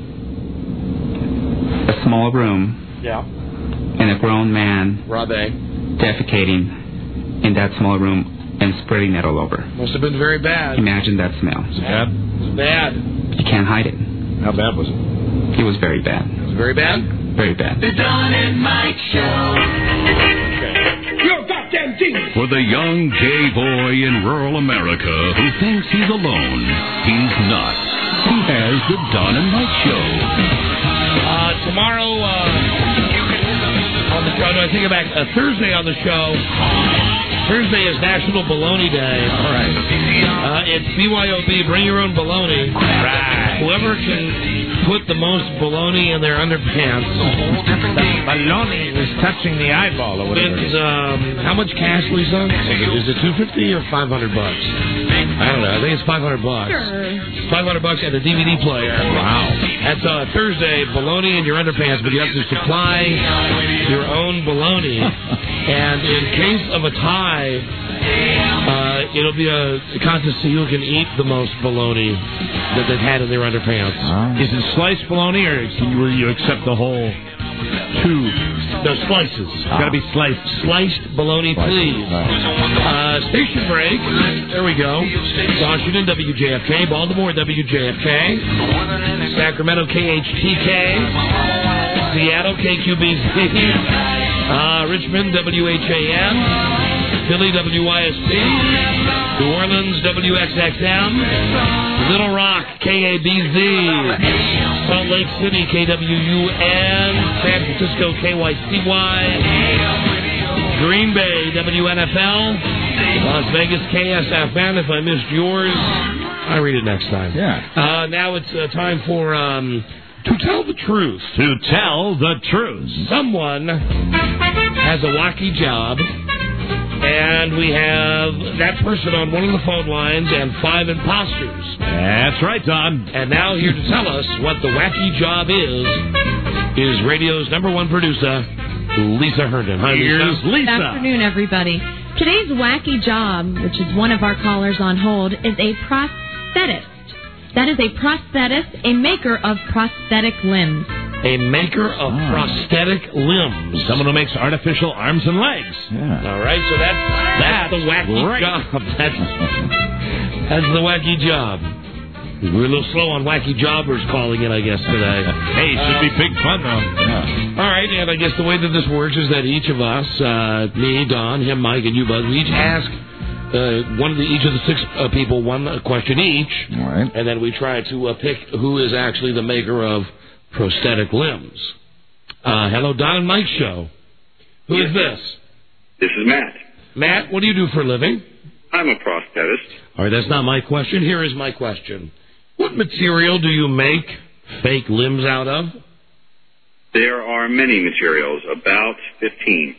Speaker 2: a small room
Speaker 5: Yeah.
Speaker 2: and a grown man
Speaker 5: Rob A.
Speaker 2: defecating in that small room and spreading it all over.
Speaker 5: Must have been very bad.
Speaker 2: Imagine that smell.
Speaker 11: Was it bad?
Speaker 5: It was bad.
Speaker 2: You can't hide it.
Speaker 11: How bad was it?
Speaker 2: It was very bad.
Speaker 5: It was very bad?
Speaker 2: Very bad.
Speaker 13: The Don and Mike Show.
Speaker 22: You're a goddamn genius.
Speaker 1: For the young gay boy in rural America who thinks he's alone, he's not. He has the Don and Mike Show.
Speaker 5: Uh, tomorrow, uh, on the show, no, I take it back, uh, Thursday on the show, Thursday is National Bologna Day.
Speaker 11: All right.
Speaker 5: Uh, it's B Y O B, bring your own bologna. Right. Whoever can put the most bologna in their underpants.
Speaker 11: The bologna is touching the eyeball or whatever.
Speaker 5: It's, um, how much cash, Lisa? Is it two hundred fifty or five hundred bucks? I don't know. I think it's five hundred bucks.
Speaker 7: Sure.
Speaker 5: five hundred bucks and a D V D player.
Speaker 11: Wow.
Speaker 5: That's uh, Thursday, bologna in your underpants, but you have to supply your own bologna. And in case of a tie, uh, it'll be a contest to see who can eat the most bologna that they've had in their underpants.
Speaker 11: Oh. Is it sliced bologna, or can you, will you accept the whole tube?
Speaker 5: No, slices.
Speaker 11: Got to be sliced.
Speaker 5: Sliced bologna,
Speaker 11: Sliced.
Speaker 5: please. Uh, station break. There we go. Washington, W J F K. Baltimore, W J F K. Sacramento, K H T K. Seattle, K Q B Z. Uh, Richmond, W H A M. Philly, W Y S P. New Orleans, W X X M. Little Rock, K A B Z. Salt Lake City, K W U N. San Francisco, K Y C Y. Green Bay, W N F L. Las Vegas, K S F N. If I missed yours, I read it next time.
Speaker 11: Yeah.
Speaker 5: Uh, now it's uh, time for um, To Tell the Truth.
Speaker 11: To tell the truth.
Speaker 5: Someone has a wacky job, and we have that person on one of the phone lines and five imposters.
Speaker 11: That's right, Don.
Speaker 5: And now here to tell us what the wacky job is, is radio's number one producer, Lisa Herndon. Hi,
Speaker 11: Here's
Speaker 5: Lisa.
Speaker 11: Lisa.
Speaker 7: Good afternoon, everybody. Today's wacky job, which is one of our callers on hold, is a prosthetist. That is a prosthetist, a maker of prosthetic limbs.
Speaker 5: A maker of
Speaker 11: Ah.
Speaker 5: prosthetic limbs.
Speaker 11: Someone who makes artificial arms and legs. Yeah.
Speaker 5: All right, so that's, that's the wacky
Speaker 11: great.
Speaker 5: job. That's, that's the wacky job. We're a little slow on wacky jobbers calling in, I guess, today.
Speaker 11: Hey, it should be big fun, though. Yeah.
Speaker 5: All right, and I guess the way that this works is that each of us, uh, me, Don, him, Mike, and you, Buzz, we each ask uh, one of the each of the six uh, people one question each,
Speaker 11: All right.
Speaker 5: and then we try to uh, pick who is actually the maker of prosthetic limbs. Uh, hello, Don and Mike show. Who is this?
Speaker 15: This is Matt.
Speaker 5: Matt, what do you do for a living?
Speaker 15: I'm a prosthetist.
Speaker 5: All right, that's not my question. Here is my question. What material do you make fake limbs out of?
Speaker 15: There are many materials, about fifteen.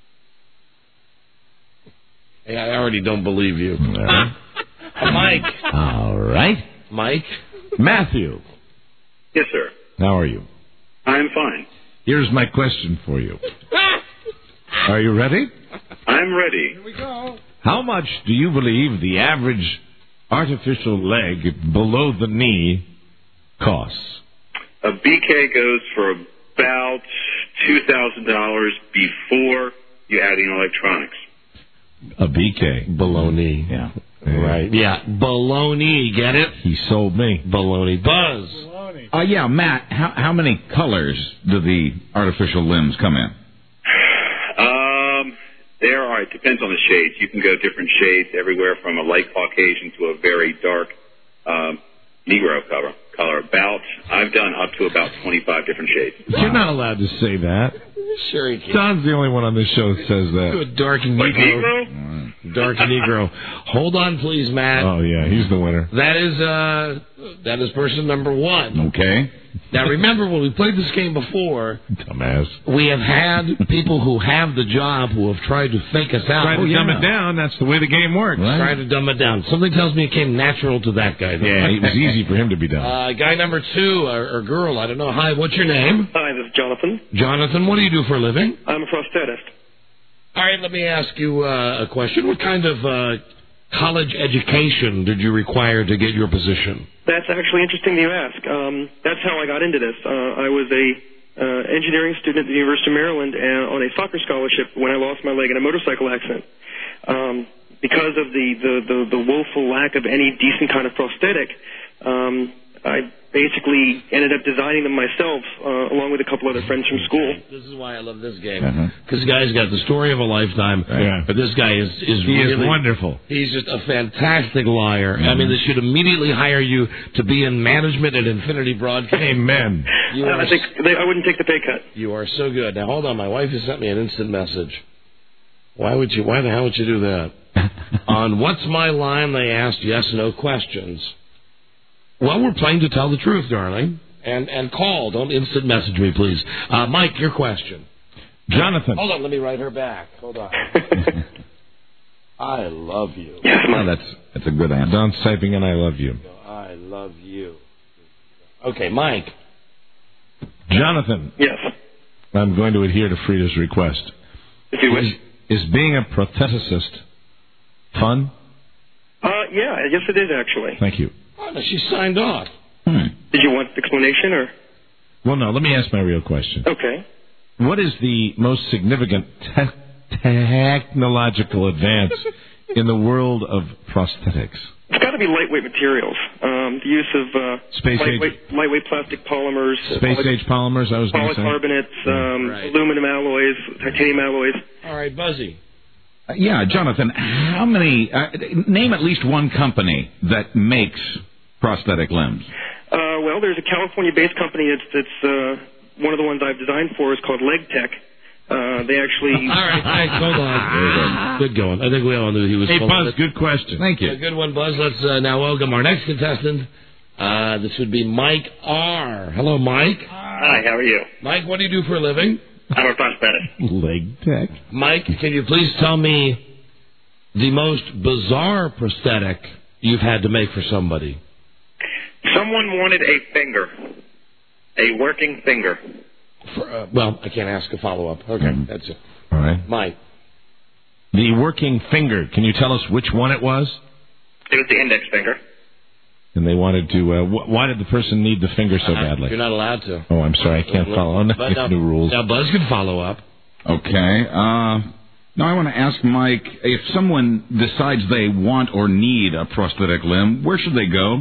Speaker 5: Hey, I already don't believe you. Uh, Mike.
Speaker 11: All right.
Speaker 5: Mike.
Speaker 11: Matthew.
Speaker 15: Yes, sir.
Speaker 11: How are you?
Speaker 15: I'm fine.
Speaker 11: Here's my question for you. Are you ready?
Speaker 15: I'm ready.
Speaker 11: Here we go. How much do you believe the average artificial leg below the knee costs?
Speaker 15: A B K goes for about two thousand dollars before you add in electronics.
Speaker 11: A B K.
Speaker 5: Baloney.
Speaker 11: Yeah.
Speaker 5: Right. Yeah. Baloney. Get it?
Speaker 11: He sold me.
Speaker 5: Baloney. Buzz.
Speaker 16: Uh, yeah, Matt, how, how many colors do the artificial limbs come in?
Speaker 15: Um, there are, it depends on the shades. You can go different shades, everywhere from a light Caucasian to a very dark um, Negro color. color. About, I've done up to about twenty-five different shades.
Speaker 11: You're not allowed to say that.
Speaker 5: Sure he can.
Speaker 11: Don's the only one on this show that says that.
Speaker 5: To a dark
Speaker 15: Like
Speaker 5: Negro.
Speaker 15: Negro?
Speaker 5: Dark Negro. Hold on, please, Matt.
Speaker 11: Oh, yeah, he's the winner.
Speaker 5: That is uh, that is person number one.
Speaker 16: Okay.
Speaker 5: Now, remember, when we played this game before,
Speaker 11: Dumbass.
Speaker 5: we have had people who have the job who have tried to fake us out.
Speaker 11: Try to
Speaker 5: Oh,
Speaker 11: dumb
Speaker 5: yeah.
Speaker 11: it down. That's the way the game works.
Speaker 5: Right. Try to dumb it down. Something tells me it came natural to that guy. Though.
Speaker 11: Yeah, it was easy for him to be done.
Speaker 5: Uh, guy number two, or, or girl, I don't know. Hi, what's your name?
Speaker 4: Hi, this is Jonathan.
Speaker 5: Jonathan, what do you do for a living?
Speaker 4: I'm a prosthetist.
Speaker 5: All right, let me ask you uh, a question. What kind of uh, college education did you require to get your position?
Speaker 4: That's actually interesting you ask. Um, that's how I got into this. Uh, I was a uh, engineering student at the University of Maryland and on a soccer scholarship when I lost my leg in a motorcycle accident. Um, because of the, the, the, the woeful lack of any decent kind of prosthetic, um, I basically ended up designing them myself, uh, along with a couple other friends from school.
Speaker 5: This is why I love this game. Because uh-huh. guy's got the story of a lifetime.
Speaker 11: Yeah.
Speaker 5: But this guy is, is
Speaker 11: he
Speaker 5: really...
Speaker 11: is wonderful.
Speaker 5: He's just a fantastic liar.
Speaker 11: Mm-hmm.
Speaker 5: I mean, they should immediately hire you to be in management at Infinity Broadcast.
Speaker 11: Amen.
Speaker 4: You uh, I think they, I wouldn't take the pay cut.
Speaker 5: You are so good. Now, hold on. My wife has sent me an instant message. Why would you? Why the hell would you do that? On What's My Line, they asked yes-no questions. Well, we're playing to tell the truth, darling. And and call. Don't instant message me, please. Uh, Mike, your question.
Speaker 11: Jonathan.
Speaker 5: Hold on. Let me write her back. Hold on. I love you.
Speaker 16: No, that's that's a good answer.
Speaker 11: Don's typing in I love you.
Speaker 5: I love you. Okay, Mike.
Speaker 11: Jonathan.
Speaker 4: Yes.
Speaker 11: I'm going to adhere to Frida's request.
Speaker 4: If you wish.
Speaker 11: Is, is being a prostheticist fun?
Speaker 4: Uh, yeah, yes it is actually.
Speaker 11: Thank you.
Speaker 5: Oh, no, she signed off.
Speaker 11: Hmm.
Speaker 4: Did you want explanation or?
Speaker 11: Well, no, let me ask my real question.
Speaker 4: Okay.
Speaker 11: What is the most significant te- technological advance in the world of prosthetics?
Speaker 4: It's got to be lightweight materials. Um, the use of uh,
Speaker 11: Space
Speaker 4: lightweight,
Speaker 11: age.
Speaker 4: lightweight plastic polymers.
Speaker 11: Space
Speaker 4: poly-
Speaker 11: age polymers, I was going to say.
Speaker 4: Polycarbonates, um,
Speaker 5: Right.
Speaker 4: aluminum alloys, titanium alloys.
Speaker 5: All right, Buzzy.
Speaker 16: Uh, yeah, Jonathan, how many, uh, name at least one company that makes prosthetic limbs.
Speaker 4: Uh, well, there's a California-based company that's, that's uh, one of the ones I've designed for is called LegTech. Uh, they actually...
Speaker 5: All right, thanks. Hold on. Good going. I think we all knew he was...
Speaker 11: Hey,
Speaker 5: full
Speaker 11: Buzz,
Speaker 5: of it.
Speaker 11: good question.
Speaker 16: Thank you.
Speaker 5: A good one, Buzz. Let's uh, now welcome our next contestant. Uh, this would be Mike R. Hello, Mike.
Speaker 8: Hi, how are you?
Speaker 5: Mike, what do you do for a living?
Speaker 8: I'm a prosthetist.
Speaker 11: Leg tech.
Speaker 5: Mike, can you please tell me the most bizarre prosthetic you've had to make for somebody?
Speaker 8: Someone wanted a finger, a working finger.
Speaker 5: For, uh, well, I can't ask a follow-up. Okay,
Speaker 11: Mm.
Speaker 5: that's it.
Speaker 11: All right.
Speaker 5: Mike.
Speaker 11: The working finger. Can you tell us which one it was?
Speaker 8: It was the index finger.
Speaker 11: And they wanted to. Uh, wh- why did the person need the finger so
Speaker 5: Uh,
Speaker 11: badly?
Speaker 5: You're not allowed to.
Speaker 11: Oh, I'm sorry. I can't follow. Oh, no,
Speaker 5: But now,
Speaker 11: new rules.
Speaker 5: Now, Buzz can follow up.
Speaker 16: Okay. Uh, now I want to ask Mike, if someone decides they want or need a prosthetic limb, where should they go?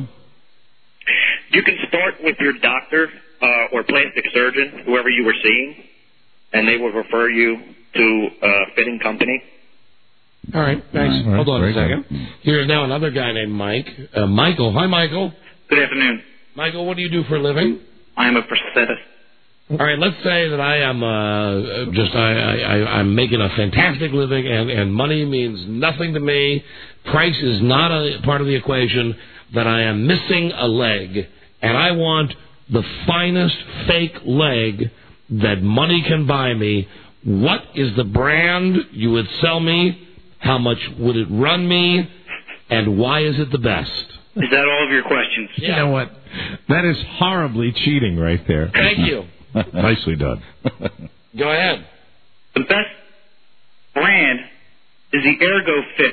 Speaker 8: You can start with your doctor uh, or plastic surgeon, whoever you were seeing, and they will refer you to a fitting company.
Speaker 5: All right, thanks.
Speaker 11: All right,
Speaker 5: Hold on a
Speaker 11: very
Speaker 5: second.
Speaker 11: good.
Speaker 5: Here's now another guy named Mike. Uh, Michael. Hi, Michael.
Speaker 8: Good afternoon.
Speaker 5: Michael, what do you do for a living?
Speaker 8: I am a prosthetist.
Speaker 5: All right, let's say that I am uh, just I, I, I, I'm making a fantastic living, and, and money means nothing to me. Price is not a part of the equation. That I am missing a leg, and I want the finest fake leg that money can buy me. What is the brand you would sell me? How much would it run me? And why is it the best?
Speaker 8: Is that all of your questions?
Speaker 5: Yeah.
Speaker 11: You know what? That is horribly cheating right there.
Speaker 5: Thank you.
Speaker 11: Nicely done.
Speaker 5: Go ahead.
Speaker 8: The best brand is the Ergo Fit.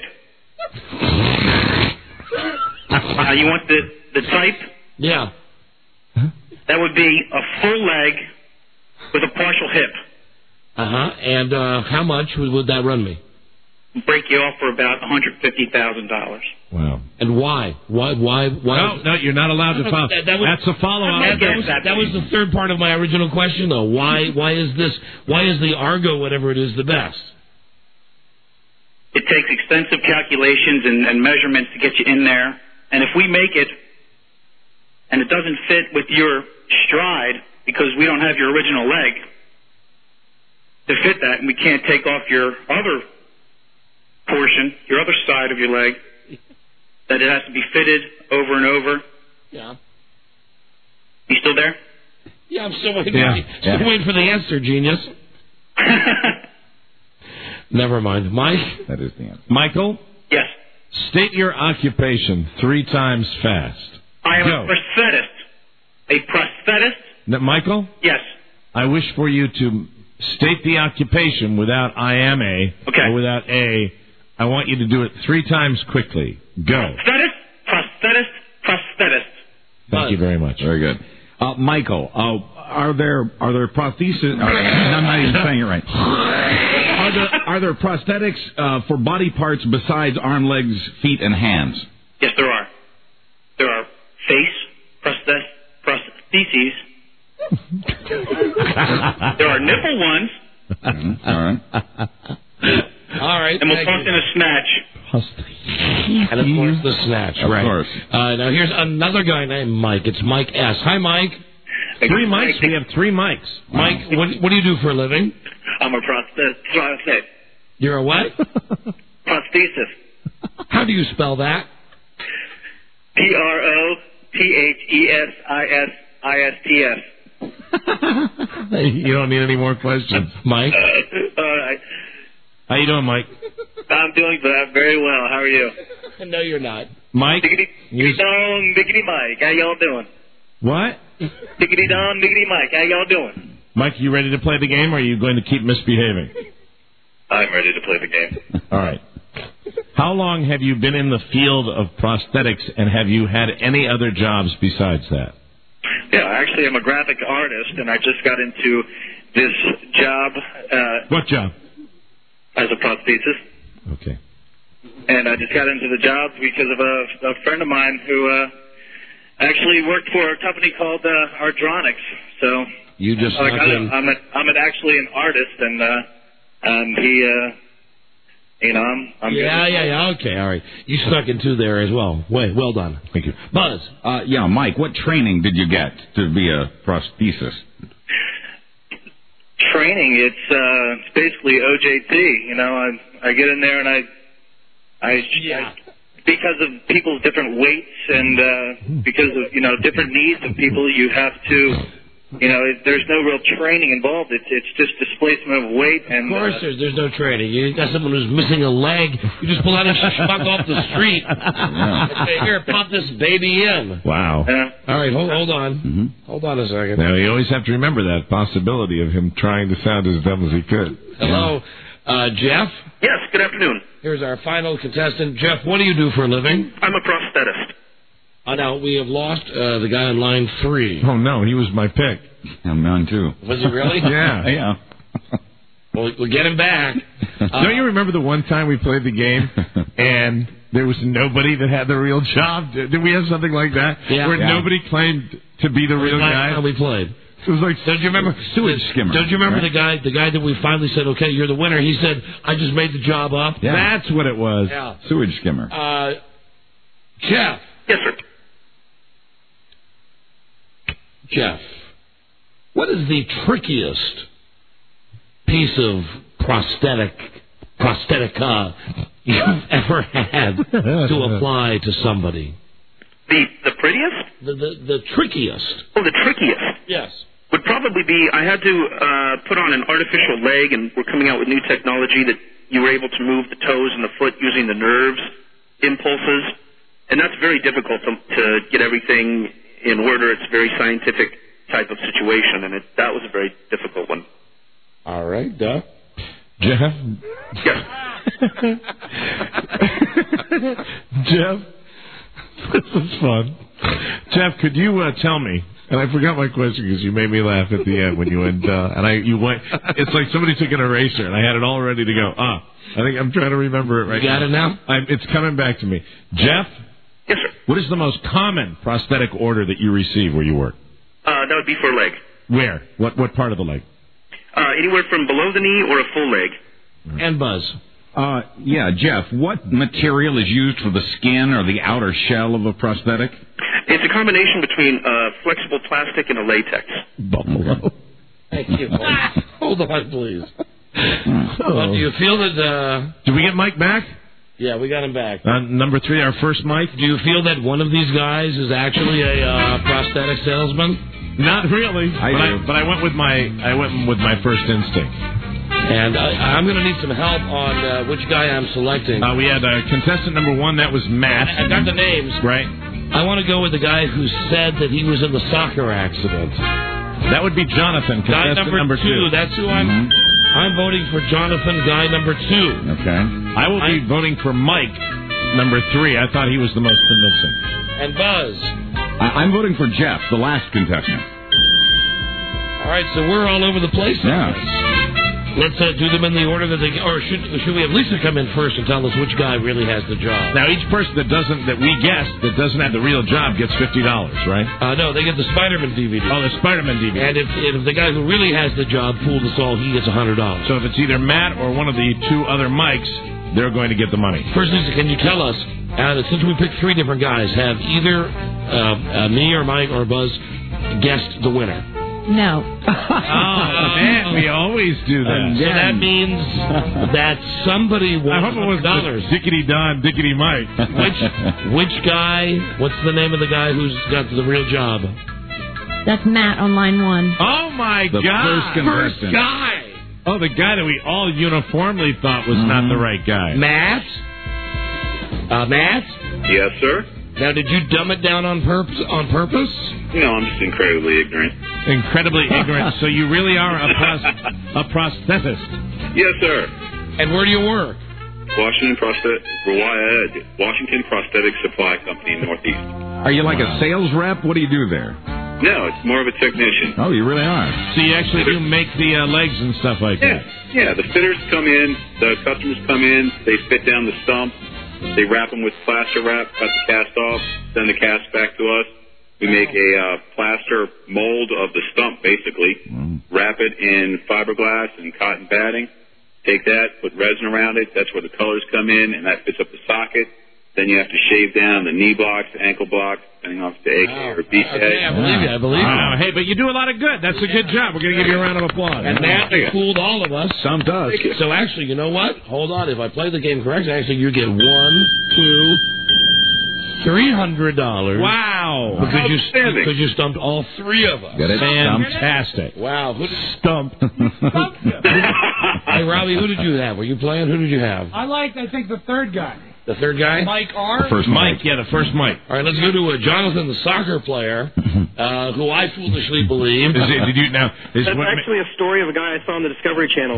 Speaker 8: uh, you want the, the type?
Speaker 5: Yeah.
Speaker 8: That would be a full leg with a partial hip.
Speaker 5: Uh-huh. And uh, how much would, would that run me?
Speaker 8: Break you off for about one hundred fifty thousand dollars.
Speaker 11: Wow.
Speaker 5: And why? Why? Why? Why?
Speaker 11: No, no, you're not allowed to follow.
Speaker 5: That, that was,
Speaker 11: That's a follow-up.
Speaker 5: That, that, was, that was the third part of my original question, though. Why? Why is this? Why is the Argo, whatever it is, the best?
Speaker 8: It takes extensive calculations and, and measurements to get you in there. And if we make it and it doesn't fit with your stride because we don't have your original leg to fit that, and we can't take off your other portion, your other side of your leg, that it has to be fitted over and over.
Speaker 5: Yeah.
Speaker 8: You still there?
Speaker 5: Yeah, I'm still waiting.
Speaker 11: Yeah,
Speaker 5: Still
Speaker 11: yeah.
Speaker 5: waiting for the answer, genius. Never mind, Mike.
Speaker 11: That is the answer. Michael?
Speaker 8: Yes.
Speaker 11: State your occupation three times fast.
Speaker 8: I am
Speaker 11: Go.
Speaker 8: a prosthetist. A prosthetist?
Speaker 11: Now, Michael?
Speaker 8: Yes.
Speaker 11: I wish for you to state the occupation without I am a,
Speaker 8: okay.
Speaker 11: or without a. I want you to do it three times quickly. Go.
Speaker 8: Prosthetist, prosthetist, prosthetist.
Speaker 11: Thank you very much.
Speaker 16: Very good. Uh, Michael, uh, are there are there prosthesis? Uh, I'm not even saying it right. Are there are there prosthetics uh, for body parts besides arm, legs, feet, and hands?
Speaker 8: Yes, there are. There are face prosthet- prostheses. There are nipple ones.
Speaker 16: Mm-hmm. All right.
Speaker 5: All right.
Speaker 8: And we'll
Speaker 5: thank
Speaker 8: talk
Speaker 5: you.
Speaker 8: in a snatch.
Speaker 5: And of course, the snatch.
Speaker 16: Of
Speaker 5: right.
Speaker 16: course.
Speaker 5: Uh, now here's another guy named Mike. It's Mike S. Hi, Mike.
Speaker 11: Three mics? We have three mics.
Speaker 5: Mike, what, what do you do for a living?
Speaker 8: I'm a prosthetist.
Speaker 5: You're a what?
Speaker 8: Prosthesis.
Speaker 5: How do you spell that?
Speaker 8: P R O T H E S I S I S T S.
Speaker 11: You don't need any more questions.
Speaker 5: Mike?
Speaker 8: Uh, all right.
Speaker 11: How you doing, Mike?
Speaker 8: I'm doing very well. How are you?
Speaker 5: No, you're not.
Speaker 11: Mike?
Speaker 8: Biggity, biggity dong, biggity Mike. How y'all doing?
Speaker 11: What?
Speaker 8: Biggity dong, biggity Mike. How y'all doing?
Speaker 11: Mike, you ready to play the game, or are you going to keep misbehaving?
Speaker 8: I'm ready to play the game.
Speaker 11: All right. How long have you been in the field of prosthetics, and have you had any other jobs besides that?
Speaker 8: Yeah, actually, I'm a graphic artist, and I just got into this job. Uh,
Speaker 11: What job?
Speaker 8: As a prosthesis.
Speaker 11: Okay.
Speaker 8: And I just got into the job because of a, a friend of mine who uh, actually worked for a company called uh, Ardronics. So
Speaker 5: you just
Speaker 8: like,
Speaker 5: snuck
Speaker 8: I,
Speaker 5: in.
Speaker 8: I'm, a, I'm an, actually an artist, and uh, um, he, uh, you know, I'm, I'm
Speaker 5: yeah,
Speaker 8: good.
Speaker 5: yeah, yeah. Okay, all right. You snuck in two there as well. Wait, well done.
Speaker 11: Thank you.
Speaker 5: Buzz.
Speaker 16: Uh, yeah, Mike, what training did you get to be a prosthesis?
Speaker 8: Training, it's uh, it's basically O J T. You know, I I get in there and I, I,
Speaker 5: Yeah.
Speaker 8: I because of people's different weights and uh, because of you know different needs of people, you have to, you know, it, there's no real training involved. It's it's just displacement of weight and.
Speaker 5: Of course,
Speaker 8: uh,
Speaker 5: there's, there's no training. You got someone who's missing a leg. You just pull out a schmuck off the street.
Speaker 11: Yeah.
Speaker 5: And say, here, pop this baby in.
Speaker 11: Wow.
Speaker 8: uh,
Speaker 5: All right, hold, hold on.
Speaker 16: Mm-hmm.
Speaker 5: Hold on a second.
Speaker 11: Now, you always have to remember that possibility of him trying to sound as dumb as he could.
Speaker 5: Hello, uh, Jeff.
Speaker 8: yes. Good afternoon.
Speaker 5: Here's our final contestant. Jeff, what do you do for a living?
Speaker 8: I'm a prosthetist.
Speaker 5: Uh, now, we have lost uh, the guy on line three.
Speaker 11: Oh, no, he was my pick.
Speaker 16: Yeah, mine too.
Speaker 5: Was he really?
Speaker 11: Yeah.
Speaker 16: Yeah.
Speaker 5: Well, we'll get him back. Uh,
Speaker 11: Don't you remember the one time we played the game and there was nobody that had the real job? Did we have something like that?
Speaker 5: Yeah.
Speaker 11: Where
Speaker 5: Yeah.
Speaker 11: nobody claimed to be the real
Speaker 5: last
Speaker 11: guy?
Speaker 5: time we played.
Speaker 11: It was like,
Speaker 5: Don't you remember
Speaker 16: Sewage skimmer.
Speaker 5: Don't you remember
Speaker 16: right?
Speaker 5: the guy? The guy that we finally said, "Okay, you're the winner." He said, "I just made the job up."
Speaker 16: Yeah.
Speaker 11: that's what it was.
Speaker 5: Yeah.
Speaker 16: Sewage skimmer.
Speaker 5: Uh, Jeff.
Speaker 8: Yes, sir.
Speaker 5: Jeff, what is the trickiest piece of prosthetic prosthetica you've ever had to apply to somebody?
Speaker 8: The the prettiest?
Speaker 5: The the, the trickiest.
Speaker 8: Oh, the trickiest.
Speaker 5: Yes.
Speaker 8: Would probably be I had to uh, put on an artificial leg, and we're coming out with new technology that you were able to move the toes and the foot using the nerves impulses, and that's very difficult to, to get everything in order. It's a very scientific type of situation, and it, that was a very difficult one.
Speaker 5: All right, duh.
Speaker 11: Jeff?
Speaker 8: Yes.
Speaker 11: Jeff? This is fun. Jeff, could you uh, tell me, and I forgot my question because you made me laugh at the end when you went, uh, and I you went, it's like somebody took an eraser and I had it all ready to go. Ah, I think I'm trying to remember it right
Speaker 5: You got
Speaker 11: now.
Speaker 5: it now?
Speaker 11: I'm, it's coming back to me. Jeff?
Speaker 8: Yes, sir.
Speaker 11: What is the most common prosthetic order that you receive where you work?
Speaker 8: Uh, that would be for a leg.
Speaker 11: Where? What what part of the leg?
Speaker 8: Uh, anywhere from below the knee or a full leg.
Speaker 5: And Buzz.
Speaker 16: Uh, yeah, Jeff, what material is used for the skin or the outer shell of a prosthetic?
Speaker 8: It's a combination between uh, flexible plastic and a latex.
Speaker 11: Buffalo.
Speaker 5: Thank you. Hold on, please. Well, do you feel that... Uh...
Speaker 11: Did we get Mike back?
Speaker 5: Yeah, we got him back.
Speaker 11: Uh, number three, our first mic.
Speaker 5: Do you feel that one of these guys is actually a uh, prosthetic salesman?
Speaker 11: Not really.
Speaker 16: I
Speaker 11: but,
Speaker 16: do.
Speaker 11: I, but I went with my I went with my first instinct.
Speaker 5: And I, I'm going to need some help on uh, which guy I'm selecting.
Speaker 11: Uh, we had uh, contestant number one. That was Matt.
Speaker 5: I got the names.
Speaker 11: Right.
Speaker 5: I want to go with the guy who said that he was in the soccer accident.
Speaker 11: That would be Jonathan,
Speaker 5: Guy
Speaker 11: contestant
Speaker 5: number,
Speaker 11: number
Speaker 5: two.
Speaker 11: two.
Speaker 5: That's who I'm.
Speaker 16: Mm-hmm.
Speaker 5: I'm voting for Jonathan, guy number two.
Speaker 16: Okay.
Speaker 11: I will be voting for Mike, number three. I thought he was the most convincing.
Speaker 5: And Buzz.
Speaker 16: I- I'm voting for Jeff, the last contestant.
Speaker 5: All right, so we're all over the place.
Speaker 16: Yeah.
Speaker 5: Let's uh, do them in the order that they... Or should should we have Lisa come in first and tell us which guy really has the job?
Speaker 11: Now, each person that doesn't that we guess that doesn't have the real job gets fifty dollars, right?
Speaker 5: Uh, no, they get the Spider-Man D V D.
Speaker 11: Oh, the Spider-Man D V D.
Speaker 5: And if, if the guy who really has the job fooled us all, he gets one hundred dollars.
Speaker 11: So if it's either Matt or one of the two other mics, they're going to get the money.
Speaker 5: First, Lisa, can you tell us, uh, since we picked three different guys, have either uh, uh, me or Mike or Buzz guessed the winner?
Speaker 7: No.
Speaker 11: Oh, man, we always do that.
Speaker 5: So that means that somebody won
Speaker 11: I hope it was
Speaker 5: dollars.
Speaker 11: Dickety Don, Dickety Mike.
Speaker 5: Which which guy? What's the name of the guy who's got the real job?
Speaker 7: That's Matt on line one.
Speaker 11: Oh my
Speaker 16: The
Speaker 11: God!
Speaker 16: first contestant.
Speaker 5: First guy.
Speaker 11: Oh, the guy that we all uniformly thought was
Speaker 16: Mm-hmm.
Speaker 11: not the right guy.
Speaker 5: Matt. Uh, Matt.
Speaker 15: Yes, sir.
Speaker 5: Now, did you dumb it down on purpose? On purpose?
Speaker 15: No, I'm just incredibly ignorant.
Speaker 11: Incredibly ignorant. So you really are a, pros- a prosthetist.
Speaker 15: Yes, sir.
Speaker 5: And where do you work?
Speaker 15: Washington Prosthetic, Washington Prosthetic Supply Company in Northeast.
Speaker 16: Are you like a sales rep? What do you do there?
Speaker 15: No, it's more of a technician.
Speaker 16: Oh, you really are.
Speaker 11: So you actually do make the uh, legs and stuff like
Speaker 15: Yeah,
Speaker 11: that.
Speaker 15: yeah. The fitters come in, the customers come in, they fit down the stump, they wrap them with plaster wrap, cut the cast off, send the cast back to us. We make a uh, plaster mold of the stump, basically,
Speaker 16: Mm.
Speaker 15: wrap it in fiberglass and cotton batting, take that, put resin around it, that's where the colors come in, and that fits up the socket. Then you have to shave down the knee blocks, ankle blocks, depending on if it's A K or B K.
Speaker 5: Okay, I believe you. I believe you.
Speaker 11: Wow. Hey, but you do a lot of good. That's a good job. We're going to give you a round of applause.
Speaker 5: And Matt fooled all of us.
Speaker 16: Some does.
Speaker 5: So actually, you know what? Hold on. If I play the game correctly, actually, you get one, two, three hundred dollars.
Speaker 11: Wow.
Speaker 5: Because you
Speaker 15: Outstanding.
Speaker 5: because you stumped all three of us.
Speaker 16: Get it?
Speaker 11: Fantastic.
Speaker 5: Wow. Who did,
Speaker 11: Stumped.
Speaker 5: hey, Robbie, who did you have? Were you playing? Who did you have?
Speaker 3: I liked, I think, the third guy.
Speaker 5: The third guy?
Speaker 3: Mike R.
Speaker 16: The first
Speaker 11: Mike,
Speaker 16: mic.
Speaker 11: yeah, the first mic.
Speaker 5: All right, let's go to uh, Jonathan, the soccer player, uh, who I foolishly believe.
Speaker 11: Is it, did you now? Is
Speaker 4: That's
Speaker 11: what,
Speaker 4: actually a story of a guy I saw on the Discovery Channel.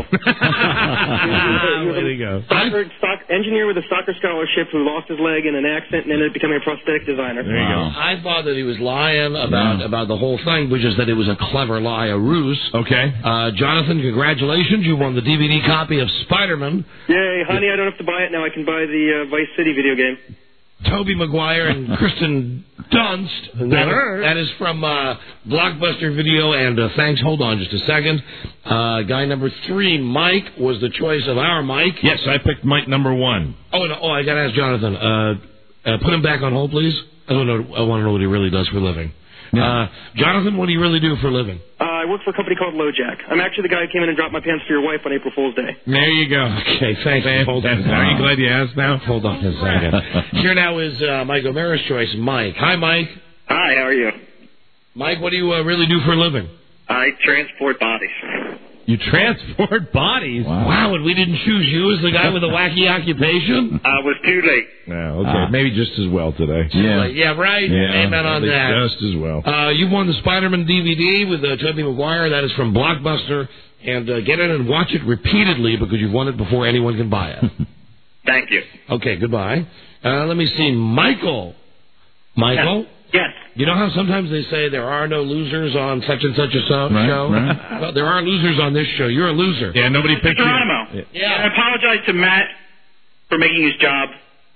Speaker 11: there you go.
Speaker 4: Soccer, soc, engineer with a soccer scholarship who lost his leg in an accident and ended up becoming a prosthetic designer.
Speaker 11: There you go.
Speaker 5: I thought that he was lying about about the whole thing, which is that it was a clever lie, a ruse.
Speaker 11: Okay.
Speaker 5: Uh, Jonathan, congratulations. You won the D V D copy of Spider-Man.
Speaker 4: Yay, honey, I don't have to buy it now. I can buy the uh, Vice City video game.
Speaker 5: Tobey Maguire and Kristen Dunst. And that, that is from uh, Blockbuster Video. And uh, thanks. Hold on just a second. Uh, guy number three, Mike, was the choice of our Mike.
Speaker 11: Yes, I picked Mike number one.
Speaker 5: Oh, no, oh, I got to ask Jonathan. Uh, uh, put him back on hold, please. I don't know. I want to know what he really does for a living. Uh, Jonathan, what do you really do for a living?
Speaker 4: Uh, I work for a company called LoJack. I'm actually the guy who came in and dropped my pants for your wife on April Fool's Day.
Speaker 11: There you go.
Speaker 5: Okay, thanks. Hold on.
Speaker 11: Are you glad you asked now?
Speaker 5: Hold on a second. Here now is uh, Mike O'Mara's choice, Mike. Hi, Mike.
Speaker 6: Hi, how are you?
Speaker 5: Mike, what do you uh, really do for a living?
Speaker 6: I transport bodies.
Speaker 11: You transport bodies?
Speaker 5: Wow. wow, and we didn't choose you as the guy with the wacky occupation?
Speaker 6: I was too late.
Speaker 11: Yeah, okay.
Speaker 16: Ah.
Speaker 11: Maybe just as well today.
Speaker 5: Yeah, yeah right.
Speaker 11: Yeah,
Speaker 5: Amen on
Speaker 11: I think
Speaker 5: that.
Speaker 11: Just as well.
Speaker 5: Uh, you won the Spider-Man D V D with uh, Tobey Maguire. That is from Blockbuster. And uh, get in and watch it repeatedly because you've won it before anyone can buy it.
Speaker 6: Thank you.
Speaker 5: Okay, goodbye. Uh, let me see. Michael. Michael?
Speaker 6: Yes.
Speaker 5: You know how sometimes they say there are no losers on such and such a so-
Speaker 16: Right,
Speaker 5: show?
Speaker 16: right.
Speaker 5: Well, there are losers on this show. You're a loser.
Speaker 11: Yeah, nobody picked you.
Speaker 6: Geronimo.
Speaker 5: Yeah.
Speaker 6: I apologize to Matt for making his job,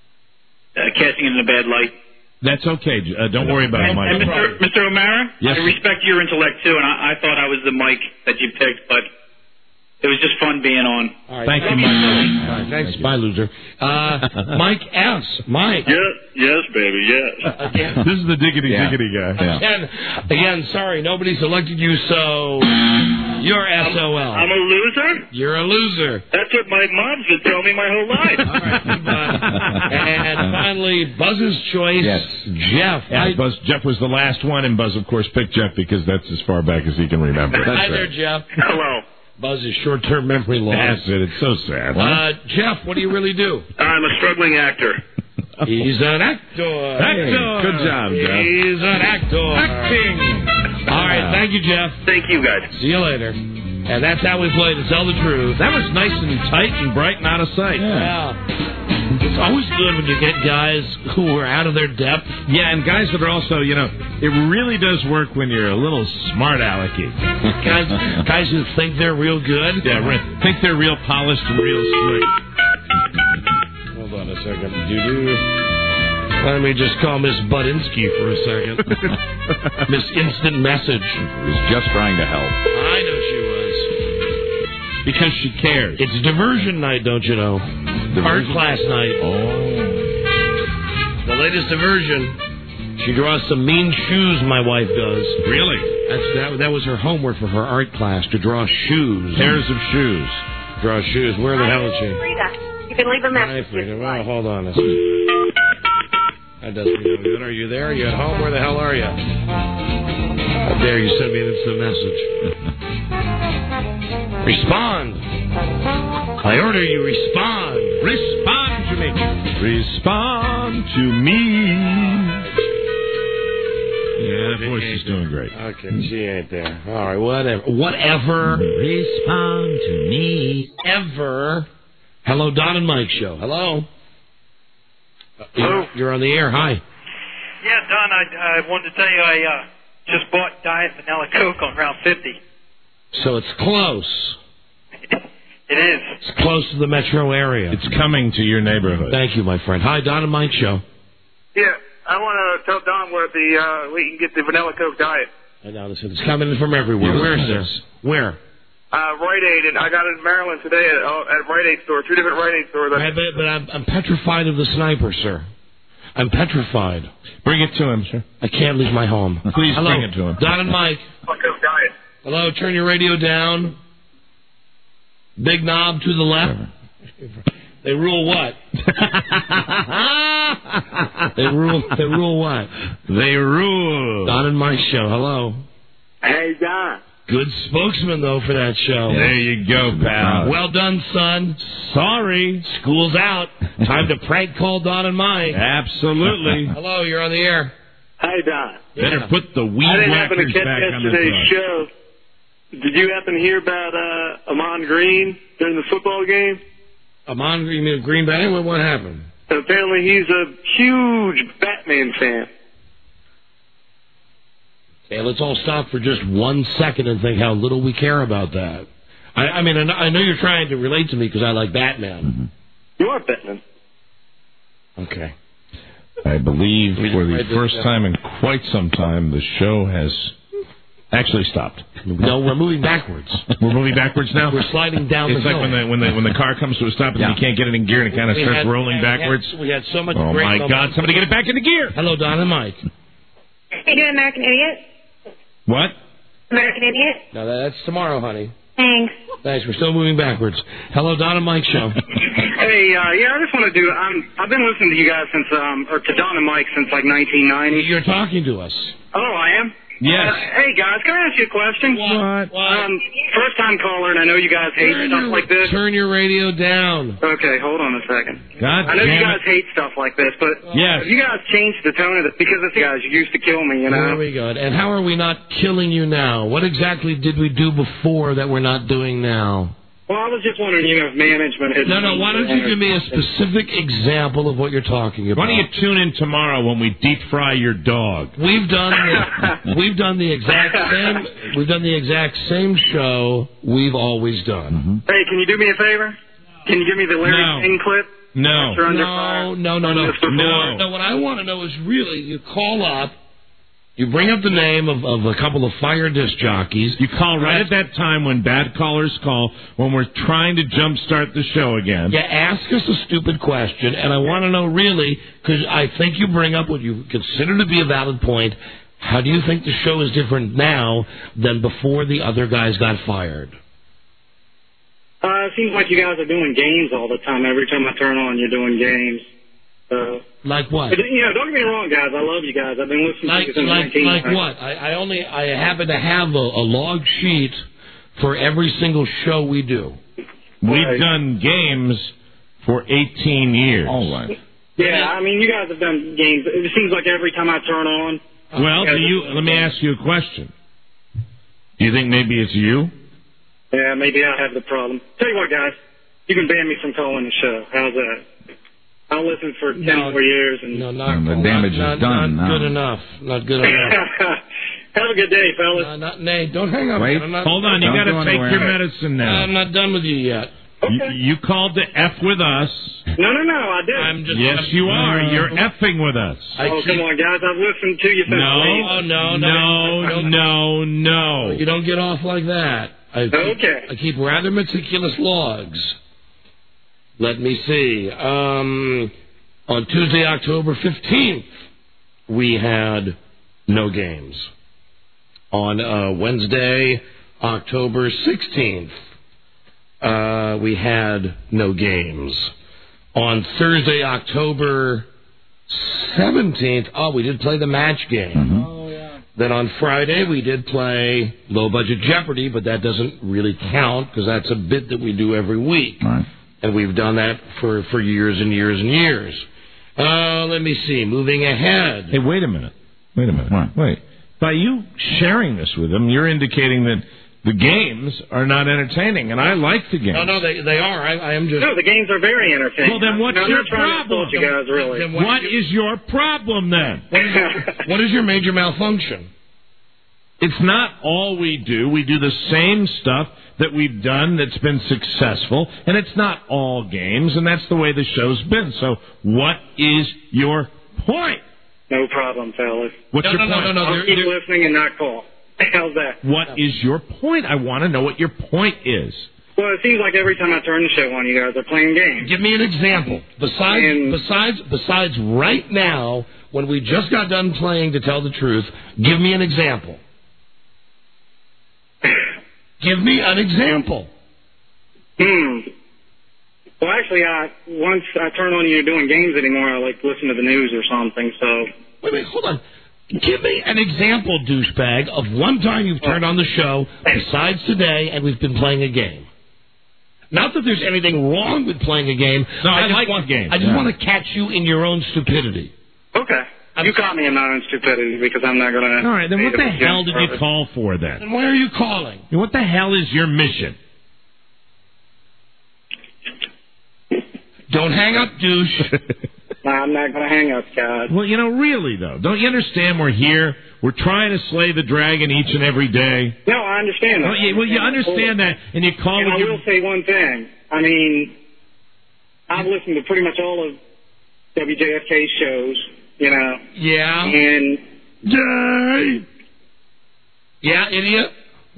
Speaker 6: uh, casting it in a bad light.
Speaker 11: That's okay. Uh, don't worry about it,
Speaker 6: And,
Speaker 11: Michael.
Speaker 6: and Mister Mister O'Mara,
Speaker 11: Yes.
Speaker 6: I respect your intellect too, and I, I thought I was the mic that you picked, but it was just fun being on.
Speaker 5: All right.
Speaker 11: Thank you,
Speaker 5: All
Speaker 11: Mike.
Speaker 5: right, thanks. Bye, loser. Uh, Mike S. Mike.
Speaker 15: Yes, yes, baby, yes.
Speaker 5: Again.
Speaker 11: This is the diggity
Speaker 16: Yeah.
Speaker 11: diggity guy.
Speaker 16: Yeah.
Speaker 5: Again, again, sorry, nobody selected you, so... You're S O L.
Speaker 6: I'm a loser?
Speaker 5: You're a loser.
Speaker 6: That's what my mom's been telling me my whole life.
Speaker 5: All right, and finally, Buzz's choice,
Speaker 11: Yes.
Speaker 5: Jeff.
Speaker 11: Yeah,
Speaker 5: Hi,
Speaker 11: Buzz, Jeff was the last one, and Buzz, of course, picked Jeff because that's as far back as he can remember.
Speaker 5: Hi there, Jeff.
Speaker 6: Hello.
Speaker 5: Buzz's short-term memory loss.
Speaker 11: That's it. It's so sad.
Speaker 5: Uh, Jeff, what do you really do?
Speaker 6: I'm a struggling actor.
Speaker 5: He's an actor.
Speaker 11: Actor. Good job, Jeff.
Speaker 5: He's an actor.
Speaker 11: Acting.
Speaker 5: All right, thank you, Jeff.
Speaker 6: Thank you, guys.
Speaker 5: See you later. And that's how we play To Tell the Truth.
Speaker 11: That was nice and tight and bright and out of sight.
Speaker 5: Yeah. It's always good when you get guys who are out of their depth.
Speaker 11: Yeah, and guys that are also, you know, it really does work when you're a little smart alecky.
Speaker 5: guys, guys who think they're real good.
Speaker 11: Yeah, right. Think they're real polished and real slick.
Speaker 5: Hold on a second. Do-do. Let me just call Miss Budinsky for a second. Miss Instant Message.
Speaker 16: Was just trying to help.
Speaker 5: I know she was.
Speaker 11: Because she cares.
Speaker 5: It's diversion night, don't you know? Art class night.
Speaker 11: Oh.
Speaker 5: The latest diversion. She draws some mean shoes, my wife does.
Speaker 11: Really?
Speaker 5: That's that, that was her homework for her art class, to draw shoes.
Speaker 11: Pairs of shoes.
Speaker 5: Draw shoes. Where the hell is she?
Speaker 9: Frida, you can leave a
Speaker 5: Hi,
Speaker 9: message.
Speaker 5: Frida. Well, hold on a second. That doesn't feel good. Are you there? Are you at home? Where the hell are you? How dare you send me an instant message? Respond. I order you respond.
Speaker 11: Respond to me. Respond to me. Yeah, that voice is doing great.
Speaker 5: Okay, she ain't there. All right, whatever. Whatever.
Speaker 3: Respond to me.
Speaker 5: Ever. Hello, Don and Mike show. Hello. Hello. You're on the air. Hi.
Speaker 10: Yeah, Don, I, I wanted to tell you I uh, just bought Diet Vanilla Coke on Route fifty.
Speaker 5: So it's close.
Speaker 10: It is.
Speaker 5: It's close to the metro area.
Speaker 11: It's coming to your neighborhood.
Speaker 5: Thank you, my friend. Hi, Don and Mike show.
Speaker 6: Yeah, I want to tell Don where the uh, we can get the Vanilla Coke Diet.
Speaker 5: I know this. It's coming from everywhere. Where is this? Where?
Speaker 6: Uh, Rite Aid, and I got it in Maryland today at, uh, at a Rite Aid store, two different Rite Aid stores.
Speaker 5: I bet, but I'm, I'm petrified of the sniper, sir. I'm petrified.
Speaker 11: Bring it to him, sir.
Speaker 5: I can't leave my home.
Speaker 11: Please
Speaker 5: Hello.
Speaker 11: bring it to him.
Speaker 5: Don and Mike.
Speaker 6: Vanilla Coke Diet.
Speaker 5: Hello, turn your radio down. Big knob to the left. They rule what? they rule. They rule what?
Speaker 11: They rule.
Speaker 5: Don and Mike show. Hello.
Speaker 6: Hey, Don.
Speaker 5: Good spokesman though for that show.
Speaker 11: There you go, pal.
Speaker 5: Well done, son.
Speaker 11: Sorry.
Speaker 5: School's out. Time to prank call Don and Mike.
Speaker 11: Absolutely.
Speaker 5: Hello, you're on the air.
Speaker 6: Hi, Don.
Speaker 11: Better
Speaker 5: Yeah.
Speaker 11: put the weed
Speaker 6: I didn't happen to
Speaker 11: whackers
Speaker 6: catch
Speaker 11: back on the
Speaker 6: yesterday's
Speaker 11: bus.
Speaker 6: show. Did you happen to hear about uh, Amon Green during the football game?
Speaker 5: Amon, you mean Green Bay? What, what happened?
Speaker 6: Apparently, he's a huge Batman fan.
Speaker 5: Okay, let's all stop for just one second and think how little we care about that. I, I mean, I know, I know you're trying to relate to me because I like Batman.
Speaker 11: Mm-hmm.
Speaker 6: You are Batman.
Speaker 5: Okay.
Speaker 11: I believe
Speaker 5: We
Speaker 11: for the
Speaker 5: just-
Speaker 11: first time in quite some time, the show has actually stopped.
Speaker 5: No, we're moving backwards.
Speaker 11: We're moving backwards now?
Speaker 5: We're sliding down
Speaker 11: It's
Speaker 5: the
Speaker 11: like
Speaker 5: hill.
Speaker 11: when the, when, the, when the car comes to a stop and
Speaker 5: Yeah.
Speaker 11: you can't get it in gear and it kind of
Speaker 5: We
Speaker 11: starts
Speaker 5: had-
Speaker 11: rolling
Speaker 5: we had-
Speaker 11: backwards.
Speaker 5: We had so much
Speaker 11: Oh,
Speaker 5: great
Speaker 11: my
Speaker 5: momentum.
Speaker 11: God. Somebody get it back into gear.
Speaker 5: Hello, Don and Mike.
Speaker 9: Hey, you American Idiot?
Speaker 11: What?
Speaker 9: American Idiot?
Speaker 5: No, that's tomorrow, honey.
Speaker 9: Thanks.
Speaker 5: Thanks. We're still moving backwards. Hello, Don and Mike show.
Speaker 6: Hey, uh, yeah, I just want to do. Um, I've been listening to you guys since, um, or to Don and Mike since like nineteen ninety.
Speaker 5: You're talking to us.
Speaker 6: Oh, I am.
Speaker 11: Yes.
Speaker 6: Uh, hey guys, can I ask you a question?
Speaker 5: What? What?
Speaker 6: Um, first time caller, and I know you guys hate
Speaker 5: Turn
Speaker 6: stuff
Speaker 5: your,
Speaker 6: like this.
Speaker 5: turn your radio down.
Speaker 6: Okay, hold on a second.
Speaker 11: God
Speaker 6: I know you
Speaker 11: damn
Speaker 6: guys
Speaker 11: it.
Speaker 6: hate stuff like this, but
Speaker 11: Yes.
Speaker 6: you guys changed the tone of it because it's you guys you used to kill me, you
Speaker 5: There
Speaker 6: know.
Speaker 5: we go. And how are we not killing you now? What exactly did we do before that we're not doing now?
Speaker 6: Well, I was just wondering, you know, if management had...
Speaker 5: No, no, why don't you give me a specific example of what you're talking about?
Speaker 11: Why don't you tune in tomorrow when we deep fry your dog?
Speaker 5: We've done the, we've done the exact same we've done the exact same show we've always done.
Speaker 6: Hey, can you do me a favor? Can you give me the Larry
Speaker 5: No.
Speaker 6: King clip?
Speaker 11: No.
Speaker 6: After Under
Speaker 5: No,
Speaker 6: Fire?
Speaker 5: no, no, no,
Speaker 6: Just before?
Speaker 5: no. No, what I want to know is really you call up, you bring up the name of, of a couple of fire disc jockeys.
Speaker 11: You call right at that time when bad callers call, when we're trying to jumpstart the show again.
Speaker 5: You ask us a stupid question, and I want to know really, because I think you bring up what you consider to be a valid point, How do you think the show is different now than before the other guys got fired?
Speaker 17: Uh, it seems like you guys are doing games all the time. Every time I turn on, you're doing games. So,
Speaker 5: like what?
Speaker 17: But, you know, don't get me wrong, guys. I love you guys. I've been listening
Speaker 5: Like
Speaker 17: to you since
Speaker 5: like
Speaker 17: nineteen
Speaker 5: like what? I, I only I happen to have a, a log sheet for every single show we do.
Speaker 11: We've done games for eighteen years.
Speaker 16: All right.
Speaker 17: Yeah, I mean, you guys have done games. It seems like every time I turn on.
Speaker 11: Well, do you? Let me ask you a question. Do you think maybe it's you?
Speaker 17: Yeah, maybe I have the problem. Tell you what, guys, you can ban me from calling the show. How's that? I'll listen for ten
Speaker 5: No,
Speaker 17: more years. And
Speaker 5: no, not,
Speaker 16: And the damage
Speaker 5: not,
Speaker 16: is done
Speaker 5: Not
Speaker 16: now.
Speaker 5: good enough. Not good enough.
Speaker 17: Have a good day, fellas.
Speaker 5: No, not, nay, don't hang up.
Speaker 11: Wait,
Speaker 5: I'm not,
Speaker 11: hold on. You
Speaker 5: don't
Speaker 11: got to
Speaker 5: go
Speaker 11: take
Speaker 5: anywhere.
Speaker 11: your medicine now.
Speaker 5: I'm not done with you yet.
Speaker 11: You, you called to F with us.
Speaker 17: No, no, no, I didn't.
Speaker 5: I'm just,
Speaker 11: Yes, you are.
Speaker 5: Uh,
Speaker 11: You're effing with us.
Speaker 17: Oh, come on, guys. I've listened to you since
Speaker 11: No,
Speaker 17: late.
Speaker 5: no,
Speaker 11: no,
Speaker 5: no,
Speaker 11: no, no.
Speaker 5: You don't get off like that. I keep,
Speaker 17: Okay.
Speaker 5: I keep rather meticulous logs. Let me see. Um, on Tuesday, October fifteenth, we had no games. On uh, Wednesday, October sixteenth, uh, we had no games. On Thursday, October seventeenth, oh, we did play the match game.
Speaker 16: Mm-hmm.
Speaker 5: Then on Friday, we did play low-budget Jeopardy, but that doesn't really count because that's a bit that we do every week.
Speaker 16: Right.
Speaker 5: And we've done that for, for years and years and years. Uh, let me see. Moving ahead.
Speaker 11: Hey, wait a minute. Wait a minute.
Speaker 16: What?
Speaker 11: Wait. By you sharing this with them, you're indicating that the games are not entertaining, and I like the games.
Speaker 5: No, no, they they are. I, I am just.
Speaker 17: No, the games are very entertaining.
Speaker 11: Well, then what's
Speaker 17: no, I'm
Speaker 11: your
Speaker 17: not trying to
Speaker 11: problem?
Speaker 17: insult you guys, really.
Speaker 5: Then
Speaker 11: What is your problem then?
Speaker 5: What is your major malfunction?
Speaker 11: It's not all we do. We do the same stuff that we've done that's been successful, and it's not all games, and that's the way the show's been. So what is your point?
Speaker 17: No problem, fellas.
Speaker 11: What's
Speaker 5: No,
Speaker 11: your
Speaker 5: no, no,
Speaker 11: point?
Speaker 5: no, no,
Speaker 17: I'll
Speaker 5: they're-
Speaker 17: keep
Speaker 5: they're-
Speaker 17: listening and not call. How's that?
Speaker 11: What is your point? I want to know what your point is.
Speaker 17: Well, it seems like every time I turn the show on, you guys are playing games.
Speaker 5: Give me an example. Besides,
Speaker 17: And-
Speaker 5: besides, besides, right now, when we just got done playing To Tell the Truth, give me an example. Give me an example.
Speaker 17: Hmm. Well, actually, I once I turn on and you're doing games anymore, I like listen to the news or something. So.
Speaker 5: Wait, wait, hold on. Give me an example, douchebag, of one time you've turned on the show besides today and we've been playing a game. Not that there's anything wrong with playing a game.
Speaker 11: No, I
Speaker 5: just
Speaker 11: like
Speaker 5: want,
Speaker 11: the game.
Speaker 5: I just
Speaker 11: Yeah.
Speaker 5: want to catch you in your own stupidity.
Speaker 17: Okay. You caught me in my own stupidity because I'm not going to.
Speaker 11: All right, then what the hell did you call for then?
Speaker 5: And why are you calling?
Speaker 11: What the hell is your mission?
Speaker 5: Don't hang up, douche.
Speaker 17: Nah, I'm not going to hang up, guys.
Speaker 11: Well, you know, really, though. Don't you understand we're here? We're trying to slay the dragon each and every day.
Speaker 17: No, I understand that.
Speaker 11: Well, you, well, you understand that, and you call
Speaker 17: And
Speaker 11: with
Speaker 17: I
Speaker 11: your...
Speaker 17: will say one thing. I mean, I've listened to pretty much all of W J F K's shows, you know.
Speaker 5: Yeah.
Speaker 17: And.
Speaker 11: Yay!
Speaker 5: Yeah, idiot.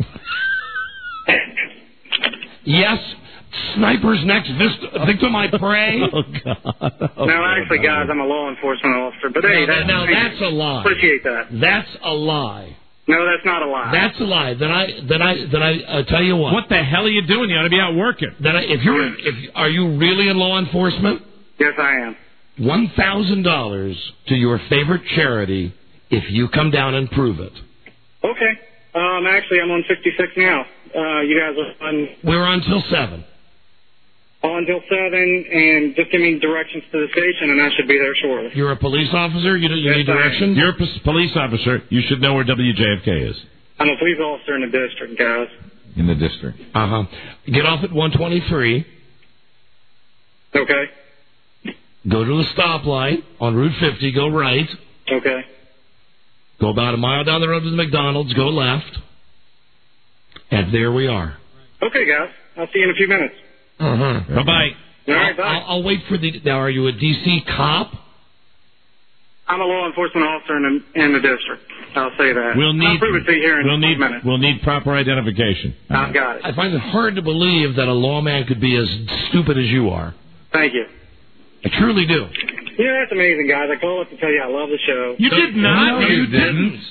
Speaker 5: Yes, sniper's next vist- victim I pray.
Speaker 11: Oh, God. Oh,
Speaker 17: no, actually, guys, I'm a law enforcement officer. But hey,
Speaker 5: now,
Speaker 17: that's,
Speaker 5: now that's a lie.
Speaker 17: Appreciate that.
Speaker 5: That's a lie.
Speaker 17: No, that's not a lie.
Speaker 5: That's a lie. Then I, then I, then I uh, tell you what.
Speaker 11: What the hell are you doing? You ought to be out working.
Speaker 5: Then I, if you're, if are you really in law enforcement?
Speaker 17: Yes, I am.
Speaker 5: One thousand dollars to your favorite charity if you come down and prove it.
Speaker 17: Okay. Um, actually, I'm on sixty-six now. Uh, you guys are on.
Speaker 5: We're on till seven.
Speaker 17: On until seven, and just give me directions to the station, and I should be there shortly.
Speaker 5: You're a police officer. You, you
Speaker 17: Yes,
Speaker 5: need
Speaker 17: I am.
Speaker 5: directions.
Speaker 11: You're a p- police officer. You should know where W J F K is.
Speaker 17: I'm a police officer in the district, guys.
Speaker 16: In the district.
Speaker 5: Uh huh. Get off at one twenty-three.
Speaker 17: Okay.
Speaker 5: Go to the stoplight on Route fifty. Go right.
Speaker 17: Okay.
Speaker 5: Go about a mile down the road to the McDonald's. Go left. And there we are.
Speaker 17: Okay, guys. I'll see you in a few minutes.
Speaker 5: Uh-huh.
Speaker 11: Bye-bye.
Speaker 17: All right, bye.
Speaker 5: I'll, I'll wait for the... Now, are you a D C cop?
Speaker 17: I'm a law enforcement officer in the, in the district. I'll say that.
Speaker 11: We'll need,
Speaker 17: I'll prove it to you here in
Speaker 11: we'll
Speaker 17: a
Speaker 11: need,
Speaker 17: minute.
Speaker 11: We'll need proper identification.
Speaker 17: I've got it.
Speaker 5: I find it hard to believe that a lawman could be as stupid as you are.
Speaker 17: Thank you.
Speaker 5: I truly do.
Speaker 17: You know, that's amazing, guys. I call up to tell you I love the show.
Speaker 11: You did not.
Speaker 5: No, you didn't.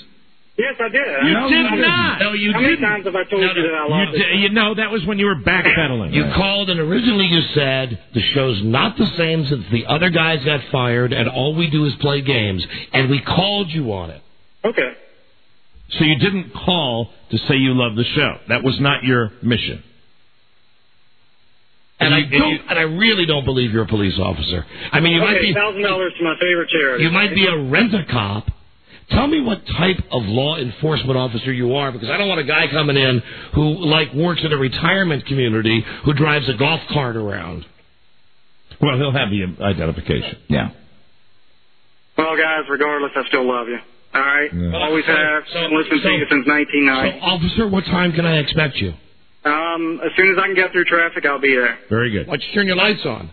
Speaker 17: Yes, I did.
Speaker 11: You
Speaker 17: I,
Speaker 11: did
Speaker 17: I,
Speaker 11: not.
Speaker 17: No, you How many times have I told
Speaker 5: No,
Speaker 17: you that I
Speaker 11: You,
Speaker 17: lost
Speaker 11: did,
Speaker 17: it?
Speaker 11: you know, that was when you were backpedaling.
Speaker 5: You called and originally you said the show's not the same since the other guys got fired and all we do is play games. And we called you on it.
Speaker 17: Okay.
Speaker 11: So you didn't call to say you love the show. That was not your mission.
Speaker 5: And I
Speaker 11: you-
Speaker 5: don't,
Speaker 11: you-
Speaker 5: and I really don't believe you're a police officer. I mean, you
Speaker 17: okay,
Speaker 5: might be
Speaker 17: thousand dollars to my favorite charity.
Speaker 5: you might be a rent-a-cop. Tell me what type of law enforcement officer you are, because I don't want a guy coming in who, like, works in a retirement community who drives a golf cart around.
Speaker 11: Well, he'll have the identification.
Speaker 16: Yeah.
Speaker 17: Well, guys, regardless, I still love you. All right?
Speaker 11: Yeah.
Speaker 17: Always have.
Speaker 5: So-
Speaker 17: Been listening
Speaker 5: so-
Speaker 17: to you since nineteen
Speaker 5: So,
Speaker 17: ninety.
Speaker 5: officer, what time can I expect you?
Speaker 17: Um, as soon as I can get through traffic, I'll be there.
Speaker 11: Very good.
Speaker 5: Why don't you turn your lights on?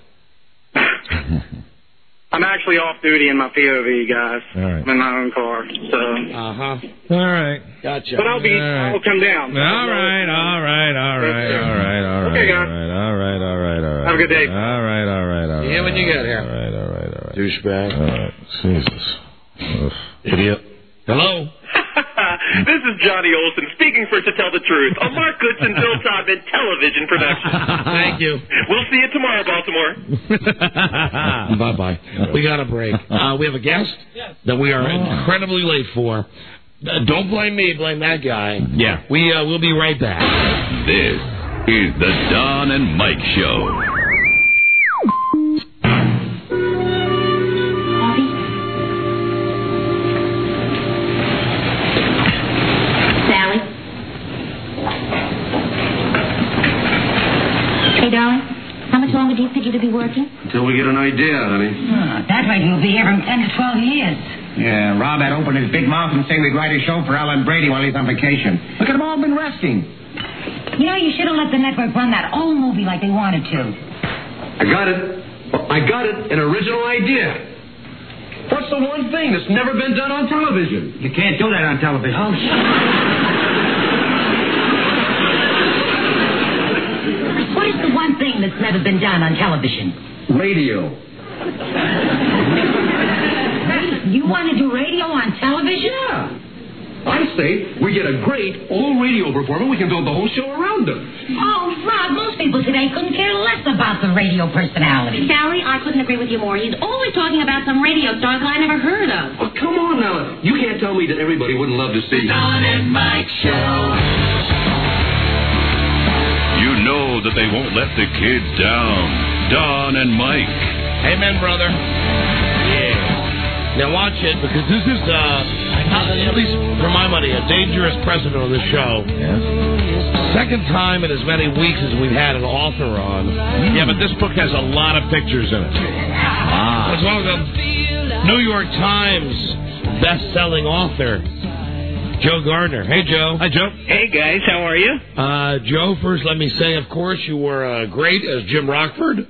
Speaker 17: I'm actually off duty in my P O V, guys.
Speaker 11: All right.
Speaker 17: I'm in my own car, so.
Speaker 5: Uh-huh.
Speaker 11: All right.
Speaker 5: Gotcha.
Speaker 17: But I'll be.
Speaker 11: All right.
Speaker 17: I'll come down.
Speaker 11: All right, all right, all right, all right, all right.
Speaker 17: Okay, guys.
Speaker 11: All right, all right, all right.
Speaker 17: Have a good day.
Speaker 11: All right, all right, all right.
Speaker 5: Yeah, when you get here.
Speaker 11: All right, all right, all right.
Speaker 5: Douchebag.
Speaker 11: All right. Jesus. Ugh.
Speaker 5: Idiot. Hello?
Speaker 18: This is Johnny Olson speaking for To Tell the Truth, a Mark Goodson, Bill Todman television production.
Speaker 5: Thank you.
Speaker 18: We'll see you tomorrow, Baltimore.
Speaker 5: Bye-bye. We got a break. Uh, we have a guest that we are incredibly late for. Uh, don't blame me, blame that guy.
Speaker 11: Yeah.
Speaker 5: We, uh, we'll be right back.
Speaker 1: This is the Don and Mike Show.
Speaker 19: Sally? Hey, darling, how much longer do you think you'll be working?
Speaker 21: Until we get an idea, honey.
Speaker 19: Oh, that way you'll be here from ten to twelve years.
Speaker 21: Yeah, Rob had opened his big mouth and say we'd write a show for Alan Brady while he's on vacation. Look at them all been resting.
Speaker 19: You know, you should have let the network run that old movie like they wanted to.
Speaker 21: I got it. I got it. An original idea. What's the one thing that's never been done on television? You can't do that on television.
Speaker 19: What is the one thing that's never been done on television?
Speaker 21: Radio.
Speaker 19: You want to do radio on television?
Speaker 21: Yeah. I say we get a great old radio performer. We can build the whole show around them.
Speaker 19: Oh, Rob, most people today couldn't care less about the radio personality.
Speaker 23: Sally, I couldn't agree with you more. He's always talking about some radio stars I never heard of.
Speaker 21: Oh, come on now. You can't tell me that everybody wouldn't love to see you.
Speaker 13: Don and Mike Show.
Speaker 1: You know that they won't let the kids down. Don and Mike.
Speaker 5: Amen, brother. Yeah. Now watch it, because this is, uh, at least for my money, a dangerous precedent on this show.
Speaker 11: Yes.
Speaker 5: Second time in as many weeks as we've had an author on.
Speaker 11: Yeah, but this book has a lot of pictures in it.
Speaker 5: Ah. It's one of the New York Times best-selling author, Joe Gardner. Hey, Joe.
Speaker 11: Hi, Joe.
Speaker 25: Hey, guys. How are you?
Speaker 5: Uh, Joe, first let me say, of course, you were uh, great as Jim Rockford.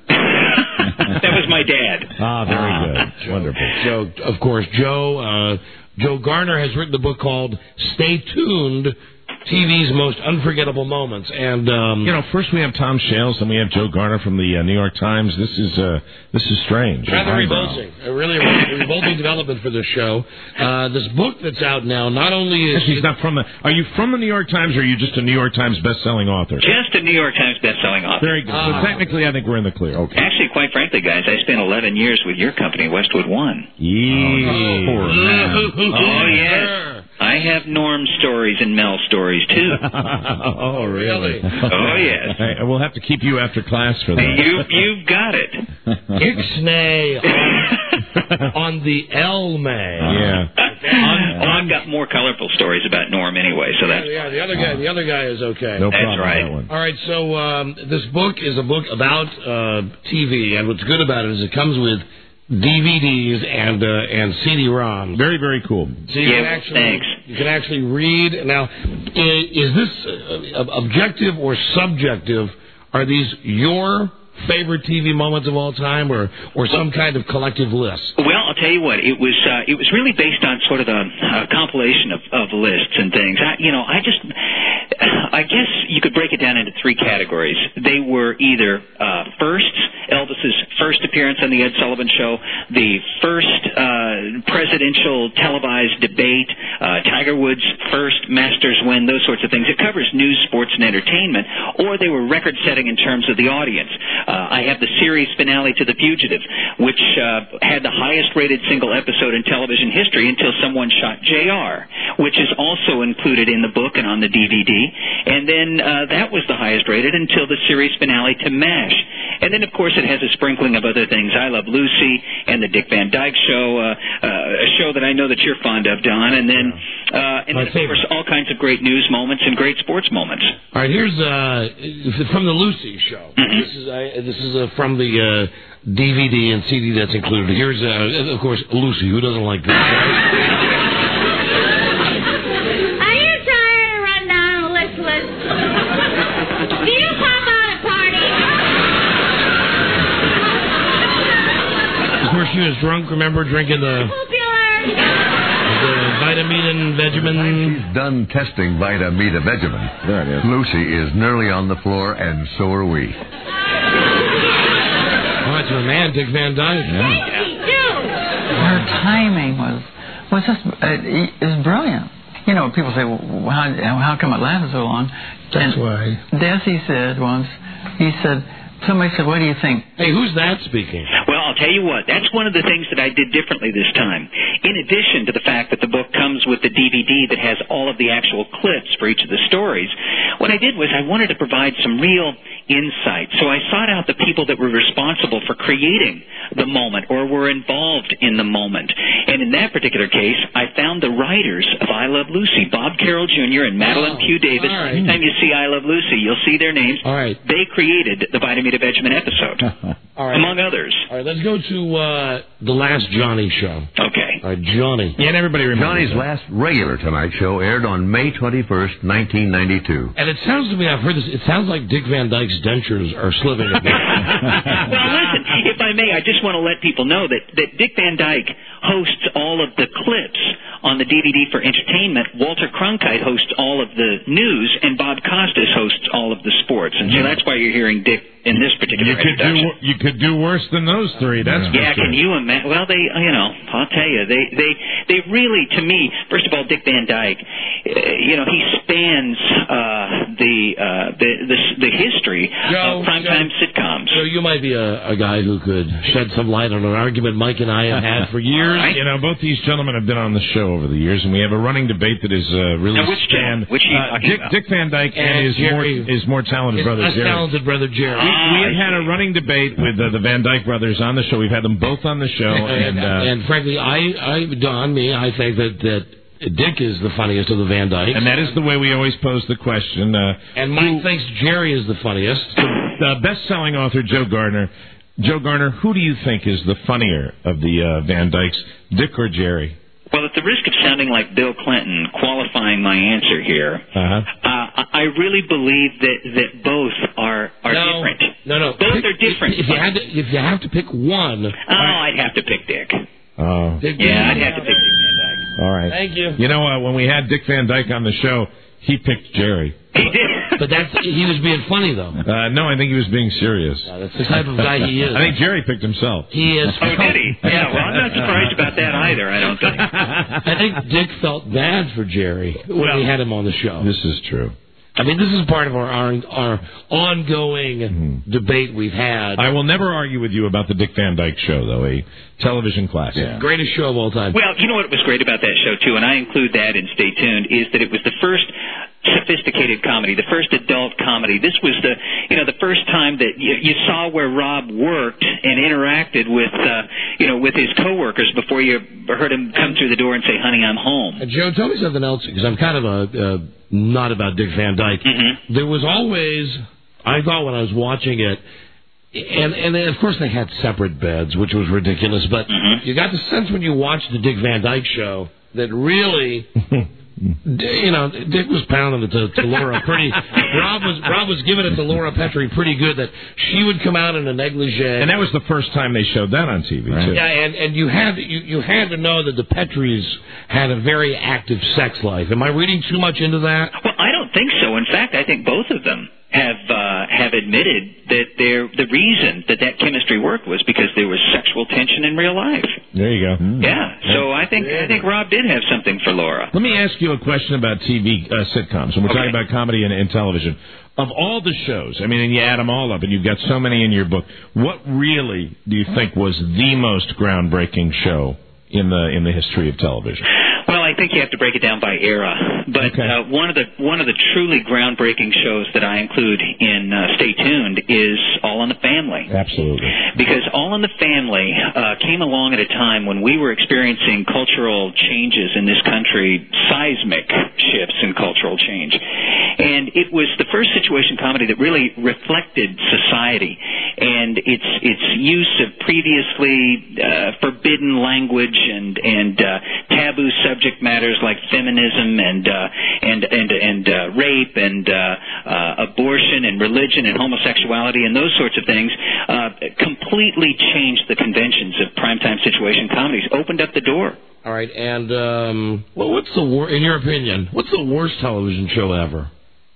Speaker 25: That was my dad.
Speaker 11: Ah, very
Speaker 5: Ah,
Speaker 11: good.
Speaker 5: Joe.
Speaker 11: Wonderful.
Speaker 5: So, of course, Joe uh, Joe Garner has written a book called Stay Tuned, T V's Most Unforgettable Moments. And um,
Speaker 11: You know, first we have Tom Shales, then we have Joe Garner from the uh, New York Times. This is uh, this is strange.
Speaker 5: rather
Speaker 11: Eyebrow.
Speaker 5: revolting. A really re- revolting development for this show. Uh, this book that's out now not only is...
Speaker 11: He's not from the... Are you from the New York Times, or are you just a New York Times best-selling author?
Speaker 25: Just a New York Times best-selling author.
Speaker 11: Very good. So technically, I think we're in the clear. Okay.
Speaker 25: Actually, quite frankly, guys, I spent eleven years with your company, Westwood One.
Speaker 11: Yeah.
Speaker 25: Oh, oh yes. I have Norm stories and Mel stories, too.
Speaker 11: Oh, really?
Speaker 25: Oh, yes.
Speaker 11: Hey, we'll have to keep you after class for that.
Speaker 25: You, you've got it.
Speaker 5: Ixnay on, on the Elmay.
Speaker 11: Yeah.
Speaker 25: Oh, I've got more colorful stories about Norm anyway, so that's...
Speaker 5: Yeah, the other guy, the other guy is okay.
Speaker 11: No
Speaker 25: That's
Speaker 11: problem
Speaker 25: right.
Speaker 11: with that one.
Speaker 5: All right, so um, this book is a book about uh, T V, and what's good about it is it comes with D V Ds and uh, and C D ROMs.
Speaker 11: Very, very cool.
Speaker 5: So you
Speaker 25: Yeah,
Speaker 5: can actually
Speaker 25: thanks.
Speaker 5: you can actually read. Now, i- is this uh, objective or subjective? Are these your favorite T V moments of all time, or or some kind of collective list?
Speaker 25: Well, I'll tell you what. It was uh, it was really based on sort of a, a compilation of, of lists and things. I, you know, I just I guess you could break it down into three categories. They were either uh, firsts, Elvis's first appearance on the Ed Sullivan Show, the first uh, presidential televised debate, uh, Tiger Woods' first Masters win, those sorts of things. It covers news, sports, and entertainment, or they were record-setting in terms of the audience. Uh, I have the series finale to The Fugitive, which uh, had the highest-rated single episode in television history until someone shot J R, which is also included in the book and on the D V D. And then uh, that was the highest-rated until the series finale to MASH. And then, of course, it has a sprinkling of other things. I Love Lucy and the Dick Van Dyke Show, uh, uh, a show that I know that you're fond of, Don. And then, uh, and then of course, all kinds of great news moments and great sports moments.
Speaker 5: All right, here's uh, from the Lucy Show. Mm-hmm. This is uh, this is uh, from the uh, D V D and C D that's included. Here's, uh, of course, Lucy. Who doesn't like this? She was drunk, remember, drinking the, the Vitamita Vegemin.
Speaker 2: She's done testing Vitamita Vegemin. There it is. Lucy is nearly on the floor, and so are we.
Speaker 5: Oh, that's a man, Dick Van Dyke.
Speaker 12: Yeah. Her timing was was just uh, is brilliant. You know, people say, well, how, how come it lasted so long?
Speaker 5: That's
Speaker 12: and
Speaker 5: why.
Speaker 12: Desi said once, he said, somebody said, what do you think?
Speaker 5: Hey, who's that speaking?
Speaker 25: Well, I'll tell you what, that's one of the things that I did differently this time. In addition to the fact that the book comes with the D V D that has all of the actual clips for each of the stories, what I did was I wanted to provide some real insight. So I sought out the people that were responsible for creating the moment or were involved in the moment. And in that particular case, I found the writers of I Love Lucy, Bob Carroll Junior and Madeline
Speaker 5: oh,
Speaker 25: Pugh Davis.
Speaker 5: Right.
Speaker 25: Anytime you see I Love Lucy, you'll see their names.
Speaker 5: All right.
Speaker 25: They created the Vitamita Vegemin episode,
Speaker 5: all right.
Speaker 25: among others.
Speaker 5: All right, let's go to uh, the last Johnny show.
Speaker 25: Okay.
Speaker 5: All right, Johnny.
Speaker 2: Yeah, and everybody remembers
Speaker 5: Johnny's
Speaker 2: that. last regular Tonight Show aired on May twenty-first, nineteen ninety-two.
Speaker 5: And it sounds to me, I've heard this, it sounds like Dick Van Dyke's dentures are slithering a bit.
Speaker 25: Well, listen, if I may, I just want to let people know that, that Dick Van Dyke hosts all of the clips on the D V D for entertainment. Walter Cronkite hosts all of the news, and Bob Costas hosts all of the sports. And so that's why you're hearing Dick in this particular
Speaker 11: you could do
Speaker 25: introduction.
Speaker 11: You could do worse than those three. That's
Speaker 25: yeah.
Speaker 11: for sure.
Speaker 25: Can you imagine? Well, they, you know, I'll tell you, they, they, they really, to me, first of all, Dick Van Dyke, uh, you know, he spans uh, the, uh, the the the history
Speaker 5: Joe,
Speaker 25: of primetime sitcoms.
Speaker 5: So you might be a, a guy who could shed some light on an argument Mike and I have had for years.
Speaker 11: You know, both these gentlemen have been on the show over the years, and we have a running debate that is uh, really
Speaker 25: now, which
Speaker 11: spanned.
Speaker 25: Which are you
Speaker 11: uh,
Speaker 25: talking
Speaker 11: Dick,
Speaker 25: about?
Speaker 11: Dick Van Dyke and,
Speaker 5: And
Speaker 11: his
Speaker 5: Jerry-
Speaker 11: more his more talented
Speaker 5: His
Speaker 11: brother
Speaker 5: less
Speaker 11: Jerry.
Speaker 5: talented brother Jerry.
Speaker 11: We, we have had a running debate with uh, the Van Dyke brothers on the show. We've had them both on the show, and
Speaker 5: and,
Speaker 11: uh,
Speaker 5: and frankly, I, I, Don, me, I think that, that Dick is the funniest of the Van Dykes.
Speaker 11: and that is the way we always pose the question. Uh,
Speaker 5: And Mike thinks Jerry is the funniest.
Speaker 11: the best-selling author Joe Gardner. Joe Gardner, who do you think is the funnier of the uh, Van Dykes, Dick or Jerry?
Speaker 25: Well, at the risk of sounding like Bill Clinton, qualifying my answer here,
Speaker 11: Uh-huh.
Speaker 25: uh, I really believe that, that both are are
Speaker 5: No,
Speaker 25: different.
Speaker 5: No, no.
Speaker 25: Both
Speaker 5: Pick-
Speaker 25: are different.
Speaker 5: If you had to, if you have to pick one,
Speaker 25: Oh, I'd have to pick Dick.
Speaker 11: Oh,
Speaker 5: Dick
Speaker 25: Yeah,
Speaker 5: Van
Speaker 25: I'd have to
Speaker 5: Dyke.
Speaker 25: pick Dick Van Dyke.
Speaker 11: all right.
Speaker 5: Thank you.
Speaker 11: You know, uh, when we had Dick Van Dyke on the show, he picked Jerry.
Speaker 25: He did.
Speaker 5: But that's he was being funny though.
Speaker 11: Uh, no, I think he was being serious.
Speaker 5: Uh, that's the type of guy he is.
Speaker 11: I think Jerry picked himself.
Speaker 5: He is.
Speaker 25: Oh, did he? Yeah, well, I'm not surprised about that either, I don't think.
Speaker 5: I think Dick felt bad for Jerry when
Speaker 25: Well,
Speaker 5: we had him on the show.
Speaker 11: This is true.
Speaker 5: I mean, this is part of our our, our ongoing
Speaker 11: Mm-hmm.
Speaker 5: debate we've had.
Speaker 11: I will never argue with you about the Dick Van Dyke Show, though, a television classic.
Speaker 5: Greatest show of all time.
Speaker 25: Well, you know what was great about that show, too, and I include that in Stay Tuned, is that it was the first sophisticated comedy, the first adult comedy. This was the, you know, the first time that you, you saw where Rob worked and interacted with, uh, you know, with his coworkers before you heard him come through the door and say, "Honey, I'm home."
Speaker 5: Uh, Joe, tell me something else, because I'm kind of a uh, not about Dick Van Dyke.
Speaker 25: Mm-hmm.
Speaker 5: There was always, I thought when I was watching it, and and then, of course they had separate beds, which was ridiculous, but
Speaker 25: Mm-hmm.
Speaker 5: you got the sense when you watched the Dick Van Dyke show that really... You know, Dick was pounding it to, to Laura pretty. Rob was Rob was giving it to Laura Petrie pretty good. That she would come out in a negligee,
Speaker 11: And that was the first time they showed that on T V, too.
Speaker 5: yeah, and, and you had to, you, you had to know that the Petries had a very active sex life. Am I reading too much into that?
Speaker 25: Well, I don't think so. In fact, I think both of them have uh, have admitted that they're, the reason that that chemistry worked was because there was sexual actual tension in real life.
Speaker 11: There you go. Mm.
Speaker 25: Yeah. So I think I think Rob did have something for Laura.
Speaker 11: Let me ask you a question about T V uh, sitcoms, and we're
Speaker 25: Okay.
Speaker 11: talking about comedy and, and television. Of all the shows, I mean, and you add them all up, and you've got so many in your book, what really do you think was the most groundbreaking show in the in the history of television?
Speaker 25: Well, I think you have to break it down by era. But
Speaker 11: Okay.
Speaker 25: uh, one of the one of the truly groundbreaking shows that I include in uh, Stay Tuned is All in the Family.
Speaker 11: Absolutely.
Speaker 25: Because All in the Family uh, came along at a time when we were experiencing cultural changes in this country, seismic shifts in cultural change. And it was the first situation comedy that really reflected society and its its use of previously uh, forbidden language and and uh, taboo subject matters like feminism and uh, and and and uh, rape and uh, uh, abortion and religion and homosexuality and those sorts of things uh, completely changed the conventions of primetime situation comedies. Opened up the door.
Speaker 5: All right, and um, well, what's the wor- in your opinion? What's the worst television show ever?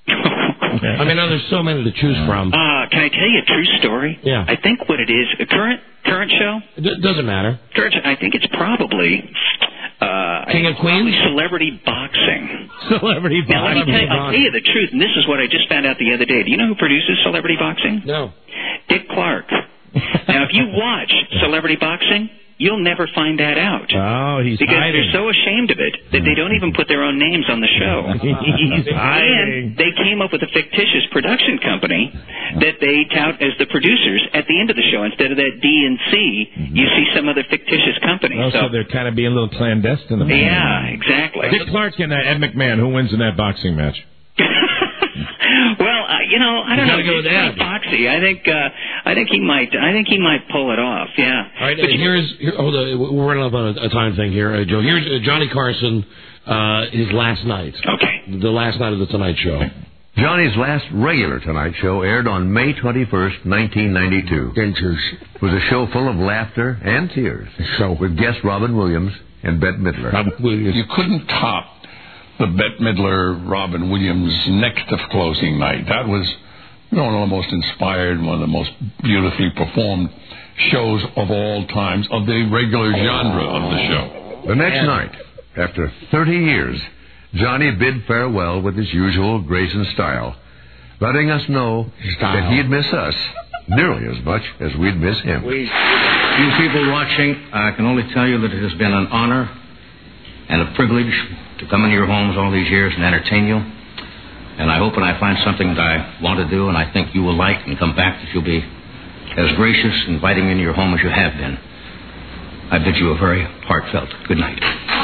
Speaker 5: I mean, there's so many to choose from.
Speaker 25: Uh, can I tell you a true story?
Speaker 5: Yeah.
Speaker 25: I think what it is, a current current show.
Speaker 5: It d- doesn't matter.
Speaker 25: Current, I think it's probably. Uh,
Speaker 5: King of Queens?
Speaker 25: Celebrity boxing.
Speaker 5: Celebrity
Speaker 25: Now, let me
Speaker 5: boxing.
Speaker 25: tell you, I'll tell you the truth, and this is what I just found out the other day. Do you know who produces Celebrity Boxing?
Speaker 5: No.
Speaker 25: Dick Clark. Now, if you watch Celebrity Boxing, you'll never find that out.
Speaker 11: Oh, he's
Speaker 25: because
Speaker 11: hiding.
Speaker 25: they're so ashamed of it that they don't even put their own names on the show.
Speaker 11: He's
Speaker 25: And
Speaker 11: hiding.
Speaker 25: they came up with a fictitious production company that they tout as the producers at the end of the show. Instead of that D and C, you see some other fictitious company.
Speaker 11: Oh, so
Speaker 25: so
Speaker 11: they're kind of being a little clandestine. about it.
Speaker 25: yeah, exactly.
Speaker 11: Dick Clark and uh, Ed McMahon, who wins in that boxing match?
Speaker 25: Well, uh, you know, I don't
Speaker 5: You
Speaker 25: know.
Speaker 5: gotta go with
Speaker 25: He's
Speaker 5: Ed.
Speaker 25: pretty foxy. I think, uh, I think he might. I think he might pull it off. Yeah.
Speaker 5: All right,
Speaker 25: But
Speaker 5: and
Speaker 25: you-
Speaker 5: here's here, hold on, we're running up on a, a time thing here, uh, Joe. Here's uh, Johnny Carson, uh, his last night.
Speaker 25: Okay.
Speaker 5: The last night of the Tonight Show.
Speaker 2: Johnny's last regular Tonight Show aired on May twenty-first, nineteen ninety-two. It was a show full of laughter and tears. A show with guest Robin Williams and Bette Midler.
Speaker 8: You couldn't top the Bette Midler, Robin Williams next of closing night. That was you know, one of the most inspired, one of the most beautifully performed shows of all times of the regular genre of the show.
Speaker 2: The next night, after thirty years, Johnny bid farewell with his usual grace and style, letting us know that he'd miss us nearly as much as we'd miss him.
Speaker 14: You people watching, I can only tell you that it has been an honor and a privilege to come into your homes all these years and entertain you. And I hope when I find something that I want to do and I think you will like and come back, that you'll be as gracious inviting me into your home as you have been. I bid you a very heartfelt good night.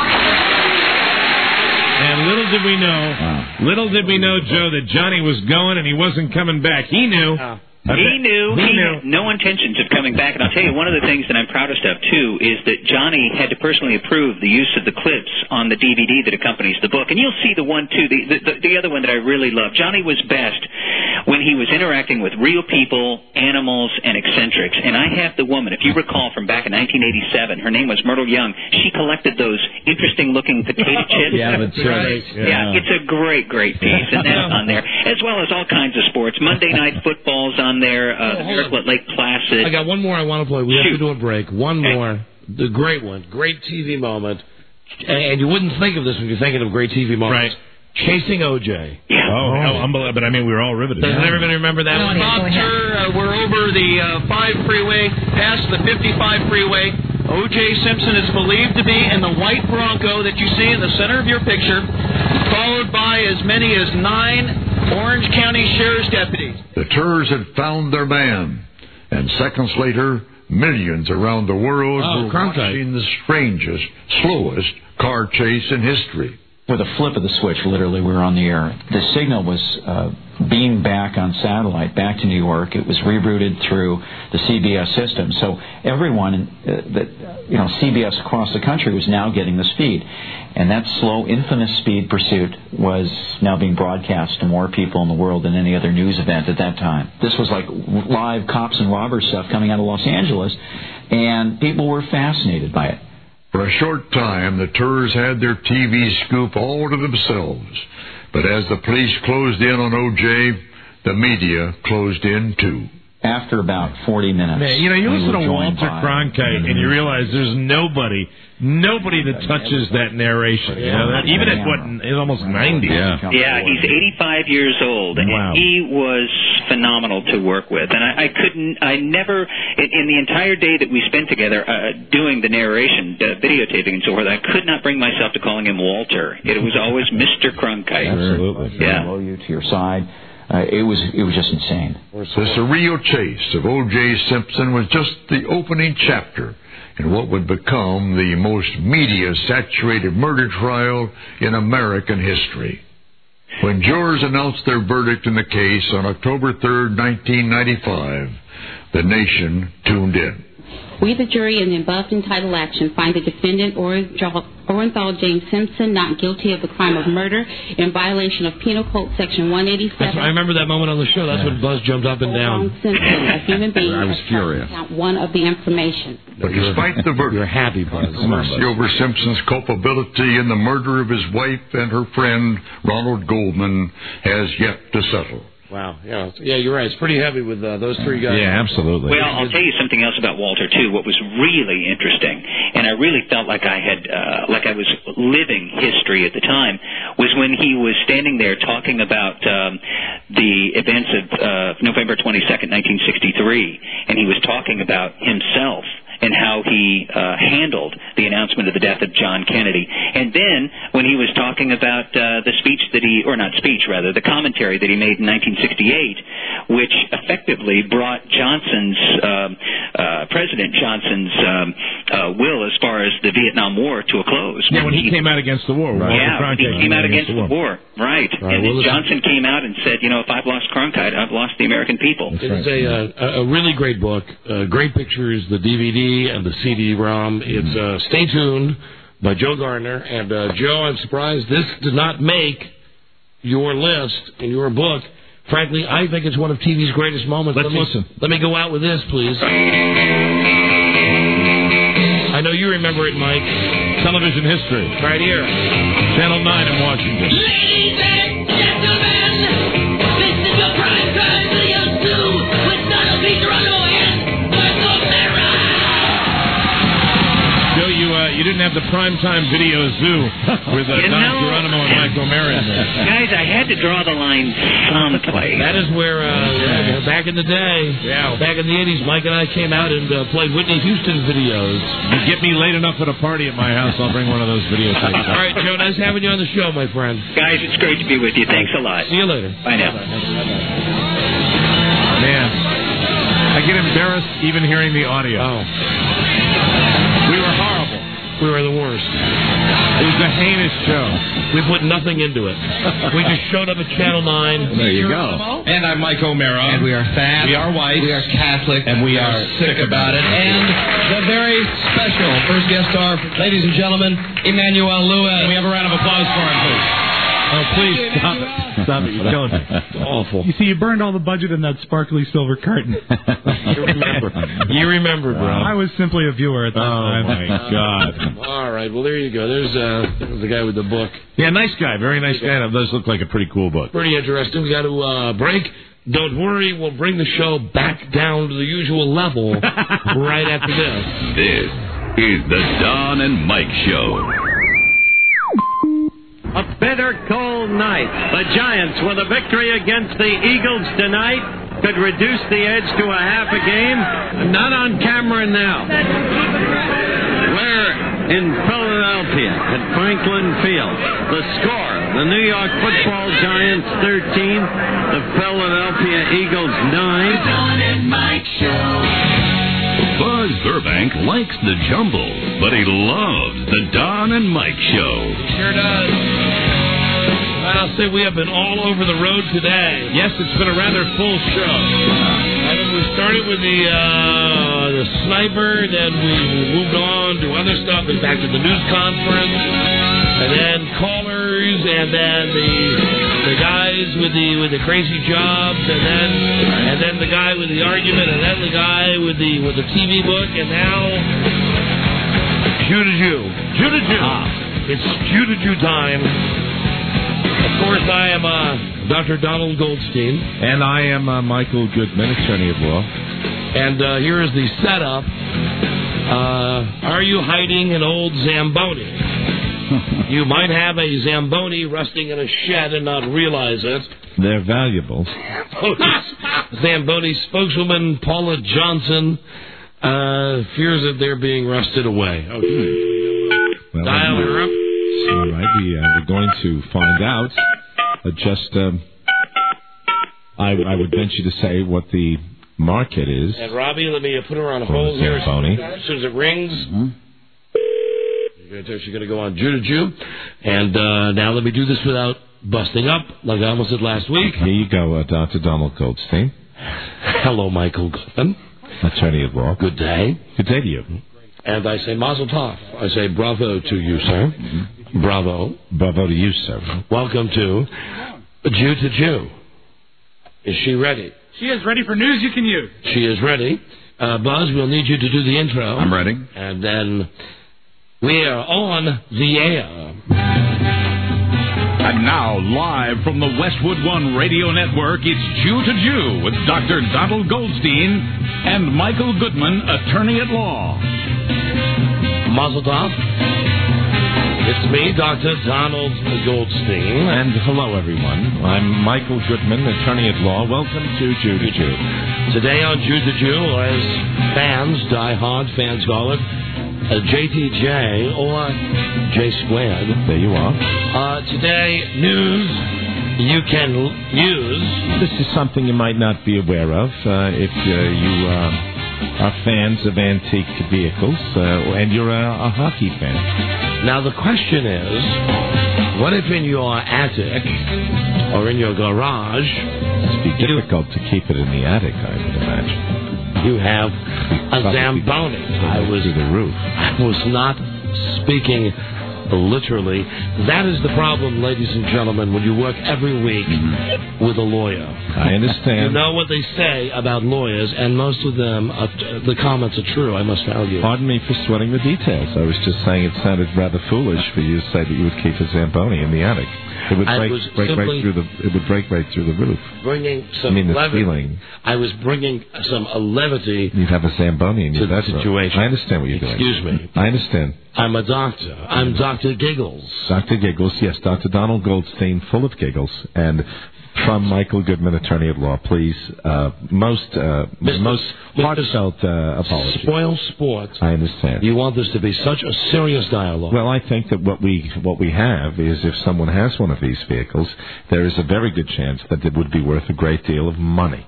Speaker 11: And little did we know, little did we know, Joe, that Johnny was going and he wasn't coming back. He knew.
Speaker 25: He knew.
Speaker 11: He
Speaker 25: He
Speaker 11: knew.
Speaker 25: had no intentions of coming back. And I'll tell you, one of the things that I'm proudest of, too, is that Johnny had to personally approve the use of the clips on the D V D that accompanies the book. And you'll see the one, too, the, the, the other one that I really love. Johnny was best when he was interacting with real people, animals, and eccentrics. And I have the woman, if you recall from back in nineteen eighty-seven, her name was Myrtle Young. She collected those interesting-looking potato chips.
Speaker 11: Yeah, that's right.
Speaker 25: Yeah.
Speaker 11: Yeah.
Speaker 25: it's a great, great piece, and that's on there, as well as all kinds of sports. Monday Night Football's on there, uh, the Miracle at Lake Placid.
Speaker 5: I got one more I want to play. We have
Speaker 25: Shoot.
Speaker 5: to do a break. One more. The great one. Great T V moment. And you wouldn't think of this when you're thinking of great T V moments. Right. Chasing O J.
Speaker 11: Oh, oh, unbelievable. But I mean, we were all riveted.
Speaker 5: Does everybody remember that one?
Speaker 20: Bob Tur, uh, we're over the uh, five freeway, past the fifty-five freeway. O J Simpson is believed to be in the white Bronco that you see in the center of your picture, followed by as many as nine Orange County Sheriff's deputies.
Speaker 22: The Turs had found their man, and seconds later, millions around the world
Speaker 5: Oh,
Speaker 22: were
Speaker 5: Cronkite.
Speaker 22: watching the strangest, slowest car chase in history.
Speaker 24: With a flip of the switch, literally, we were on the air. The signal was uh, beamed back on satellite back to New York. It was rerouted through the C B S system. So everyone uh, that, you know, C B S across the country was now getting the speed. And that slow, infamous speed pursuit was now being broadcast to more people in the world than any other news event at that time. This was like live cops and robbers stuff coming out of Los Angeles, and people were fascinated by it.
Speaker 22: For a short time, the Turs had their T V scoop all to themselves. But as the police closed in on O J, the media closed in too.
Speaker 24: after about forty minutes.
Speaker 11: Man, you know, you
Speaker 24: we
Speaker 11: listen
Speaker 24: were
Speaker 11: to
Speaker 24: joined
Speaker 11: Walter
Speaker 24: by-
Speaker 11: Cronkite and you realize there's nobody, nobody that touches that narration. You know, that, even at what, he's almost ninety.
Speaker 24: Yeah.
Speaker 25: Yeah, he's eighty-five years old, and
Speaker 11: Wow.
Speaker 25: he was phenomenal to work with. And I, I couldn't, I never, in, in the entire day that we spent together uh, doing the narration, uh, videotaping and so forth, I could not bring myself to calling him Walter. It was always Mister Cronkite.
Speaker 24: Absolutely.
Speaker 25: Yeah.
Speaker 24: Below you to your side. Uh, it was it was just insane.
Speaker 22: The surreal chase of O J. Simpson was just the opening chapter in what would become the most media-saturated murder trial in American history. When jurors announced their verdict in the case on October third, nineteen ninety-five, the nation tuned in.
Speaker 3: We, the jury, in the above entitled action, find the defendant, Orenthal James Simpson, not guilty of the crime of murder in violation of Penal Code Section one
Speaker 5: That's,
Speaker 3: eighty-seven.
Speaker 5: I remember that moment on the show. That's when Buzz jumped up and down.
Speaker 3: Simpson, a human being,
Speaker 5: I was
Speaker 3: has
Speaker 5: furious.
Speaker 3: count one of the information.
Speaker 22: But despite the verdict,
Speaker 5: you're happy, Buzz.
Speaker 22: mercy over Simpson's culpability in the murder of his wife and her friend, Ronald Goldman, has yet to settle.
Speaker 5: Wow. Yeah, yeah, you're right. It's pretty heavy with uh, those three guys.
Speaker 11: Yeah, absolutely.
Speaker 25: Well, I'll tell you something else about Walter too. What was really interesting, and I really felt like I had, uh, like I was living history at the time, was when he was standing there talking about um, the events of uh, November twenty-second, nineteen sixty-three, and he was talking about himself and how he uh, handled the announcement of the death of John Kennedy. And then when he was talking about uh, the speech that he, or not speech rather, the commentary that he made in nineteen sixty-eight, which effectively brought Johnson's, um, uh, President Johnson's um, uh, will as far as the Vietnam War to a close.
Speaker 11: Yeah, when he came out against the war. Walter
Speaker 25: Yeah, when
Speaker 11: Cronkite
Speaker 25: he came out against the war. Right.
Speaker 5: All right,
Speaker 25: and
Speaker 5: well,
Speaker 25: then
Speaker 5: listen-
Speaker 25: Johnson came out and said, you know, if I've lost Cronkite, I've lost the American people.
Speaker 5: It's a, uh, a really great book. Uh, great pictures, the D V D and the C D ROM. It's uh, Stay Tuned by Joe Gardner. And, uh, Joe, I'm surprised this did not make your list in your book. Frankly, I think it's one of T V's greatest moments.
Speaker 11: Let's
Speaker 5: let me,
Speaker 11: listen.
Speaker 5: Let me go out with this, please. I know you remember it, Mike.
Speaker 11: Television history.
Speaker 5: Right here.
Speaker 11: Channel nine in Washington.
Speaker 13: Ladies and gentlemen, this is your prime time video two with Donald P. Geronimo and Michael Mara.
Speaker 11: Joe, you uh, you didn't have the primetime video zoo with uh,
Speaker 25: You
Speaker 11: Don
Speaker 25: know-
Speaker 11: Geronimo and Mike O'Mara in there.
Speaker 25: Guys, I had to draw the line someplace.
Speaker 5: That is where, uh, back in the day, yeah. back in the eighties, Mike and I came out and uh, played Whitney Houston videos.
Speaker 11: You get me late enough at a party at my house, I'll bring one of those videotapes.
Speaker 5: All right, Joe, nice having you on the show, my friend.
Speaker 25: Guys, it's great to be with you. Thanks a lot.
Speaker 5: See you later.
Speaker 25: Bye now.
Speaker 11: Man, I get embarrassed even hearing the audio.
Speaker 5: Oh.
Speaker 11: We were horrible.
Speaker 5: We were the worst.
Speaker 11: It was a heinous show.
Speaker 5: We put nothing into it. We just showed up at Channel nine.
Speaker 4: There you go.
Speaker 7: And I'm Mike O'Mara.
Speaker 4: And we are fat.
Speaker 7: We are white.
Speaker 4: We are Catholic.
Speaker 7: And we are sick about it. And the very special first guest star, ladies and gentlemen, Emmanuel Lewis. Can we have a round of applause for him, please?
Speaker 11: Oh, please stop it. Stop it. You're killing me. It's awful.
Speaker 10: You see, you burned all the budget in that sparkly silver curtain.
Speaker 5: You remember. You remember, bro.
Speaker 10: I was simply a viewer at that
Speaker 11: Oh,
Speaker 10: time.
Speaker 11: my God.
Speaker 5: All right, well, there you go. There's, uh, there's the guy with the book.
Speaker 11: Yeah, nice guy. Very nice guy. That does look like a pretty cool book.
Speaker 5: Pretty interesting. We got to uh, break. Don't worry, we'll bring the show back down to the usual level right after this.
Speaker 1: This is the Don and Mike Show.
Speaker 15: A bitter cold night. The Giants, with a victory against the Eagles tonight, could reduce the edge to a half a game. Not on camera now. We're in Philadelphia at Franklin Field. The score, the New York Football Giants thirteen, the Philadelphia Eagles nine.
Speaker 13: The Don and Mike Show.
Speaker 1: Buzz Burbank likes the jumble, but he loves the Don and Mike Show.
Speaker 5: Sure does. I'll say we have been all over the road today.
Speaker 11: Yes, it's been a rather full show.
Speaker 5: I think we started with the uh, the sniper, then we moved on to other stuff, and back to the news conference, and then callers, and then the the guys with the with the crazy jobs, and then and then the guy with the argument, and then the guy with the with the T V book, and now Judah Jew, Judah Jew. Ah. It's Judah Jew time. Of course, I am uh, Doctor Donald Goldstein.
Speaker 11: And I am uh, Michael Goodman, attorney at law.
Speaker 5: And uh, here is the setup. Uh, are you hiding an old Zamboni? You might have a Zamboni rusting in a shed and not realize it.
Speaker 11: They're valuable.
Speaker 5: Zamboni spokeswoman Paula Johnson uh, fears that they're being rusted away. Okay.
Speaker 11: Well,
Speaker 5: Dial her up.
Speaker 11: All right, we, uh, we're going to find out. Uh, just, um, I, I would venture to say what the market is.
Speaker 5: And Robbie, let me uh, put her on
Speaker 11: For
Speaker 5: hold
Speaker 11: the
Speaker 5: here.
Speaker 11: Zamboni.
Speaker 5: As soon as it rings, mm-hmm. she's going to go on Jew to Jew. And uh, now let me do this without busting up, like I almost did last week.
Speaker 11: Here you go, uh, Doctor Donald Goldstein.
Speaker 5: Hello, Michael Goodman.
Speaker 11: Attorney at law.
Speaker 5: Good day.
Speaker 11: Good day to you.
Speaker 5: And I say mazel tov. I say bravo to you, sir. Mm-hmm. Bravo.
Speaker 11: Bravo to you, sir.
Speaker 5: Welcome to Jew to Jew. Is she ready?
Speaker 10: She is ready for news you can use.
Speaker 5: She is ready. Uh, Buzz, we'll need you to do the intro.
Speaker 22: I'm ready.
Speaker 5: And then we are on the air.
Speaker 6: And now, live from the Westwood One Radio Network, it's Jew to Jew with Doctor Donald Goldstein and Michael Goodman, attorney at law.
Speaker 5: Mazel tov. It's me, Doctor Donald Goldstein.
Speaker 11: And hello, everyone. I'm Michael Goodman, attorney at law. Welcome to Jew to Jew.
Speaker 5: Today on Jew to Jew, as fans, die-hard fans call it, uh, J T J or J Squared.
Speaker 11: There you are.
Speaker 5: Uh, today, news you can l- use.
Speaker 11: This is something you might not be aware of uh, if uh, you uh, are fans of antique vehicles uh, and you're a, a hockey fan.
Speaker 5: Now, the question is, what if in your attic or in your garage...
Speaker 11: It'd be difficult to keep it in the attic, I would imagine.
Speaker 5: You have a Zamboni. I was
Speaker 11: to the roof.
Speaker 5: I was not speaking literally. That is the problem, ladies and gentlemen, when you work every week mm-hmm. with a lawyer.
Speaker 11: I understand.
Speaker 5: You know what they say about lawyers, and most of them, are, the comments are true, I must tell you.
Speaker 11: Pardon me for sweating the details. I was just saying it sounded rather foolish for you to say that you would keep a Zamboni in the attic. It would break, break right through the. It would break right through the roof.
Speaker 5: Bringing some
Speaker 11: I mean, the
Speaker 5: levity.
Speaker 11: ceiling.
Speaker 5: I was bringing some uh, levity.
Speaker 11: You'd have a Zamboni in your
Speaker 5: to the
Speaker 11: bedroom.
Speaker 5: situation.
Speaker 11: I understand what you're
Speaker 5: Excuse
Speaker 11: doing.
Speaker 5: Excuse me.
Speaker 11: I understand.
Speaker 5: I'm a doctor. I'm Doctor Giggles.
Speaker 11: Doctor Giggles, yes, Doctor Donald Goldstein, full of giggles, and from Michael Goodman, attorney at law. Please, uh, most uh,
Speaker 5: Mister
Speaker 11: most
Speaker 5: Mister
Speaker 11: heartfelt uh, apology.
Speaker 5: Spoil sport.
Speaker 11: I understand.
Speaker 5: You want this to be such a serious dialogue.
Speaker 11: Well, I think that what we what we have is if someone has one of these vehicles, there is a very good chance that it would be worth a great deal of money.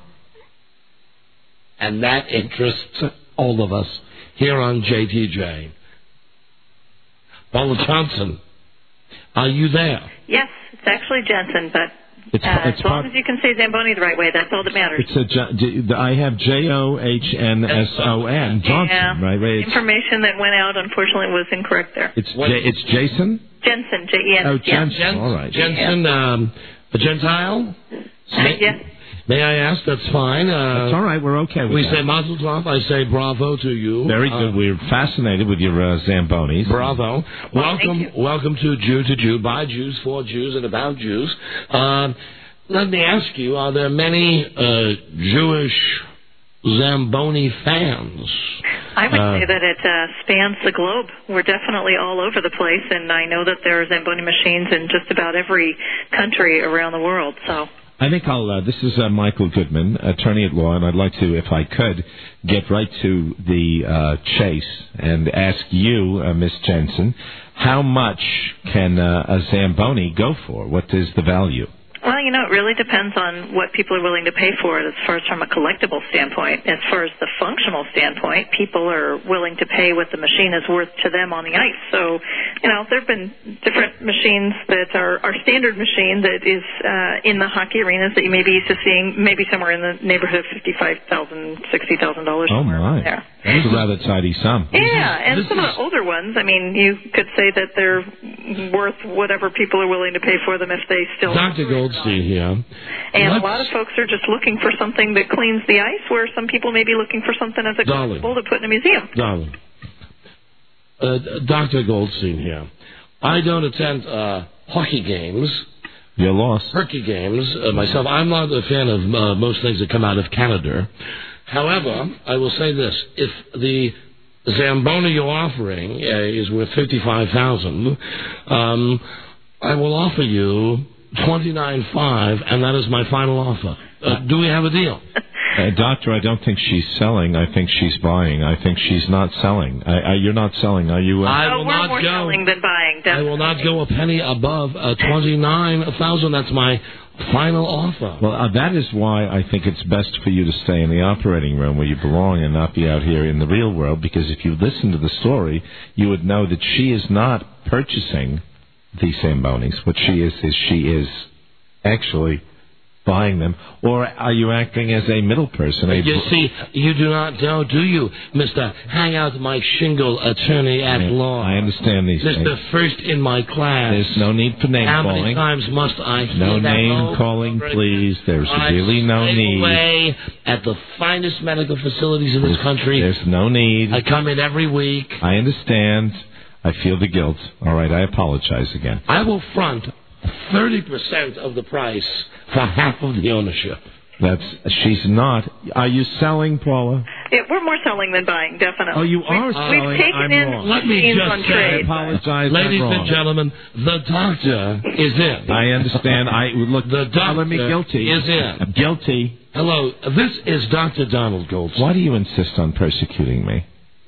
Speaker 5: And that interests all of us here on J T J. Paula Johnson, are you there?
Speaker 9: Yes, it's actually Jensen, but
Speaker 11: It's,
Speaker 9: uh,
Speaker 11: it's
Speaker 9: as long
Speaker 11: part,
Speaker 9: as you can say Zamboni the right way, that's all that matters.
Speaker 11: It's a, J- I have J O H N S O N, Johnson,
Speaker 9: yeah.
Speaker 11: right? right? It's,
Speaker 9: Information that went out, unfortunately, was incorrect there.
Speaker 11: It's, J- it's Jason?
Speaker 9: Jensen, J E N.
Speaker 11: Oh,
Speaker 9: yeah.
Speaker 11: Jensen, all right.
Speaker 5: Jensen, um, a Gentile?
Speaker 9: Yes.
Speaker 5: May I ask? That's fine. Uh,
Speaker 11: That's all right. We're okay with
Speaker 5: we
Speaker 11: that.
Speaker 5: say mazel tov. I say bravo to you.
Speaker 11: Very good.
Speaker 5: Uh,
Speaker 11: We're fascinated with your uh, Zambonis.
Speaker 5: Bravo.
Speaker 9: Well,
Speaker 5: welcome welcome to Jew to Jew, by Jews, for Jews, and about Jews. Uh, let me ask you, are there many uh, Jewish Zamboni fans?
Speaker 9: I would
Speaker 5: uh,
Speaker 9: say that it uh, spans the globe. We're definitely all over the place, and I know that there are Zamboni machines in just about every country around the world. So
Speaker 11: I think I'll, uh, this is uh, Michael Goodman, attorney at law, and I'd like to, if I could, get right to the uh, chase and ask you, uh, Miss Jensen, how much can uh, a Zamboni go for? What is the value?
Speaker 9: Well, you know, it really depends on what people are willing to pay for it as far as from a collectible standpoint. As far as the functional standpoint, people are willing to pay what the machine is worth to them on the ice. So, you know, there have been different machines that are our standard machine that is uh, in the hockey arenas that you may be used to seeing maybe somewhere in the neighborhood of fifty-five thousand dollars, sixty thousand dollars.
Speaker 11: Oh, my.
Speaker 9: There.
Speaker 11: That's a rather tidy sum.
Speaker 9: Yeah, and
Speaker 5: This
Speaker 9: some
Speaker 5: is-
Speaker 9: of the older ones, I mean, you could say that they're worth whatever people are willing to pay for them if they still...
Speaker 5: Doctor Goldstein here.
Speaker 9: And
Speaker 5: Let's-
Speaker 9: a lot of folks are just looking for something that cleans the ice, where some people may be looking for something as a
Speaker 5: Darling.
Speaker 9: collectible to put in a museum.
Speaker 5: Darling. Uh, Doctor Goldstein here. I don't attend uh, hockey games
Speaker 11: Your loss.
Speaker 5: Turkey games. Uh, myself, I'm not a fan of uh, most things that come out of Canada. However, I will say this: if the Zamboni you're offering uh, is worth fifty-five thousand, um, I will offer you twenty-nine five, and that is my final offer. Uh, do we have a deal?
Speaker 11: Uh, doctor, I don't think she's selling. I think she's buying. I think she's not selling. I, I, you're not selling, are you? Uh,
Speaker 5: I
Speaker 9: Oh,
Speaker 5: will
Speaker 9: we're
Speaker 5: not
Speaker 9: more
Speaker 5: go.
Speaker 9: selling than buying,
Speaker 5: I
Speaker 9: definitely.
Speaker 5: will not go a penny above uh, twenty-nine thousand. That's my final offer.
Speaker 11: Well, uh, that is why I think it's best for you to stay in the operating room where you belong and not be out here in the real world, because if you listen to the story, you would know that she is not purchasing the Zambonis. What she is, is she is actually buying them. Or are you acting as a middle person? A
Speaker 5: You see, you do not know, do you, Mister Hangout Mike Shingle, attorney at law?
Speaker 11: I understand these
Speaker 5: Mister
Speaker 11: things.
Speaker 5: First in my class.
Speaker 11: There's no need for name
Speaker 5: How
Speaker 11: calling.
Speaker 5: many times must I hear
Speaker 11: No
Speaker 5: that
Speaker 11: name
Speaker 5: over
Speaker 11: calling,
Speaker 5: and over
Speaker 11: please. There's
Speaker 5: I
Speaker 11: really no
Speaker 5: stay
Speaker 11: need.
Speaker 5: away at the finest medical facilities in this
Speaker 11: There's,
Speaker 5: country.
Speaker 11: there's no need.
Speaker 5: I come in every week.
Speaker 11: I understand. I feel the guilt. All right, I apologize again.
Speaker 5: I will front thirty percent of the price for half of the ownership.
Speaker 11: That's she's not. Are you selling, Paula?
Speaker 9: Yeah, we're more selling than buying, definitely.
Speaker 11: Oh, you are
Speaker 9: we've,
Speaker 11: selling.
Speaker 9: We've taken
Speaker 11: I'm
Speaker 9: in
Speaker 11: wrong.
Speaker 5: Let me
Speaker 9: machines
Speaker 5: just
Speaker 9: on
Speaker 5: say,
Speaker 9: trade.
Speaker 11: I apologize.
Speaker 5: Ladies
Speaker 11: I'm wrong.
Speaker 5: and gentlemen, the doctor is in.
Speaker 11: I understand. I look.
Speaker 5: The doctor
Speaker 11: telling me guilty.
Speaker 5: is in.
Speaker 11: I'm guilty.
Speaker 5: Hello, this is Doctor Donald Goldstein.
Speaker 11: Why do you insist on persecuting me?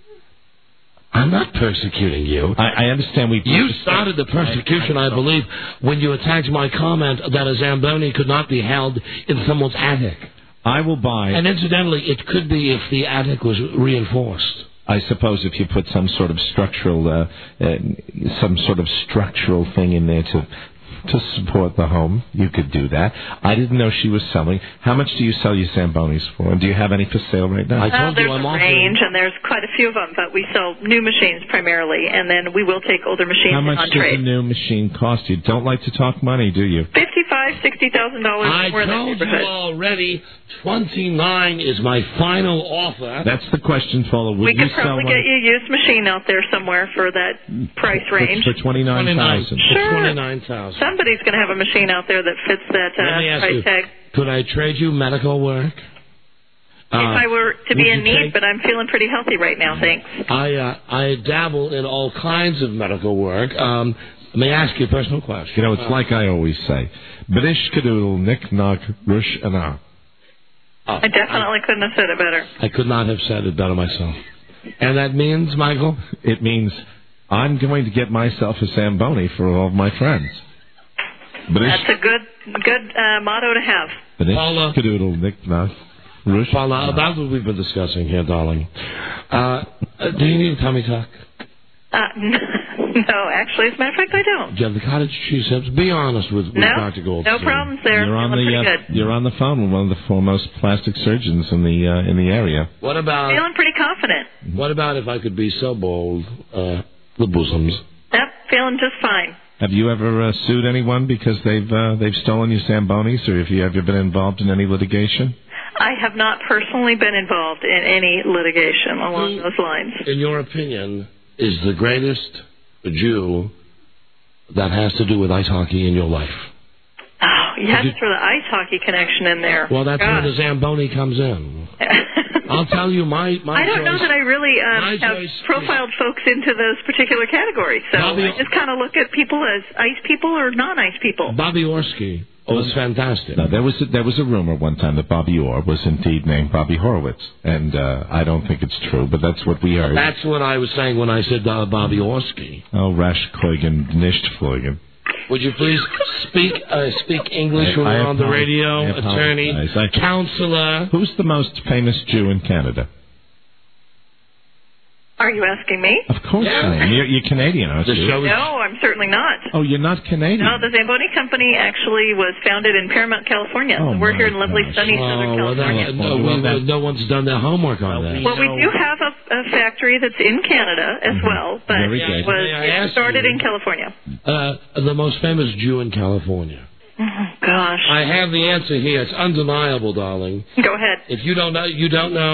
Speaker 5: I'm not persecuting you.
Speaker 11: I, I understand we.
Speaker 5: You started the persecution, I believe, when you attacked my comment that a Zamboni could not be held in someone's attic.
Speaker 11: I will buy.
Speaker 5: And incidentally, it could be if the attic was reinforced.
Speaker 11: I suppose if you put some sort of structural, uh, uh, some sort of structural thing in there to to support the home, you could do that. I didn't know she was selling. How much do you sell your Zambonis for? And do you have any for sale right now?
Speaker 5: I
Speaker 9: Well,
Speaker 5: told
Speaker 9: there's
Speaker 5: you I'm
Speaker 9: a
Speaker 5: offering.
Speaker 9: range, and there's quite a few of them, but we sell new machines primarily, and then we will take older machines
Speaker 11: How much
Speaker 9: on
Speaker 11: does a
Speaker 9: trade.
Speaker 11: new machine cost? You don't like to talk money, do you?
Speaker 9: Fifty-five, sixty thousand dollars.
Speaker 5: I
Speaker 9: more in that
Speaker 5: told you
Speaker 9: neighborhood.
Speaker 5: already, twenty-nine is my final offer.
Speaker 11: That's the question, Paula. Would
Speaker 9: We
Speaker 11: you
Speaker 9: could
Speaker 11: sell
Speaker 9: probably
Speaker 11: one
Speaker 9: get you a used machine out there somewhere for that price
Speaker 11: for,
Speaker 9: range.
Speaker 11: for twenty-nine thousand?
Speaker 9: Sure.
Speaker 5: twenty-nine thousand.
Speaker 9: Somebody's going to have a machine out there that fits that
Speaker 5: Let me
Speaker 9: uh,
Speaker 5: ask
Speaker 9: price
Speaker 5: you,
Speaker 9: tag.
Speaker 5: could I trade you medical work?
Speaker 9: If I were to be
Speaker 5: would
Speaker 9: in
Speaker 5: you
Speaker 9: need,
Speaker 5: take-
Speaker 9: but I'm feeling pretty healthy right now, thanks.
Speaker 5: I uh, I dabble in all kinds of medical work. Um, may I ask you a personal question?
Speaker 11: You know, it's like I always say. Badish kadoodle, nick knock, rush and ah.
Speaker 5: Oh,
Speaker 9: I definitely couldn't have said it better.
Speaker 5: I could not have said it better myself. And that means, Michael?
Speaker 11: It means I'm going to get myself a Zamboni for all of my friends. Badish,
Speaker 9: That's a good good uh, motto to have.
Speaker 5: Paula.
Speaker 11: Badish kadoodle, nick knock, rush.
Speaker 5: Paula, about what we've been discussing here, darling. Uh, uh, do you need a tummy tuck?
Speaker 9: Uh, no, actually, as a matter of fact, I don't.
Speaker 5: Do you have the cottage cheese hips? Be honest with, with
Speaker 9: No,
Speaker 5: Doctor Goldstein.
Speaker 9: no problems there.
Speaker 11: You're on
Speaker 9: Feeling
Speaker 11: the
Speaker 9: pretty
Speaker 11: uh,
Speaker 9: good.
Speaker 11: you're on the phone with one of the foremost plastic surgeons in the uh, in the area.
Speaker 5: What about
Speaker 9: Feeling pretty confident.
Speaker 5: what about if I could be so bold? Uh, the bosoms.
Speaker 9: Yep, feeling just fine.
Speaker 11: Have you ever uh, sued anyone because they've uh, they've stolen your Zambonis, or have you ever been involved in any litigation?
Speaker 9: I have not personally been involved in any litigation along those lines.
Speaker 5: In your opinion, is the greatest Jew that has to do with ice hockey in your life?
Speaker 9: Oh, you had
Speaker 5: Did
Speaker 9: to throw the ice hockey connection in there.
Speaker 5: Well, that's where
Speaker 9: Gosh.
Speaker 5: the Zamboni comes in. I'll tell you my my
Speaker 9: I don't know
Speaker 5: choice.
Speaker 9: that I really
Speaker 5: My
Speaker 9: um, have
Speaker 5: choice
Speaker 9: profiled folks into those particular categories. So
Speaker 5: Bobby-
Speaker 9: I just kind of look at people as ice people or non-ice people.
Speaker 5: Bobby Orski was fantastic.
Speaker 11: No, there was a, there was a rumor one time that Bobby Orr was indeed named Bobby Horowitz, and uh, I don't think it's true, but that's what we heard.
Speaker 5: That's what I was saying when I said uh, Bobby Orski.
Speaker 11: Oh, rash Koigen, nicht Floigen.
Speaker 5: Would you please speak uh, speak English when
Speaker 11: I- I
Speaker 5: we're on the
Speaker 11: apologize.
Speaker 5: radio,
Speaker 11: I
Speaker 5: attorney,
Speaker 11: apologize. I-
Speaker 5: counselor?
Speaker 11: Who's the most famous Jew in Canada?
Speaker 9: Are you asking me?
Speaker 11: Of course I am. You're, you're Canadian, aren't you?
Speaker 9: No, I'm certainly not.
Speaker 11: Oh, you're not Canadian.
Speaker 9: No, the Zamboni Company actually was founded in Paramount, California.
Speaker 11: Oh,
Speaker 9: so we're
Speaker 11: my
Speaker 9: here in lovely,
Speaker 11: gosh.
Speaker 9: sunny Southern
Speaker 5: Oh, well,
Speaker 9: California.
Speaker 5: that, no, we- we- no one's done their homework on that.
Speaker 9: Well, we do have a, a factory that's in Canada as well, but
Speaker 5: Very
Speaker 9: it
Speaker 5: good.
Speaker 9: was
Speaker 5: May I
Speaker 9: it
Speaker 5: ask
Speaker 9: started
Speaker 5: you-
Speaker 9: in California.
Speaker 5: Uh, the most famous Jew in California.
Speaker 9: Oh, gosh.
Speaker 5: I have the answer here. It's undeniable, darling.
Speaker 9: Go ahead.
Speaker 5: If you don't know, you don't know.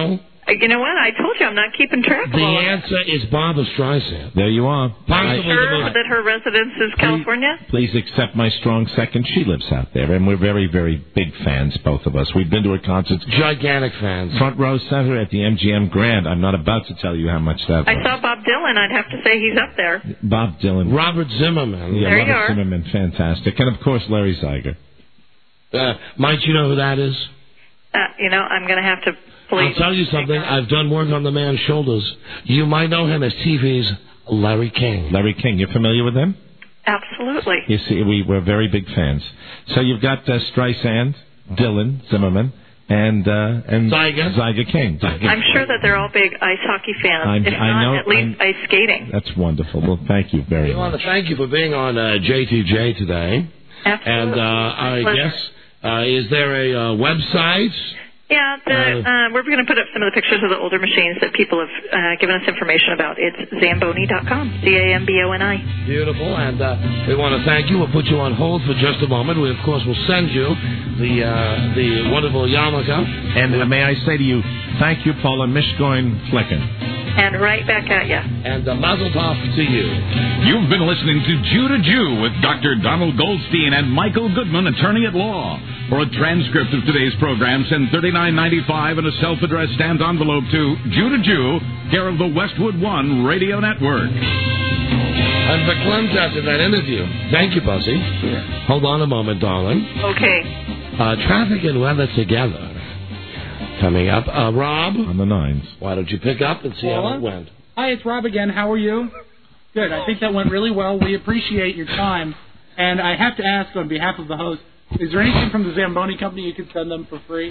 Speaker 9: You know what? I told you I'm not keeping track of
Speaker 5: The
Speaker 9: all of that.
Speaker 5: answer is Barbara Streisand.
Speaker 11: There you are.
Speaker 5: Possibly the
Speaker 9: Sure
Speaker 5: most.
Speaker 9: that her residence is California?
Speaker 11: Please accept my strong second. She lives out there, and we're very, very big fans, both of us. We've been to her concerts.
Speaker 5: Gigantic fans.
Speaker 11: Front row center at the M G M Grand. I'm not about to tell you how much that
Speaker 9: I
Speaker 11: was.
Speaker 9: saw Bob Dylan. I'd have to say he's up there.
Speaker 11: Bob Dylan.
Speaker 5: Robert Zimmerman.
Speaker 11: Yeah,
Speaker 9: There you
Speaker 11: Robert
Speaker 9: are.
Speaker 11: Zimmerman, fantastic. And, of course, Larry Zeiger.
Speaker 5: Uh, might you know who that is?
Speaker 9: Uh, you know, I'm going to have to
Speaker 5: I'll
Speaker 9: please.
Speaker 5: tell you something. I've done work on the man's shoulders. You might know him as T V's Larry King.
Speaker 11: Larry King. You're familiar with him?
Speaker 9: Absolutely.
Speaker 11: You see, we, we're very big fans. So you've got uh, Streisand, Dylan, Zimmerman, and uh, and
Speaker 5: Zeiger.
Speaker 11: Zeiger King.
Speaker 9: I'm sure that they're all big ice hockey fans,
Speaker 11: I'm-
Speaker 9: if
Speaker 11: I
Speaker 9: not
Speaker 11: know-
Speaker 9: at least ice skating.
Speaker 11: That's wonderful. Well, thank you very
Speaker 5: We
Speaker 11: much.
Speaker 5: want to thank you for being on uh, J T J today.
Speaker 9: Absolutely.
Speaker 5: And uh, I
Speaker 9: Pleasure.
Speaker 5: guess, uh, is there a uh, website?
Speaker 9: Yeah, the, uh, we're going to put up some of the pictures of the older machines that people have uh, given us information about. It's Zamboni dot com, Z A M B O N I.
Speaker 5: Beautiful, and uh, we want to thank you. We'll put you on hold for just a moment. We, of course, will send you the uh, the wonderful yarmulke.
Speaker 11: And uh, may I say to you, thank you, Paula Mishgoin Flecken.
Speaker 9: And right back at you.
Speaker 5: And uh, mazel tov to you.
Speaker 6: You've been listening to Jew to Jew with Doctor Donald Goldstein and Michael Goodman, attorney at law. For a transcript of today's program, send thirty-nine ninety-five and a self-addressed stamped envelope to Jew to Jew, care of the Westwood One Radio Network.
Speaker 5: And for Clem's after that interview. Thank you, Buzzy. Hold on a moment, darling.
Speaker 9: Okay.
Speaker 5: Uh, traffic and weather together. Coming up. Uh, Rob?
Speaker 11: On the nines.
Speaker 5: Why don't you pick up and see how it went?
Speaker 10: Hi, it's Rob again. How are you? Good. I think that went really well. We appreciate your time. And I have to ask on behalf of the host, is there anything from the Zamboni Company you could send them for free?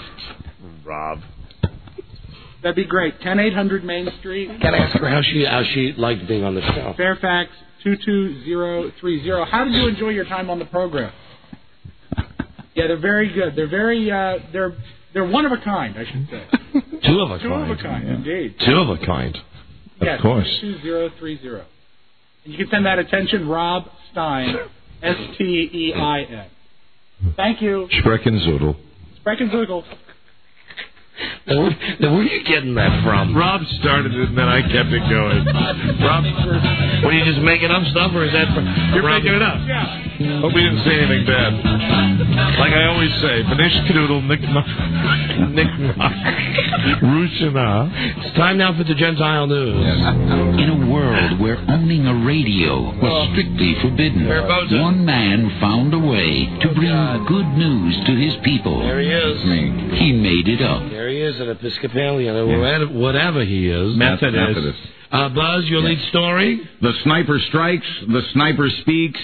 Speaker 5: Rob.
Speaker 10: That'd be great. ten eight hundred Main Street.
Speaker 5: Can I ask her how she how she liked being on the show?
Speaker 10: Fairfax two two zero three zero. How did you enjoy your time on the program? Yeah, they're very good. They're very uh, they're they're one of a kind, I should say.
Speaker 5: Two of a
Speaker 10: Two
Speaker 5: kind.
Speaker 10: of a kind, indeed.
Speaker 5: Two of a kind.
Speaker 10: Yes,
Speaker 5: Of course.
Speaker 10: two zero three zero. And you can send that attention, Rob Stein, S T E I N. Thank you.
Speaker 11: Spreckenzudel.
Speaker 10: Spreckenzugel.
Speaker 5: Now, where, now, where are you getting that from?
Speaker 11: Rob started it, and then I kept it going.
Speaker 5: Rob, were you just making up stuff, or is that from...
Speaker 11: You're
Speaker 5: Rob,
Speaker 11: making it up.
Speaker 10: Yeah.
Speaker 11: Hope we didn't say anything bad. Like I always say, Banish Kanoodle, Nick Nick Rushana.
Speaker 5: It's time now for the Gentile News.
Speaker 16: In a world where owning a radio was strictly forbidden, one man found a way to bring good news to his people.
Speaker 5: There he is.
Speaker 16: He made it up.
Speaker 5: There he is, an Episcopalian, or whatever he is.
Speaker 6: Methodist.
Speaker 5: Methodist. Uh, Buzz, your lead story?
Speaker 6: The sniper strikes, the sniper speaks.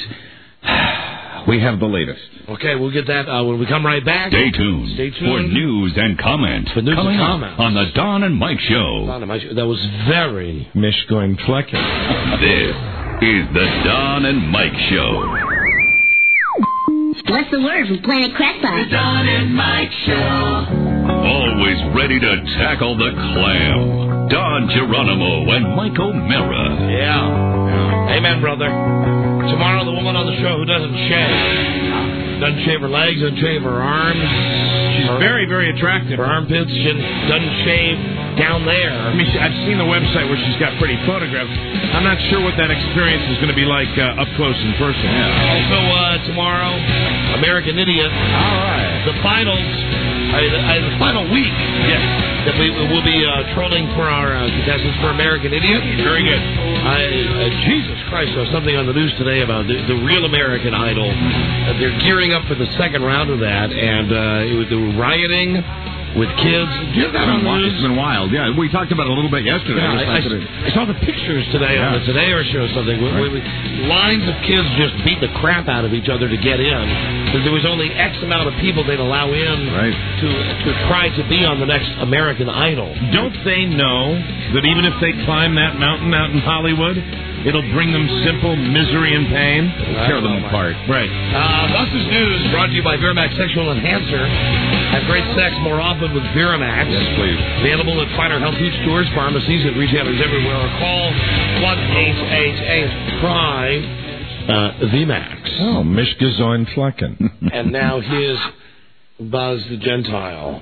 Speaker 6: We have the latest.
Speaker 5: Okay, we'll get that uh, when we come right back.
Speaker 6: Stay tuned,
Speaker 5: Stay tuned
Speaker 6: for news and comment.
Speaker 5: For news
Speaker 6: Coming
Speaker 5: and
Speaker 6: up
Speaker 5: comment.
Speaker 6: on the Don and Mike Show.
Speaker 5: Don and Mike, that was very...
Speaker 11: Mishgoin Flecken.
Speaker 6: This is the Don and Mike Show.
Speaker 17: What's the word from Planet Crackpot?
Speaker 13: The Don and Mike Show.
Speaker 6: Always ready to tackle the clam. Don Geronimo and Mike O'Mara.
Speaker 5: Yeah. yeah. Amen, brother. Tomorrow, the woman on the show who doesn't shave. Doesn't shave her legs, doesn't shave her arms. She's her,
Speaker 10: very, very attractive.
Speaker 5: Her armpits, she doesn't shave down there.
Speaker 11: I mean, I've seen the website where she's got pretty photographs. I'm not sure what that experience is going to be like uh, up close and personal.
Speaker 5: Yeah. Also, uh, tomorrow, American Idiot. All right. The finals, uh, the, uh, the final week. Yes. That we will be uh, trolling for our uh, contestants for American Idiot. Very good. I, uh, Jesus Christ, there was something on the news today about the, the real American Idol. Uh, they're gearing up for the second round of that, and uh, it was the rioting with kids. Did you have that on the news?
Speaker 6: It's been wild. Yeah, we talked about it a little bit yesterday.
Speaker 5: Yeah, I, I, I saw the pictures today yeah. on the Today Show or something. Where, where lines of kids just beat the crap out of each other to get in. Because there was only X amount of people they'd allow in
Speaker 6: right.
Speaker 5: to to try to be on the next American Idol.
Speaker 11: Don't they know that even if they climb that mountain out in Hollywood, it'll bring them simple misery and pain?
Speaker 5: Right.
Speaker 11: Tear them apart. Right.
Speaker 5: Uh, Buster's News brought to you by Viramax Sexual Enhancer. Have great sex more often with Viramax.
Speaker 6: Yes, please.
Speaker 5: Available at Finer Health Food stores, pharmacies, and retailers everywhere. Or call one eight eight eight try uh, V MAX.
Speaker 11: Oh, Mishgazoin Flecken.
Speaker 5: And now here's Buzz the Gentile.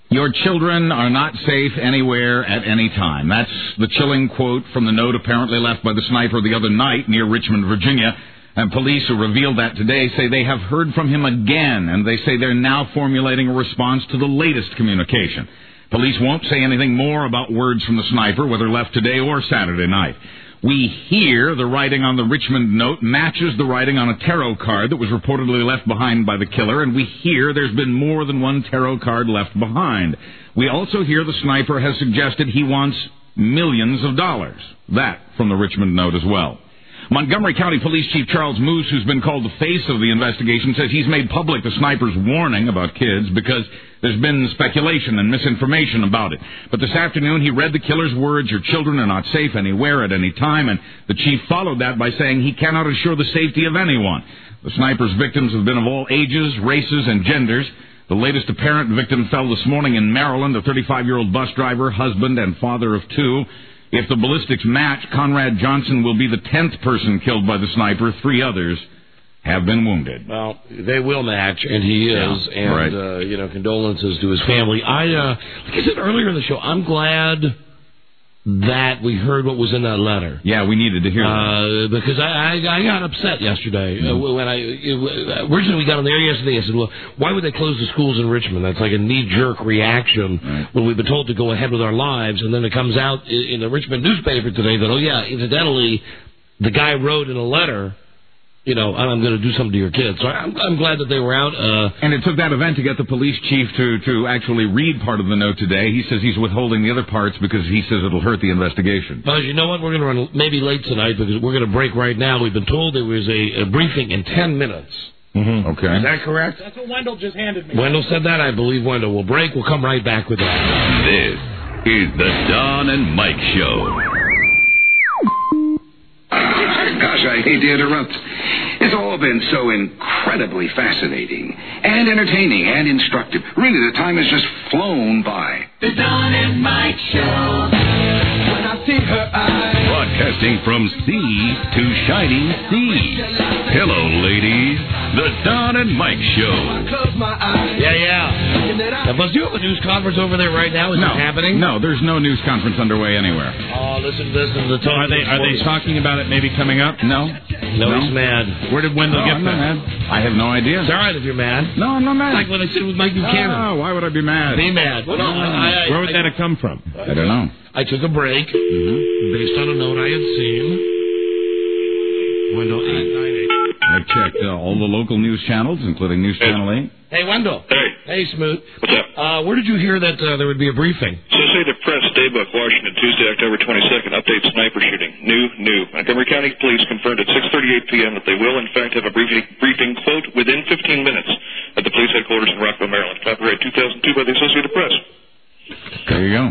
Speaker 6: Your children are not safe anywhere at any time. That's the chilling quote from the note apparently left by the sniper the other night near Richmond, Virginia. And police who revealed that today say they have heard from him again, and they say they're now formulating a response to the latest communication. Police won't say anything more about words from the sniper, whether left today or Saturday night. We hear the writing on the Richmond note matches the writing on a tarot card that was reportedly left behind by the killer, and we hear there's been more than one tarot card left behind. We also hear the sniper has suggested he wants millions of dollars. That from the Richmond note as well. Montgomery County Police Chief Charles Moose, who's been called the face of the investigation, says he's made public the sniper's warning about kids because there's been speculation and misinformation about it. But this afternoon he read the killer's words, your children are not safe anywhere at any time, and the chief followed that by saying he cannot assure the safety of anyone. The sniper's victims have been of all ages, races, and genders. The latest apparent victim fell this morning in Maryland, a thirty-five-year-old bus driver, husband, and father of two. If the ballistics match, Conrad Johnson will be the tenth person killed by the sniper. Three others have been wounded.
Speaker 5: Well, they will match, and he is.
Speaker 6: Yeah,
Speaker 5: and,
Speaker 6: right.
Speaker 5: uh, you know, condolences to his family. I, uh, like I said earlier in the show, I'm glad that we heard what was in that letter.
Speaker 6: Yeah, we needed to hear
Speaker 5: uh,
Speaker 6: that.
Speaker 5: Because I, I, I got upset yesterday. Mm-hmm. Uh, when I it, Originally, we got on the air yesterday, I said, well, why would they close the schools in Richmond? That's like a knee-jerk reaction right. when we've been told to go ahead with our lives. And then it comes out in, in the Richmond newspaper today that, oh, yeah, incidentally, the guy wrote in a letter, you know, I'm going to do something to your kids. So I'm, I'm glad that they were out. Uh,
Speaker 6: and it took that event to get the police chief to, to actually read part of the note today. He says he's withholding the other parts because he says it'll hurt the investigation.
Speaker 5: Buzz, you know what? We're going to run maybe late tonight because we're going to break right now. We've been told there was a, a briefing in ten minutes.
Speaker 6: Mm-hmm. Okay.
Speaker 5: Is that correct?
Speaker 10: That's what Wendell just handed me.
Speaker 5: Wendell said that. I believe Wendell will break. We'll come right back with that.
Speaker 1: This is the Don and Mike Show.
Speaker 17: Gosh, I hate to interrupt. It's all been so incredibly fascinating and entertaining and instructive. Really, the time has just flown by.
Speaker 13: The Don and Mike Show. When I see her eyes.
Speaker 1: Broadcasting from sea to shining sea. Hello, ladies. The Don and Mike Show.
Speaker 5: Yeah, yeah. Now, Buzz, do you have a news conference over there right now? Is
Speaker 6: no,
Speaker 5: it happening?
Speaker 6: No, there's no news conference underway anywhere.
Speaker 5: Oh, listen, listen to the talk.
Speaker 11: Are they are they talking about it maybe coming up?
Speaker 6: No.
Speaker 5: No,
Speaker 6: no.
Speaker 5: he's mad.
Speaker 11: Where did Wendell
Speaker 6: no,
Speaker 11: get
Speaker 6: I'm
Speaker 11: that?
Speaker 6: not mad. I have no idea.
Speaker 5: It's all right if you're mad.
Speaker 6: No, I'm not mad.
Speaker 5: Like when I said with Mike Buchanan.
Speaker 6: Oh, why would I be mad?
Speaker 5: Be mad. Well, no, I, I,
Speaker 11: Where would
Speaker 5: I,
Speaker 11: that have come from?
Speaker 6: I don't know.
Speaker 5: I took a break
Speaker 6: mm-hmm.
Speaker 5: based on a note I had seen. Wendell eight nine eight.
Speaker 6: I've checked uh, all the local news channels, including News Channel eight.
Speaker 5: Hey, Wendell.
Speaker 18: Hey.
Speaker 5: Hey, Smoot.
Speaker 18: What's up?
Speaker 5: Uh, where did you hear that uh, there would be a briefing?
Speaker 18: Associated Press, Daybook, Washington, Tuesday, October twenty-second. Update sniper shooting. New, new. Montgomery County Police confirmed at six thirty-eight p.m. that they will, in fact, have a briefing, briefing, quote, within fifteen minutes at the police headquarters in Rockville, Maryland. Copyright two thousand two by the Associated Press.
Speaker 6: There you go.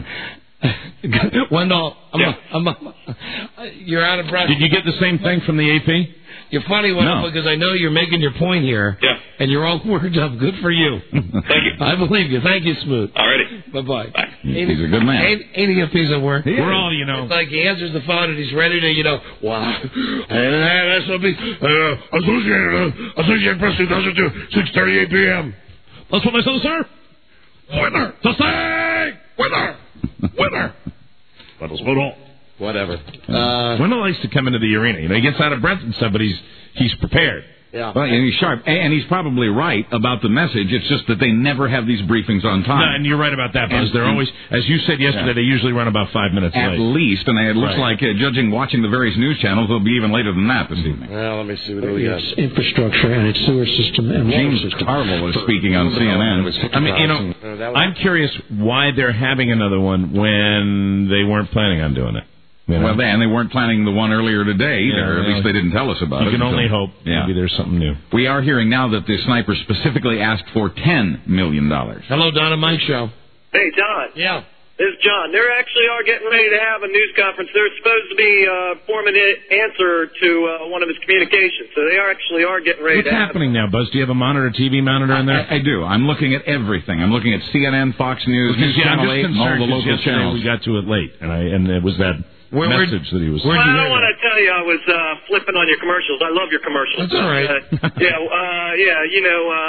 Speaker 5: Wendell, I'm
Speaker 18: yeah.
Speaker 5: a, I'm a, you're out of breath.
Speaker 11: Did you get the same thing from the A P?
Speaker 5: You're funny, Wendell,
Speaker 6: no.
Speaker 5: because I know you're making your point here.
Speaker 18: Yeah.
Speaker 5: And you're all worked up. Good for you.
Speaker 18: Thank you.
Speaker 5: I believe you. Thank you, Smoot.
Speaker 18: All righty.
Speaker 5: Bye-bye.
Speaker 18: Bye.
Speaker 6: He's a good man.
Speaker 5: Ain't, ain't he a piece of work?
Speaker 11: He We're is. all, you know.
Speaker 5: It's like he answers the phone and he's ready to, you know, wow. And that's what be, uh, Associated, uh, Associated Press two thousand two, six thirty-eight p.m. That's what I said, sir. Winner. To say. Winner. Winner. Let us vote all. Whatever. Uh,
Speaker 11: Wendell likes to come into the arena. You know, he gets out of breath and stuff, but he's he's prepared.
Speaker 5: Yeah.
Speaker 6: Well, and he's sharp, and he's probably right about the message. It's just that they never have these briefings on time.
Speaker 11: No, and you're right about that, Buzz.
Speaker 6: And,
Speaker 11: They're always, as you said yesterday,
Speaker 6: yeah.
Speaker 11: they usually run about five minutes
Speaker 6: At
Speaker 11: late.
Speaker 6: least, and it looks
Speaker 11: right.
Speaker 6: like, uh, judging, watching the various news channels, they'll be even later than that this evening.
Speaker 5: Well, let me see what we got.
Speaker 19: Its infrastructure and its sewer system and water
Speaker 6: James
Speaker 19: system.
Speaker 6: Carville was speaking on C N N.
Speaker 11: I mean, you know, I'm curious why they're having another one when they weren't planning on doing it. You know?
Speaker 6: Well, they, and they weren't planning the one earlier today either.
Speaker 11: Yeah,
Speaker 6: At least they didn't tell us about
Speaker 11: you
Speaker 6: it.
Speaker 11: You can only
Speaker 6: so,
Speaker 11: hope.
Speaker 6: Yeah.
Speaker 11: Maybe there's something new.
Speaker 6: We are hearing now that the sniper specifically asked for ten million dollars.
Speaker 5: Hello, Don and Mike Show.
Speaker 21: Hey, Don.
Speaker 5: Yeah.
Speaker 21: This is John. They actually are getting ready to have a news conference. They're supposed to be uh, forming an answer to uh, one of his communications. So they are actually are getting ready
Speaker 11: What's
Speaker 21: to
Speaker 11: happening now, Buzz? Do you have a monitor, T V monitor in there?
Speaker 6: I, I do. I'm looking at everything. I'm looking at C N N, Fox News,
Speaker 11: Because,
Speaker 6: News
Speaker 11: yeah, I'm
Speaker 6: Channel
Speaker 11: just
Speaker 6: eight, and all
Speaker 11: concerned
Speaker 6: the
Speaker 11: 'cause
Speaker 6: local
Speaker 11: yesterday
Speaker 6: channels.
Speaker 11: we got to it late, and I and it was that
Speaker 5: Where,
Speaker 11: message that he was.
Speaker 21: Well, I don't want to tell you I was uh, flipping on your commercials. I love your commercials.
Speaker 5: That's all right.
Speaker 21: Uh, yeah, uh, yeah, you know, uh,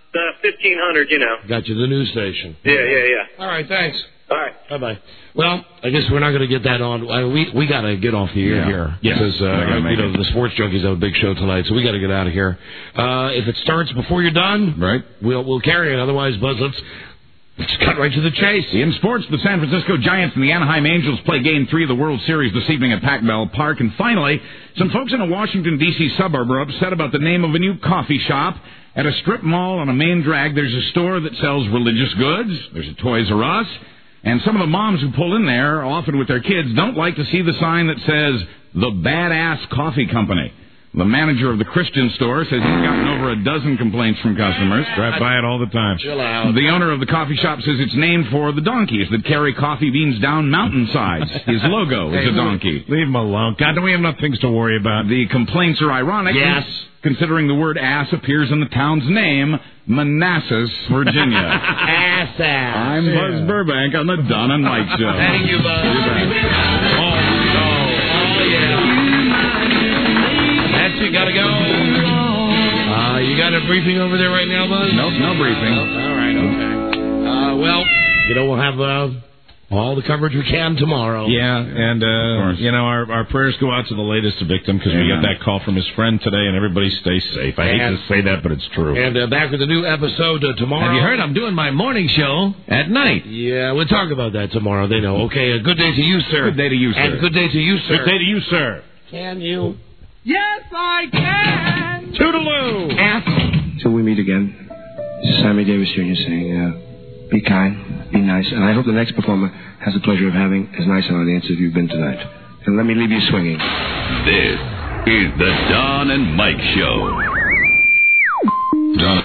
Speaker 21: uh, fifteen hundred, you know.
Speaker 5: Got you, the news station.
Speaker 21: Yeah, yeah, yeah.
Speaker 5: All right, thanks.
Speaker 21: All right.
Speaker 5: Bye-bye. Well, I guess we're not going to get that on. I, we we got to get off the air
Speaker 6: Yeah.
Speaker 5: here.
Speaker 6: Yes.
Speaker 5: Because, uh, you know, the sports junkies have a big show tonight, so we got to get out of here. Uh, if it starts before you're done,
Speaker 6: right,
Speaker 5: we'll we'll carry it. Otherwise, Buzz, let's, let's cut right to the chase.
Speaker 6: In sports, the San Francisco Giants and the Anaheim Angels play Game three of the World Series this evening at Pac Bell Park. And finally, some folks in a Washington, D C suburb are upset about the name of a new coffee shop. At a strip mall on a main drag, there's a store that sells religious goods. There's a Toys R Us. And some of the moms who pull in there, often with their kids, don't like to see the sign that says, The Badass Coffee Company. The manager of the Christian store says he's gotten over a dozen complaints from customers.
Speaker 11: Drive by it all the time.
Speaker 5: Chill out.
Speaker 6: The owner of the coffee shop says it's named for the donkeys that carry coffee beans down mountainsides. His logo is a donkey.
Speaker 11: Leave him alone. God, don't we have enough things to worry about?
Speaker 6: The complaints are ironic.
Speaker 5: Yes.
Speaker 6: Considering the word ass appears in the town's name, Manassas, Virginia.
Speaker 5: Ass ass.
Speaker 6: I'm Buzz Burbank on the Don and Mike Show.
Speaker 5: Thank you, Buzz.
Speaker 6: You bet.
Speaker 5: Oh, no. Oh, yeah. That's it. Gotta go. Uh, you got a briefing over there right now, Buzz?
Speaker 6: Nope, no briefing.
Speaker 5: Oh, all right, okay. Uh, well, you know, we'll have uh, all the coverage we can tomorrow.
Speaker 11: Yeah, and, uh, you know, our, our prayers go out to the latest victim because we got that call from his friend today, and everybody stay safe. I hate
Speaker 5: And-
Speaker 11: to say that, but it's true.
Speaker 5: And uh, back with a new episode uh, tomorrow.
Speaker 2: Have you heard? I'm doing my morning show at night.
Speaker 5: Yeah, we'll talk about that tomorrow. They know. Okay, a good day to you, sir.
Speaker 6: Good day to you, sir.
Speaker 5: And good day to you, sir.
Speaker 11: Good day to you, sir.
Speaker 5: Can you?
Speaker 10: Yes, I can.
Speaker 5: Toodaloo.
Speaker 8: Till we meet again, this is Sammy Davis Junior saying, uh, be kind, be nice, and I hope the next performer has the pleasure of having as nice an audience as you've been tonight. And let me leave you swinging.
Speaker 1: This is the Don and Mike Show.
Speaker 6: Don